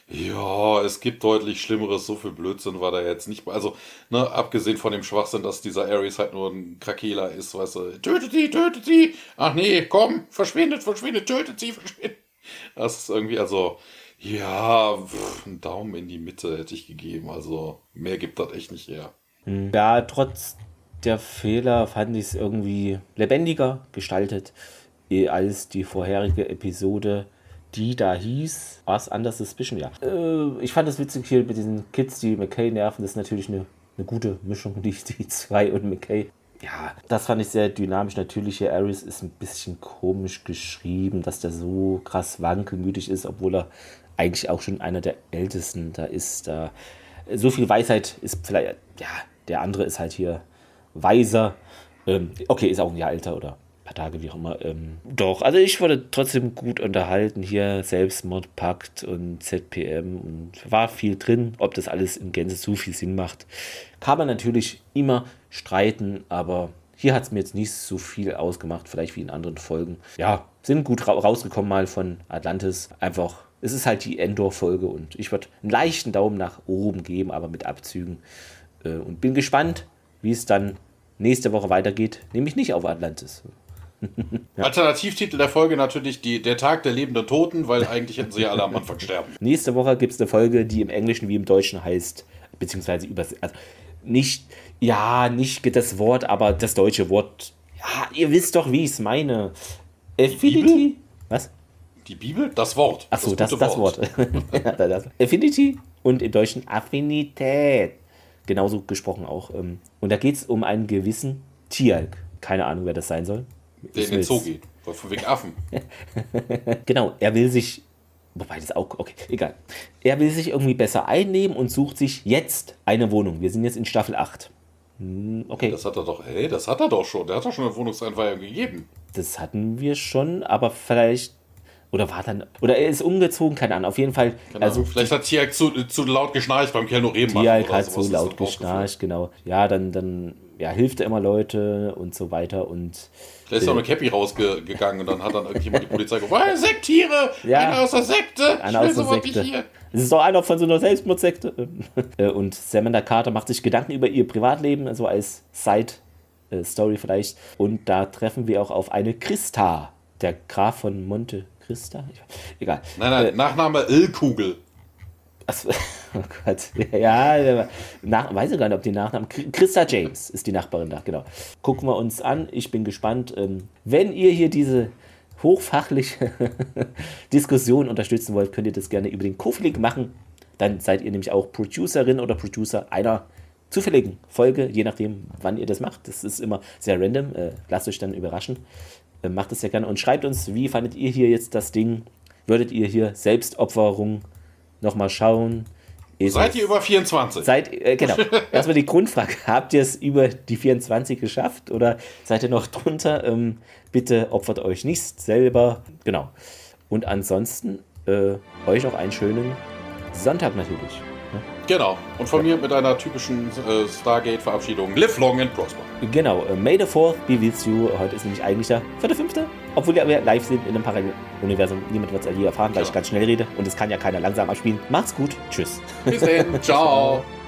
Ja, es gibt deutlich Schlimmeres, so viel Blödsinn war da jetzt nicht. Also, ne, abgesehen von dem Schwachsinn, dass dieser Ares halt nur ein Krakela ist, weißt du, tötet sie, tötet sie! Ach nee, komm, verschwindet, verschwindet, tötet sie, verschwindet! Das ist irgendwie, also, ja, pff, einen Daumen in die Mitte hätte ich gegeben. Also, mehr gibt das echt nicht her. Ja, trotz der Fehler fand ich es irgendwie lebendiger gestaltet als die vorherige Episode, die da hieß, was Under Suspicion, ja. Äh, ich fand es witzig hier mit diesen Kids, die McKay nerven. Das ist natürlich eine, eine gute Mischung, die, die zwei und McKay. Ja, das fand ich sehr dynamisch. Natürlich, hier Ares ist ein bisschen komisch geschrieben, dass der so krass wankelmütig ist, obwohl er eigentlich auch schon einer der Ältesten da ist. Da so viel Weisheit ist vielleicht, ja, der andere ist halt hier weiser. Ähm, okay, ist auch ein Jahr älter oder ein paar Tage, wie auch immer. Ähm, doch, also ich wurde trotzdem gut unterhalten hier. Selbstmordpakt und Z P M und war viel drin. Ob das alles in Gänze so viel Sinn macht, kann man natürlich immer streiten, aber hier hat es mir jetzt nicht so viel ausgemacht, vielleicht wie in anderen Folgen. Ja, sind gut ra- rausgekommen mal von Atlantis. Einfach, es ist halt die Endor-Folge und ich würde einen leichten Daumen nach oben geben, aber mit Abzügen. Äh, und bin gespannt, wie es dann nächste Woche weitergeht, nämlich nicht auf Atlantis. Ja. Alternativtitel der Folge natürlich die, der Tag der lebenden Toten, weil eigentlich hätten sie ja alle am Anfang sterben. Nächste Woche gibt es eine Folge, die im Englischen wie im Deutschen heißt, beziehungsweise übersetzt. Also nicht, ja, nicht das Wort, aber das deutsche Wort. Ja, ihr wisst doch, wie ich es meine. Affinity? Was? Die Bibel? Das Wort. Achso, das, das, das Wort. Wort. das. Affinity und im Deutschen Affinität. Genauso gesprochen auch. Und da geht es um einen gewissen Tialk. Keine Ahnung, wer das sein soll. Der in den Zoo geht. Von wegen Affen. Genau, er will sich, wobei das auch, okay, egal. Er will sich irgendwie besser einnehmen und sucht sich jetzt eine Wohnung. Wir sind jetzt in Staffel acht. Okay. Das hat er doch, ey, das hat er doch schon. Der hat doch schon eine Wohnungseinweihung gegeben. Das hatten wir schon, aber vielleicht, oder war dann, oder er ist umgezogen, keine Ahnung, auf jeden Fall. Genau. Also vielleicht hat Tialk zu, zu laut geschnarcht beim Keanu Reeves. Tialk hat so laut geschnarcht, genau. Ja, dann, dann ja, hilft er immer Leute und so weiter und da ist doch eine Cappy rausgegangen und dann hat dann irgendjemand die Polizei gesagt, oh, Sektiere, ja, einer aus der Sekte, einer aus der Sekte. Hier. Es ist doch einer von so einer Selbstmordsekte. Und Samantha Carter macht sich Gedanken über ihr Privatleben, also als Side-Story vielleicht. Und da treffen wir auch auf eine Christa, der Graf von Monte Christa. Egal. Nein, nein, äh, Nachname Illkugel. Oh Gott, ja, nach, weiß ich gar nicht, ob die Nachnamen. Christa James ist die Nachbarin da, genau. Gucken wir uns an, ich bin gespannt. Wenn ihr hier diese hochfachliche Diskussion unterstützen wollt, könnt ihr das gerne über den Ko-Fi-Link machen. Dann seid ihr nämlich auch Producerin oder Producer einer zufälligen Folge, je nachdem, wann ihr das macht. Das ist immer sehr random, lasst euch dann überraschen. Macht es ja gerne und schreibt uns, wie fandet ihr hier jetzt das Ding? Würdet ihr hier Selbstopferung nochmal schauen? Ist seid ihr über vierundzwanzig? Seid, äh, genau. Erstmal die Grundfrage. Habt ihr es über die vierundzwanzig geschafft oder seid ihr noch drunter? Ähm, bitte opfert euch nicht selber. Genau. Und ansonsten äh, euch noch einen schönen Sonntag natürlich. Ja? Genau. Und von ja. mir mit einer typischen äh, Stargate-Verabschiedung. Live long and prosper. Genau. Äh, May the fourth be with you. Heute ist nämlich eigentlich der vierte, fünfte Obwohl wir live sind in einem Paralleluniversum. Niemand wird es je erfahren, weil ja. ich ganz schnell rede. Und es kann ja keiner langsam abspielen. Macht's gut. Tschüss. Bis dann. Ciao.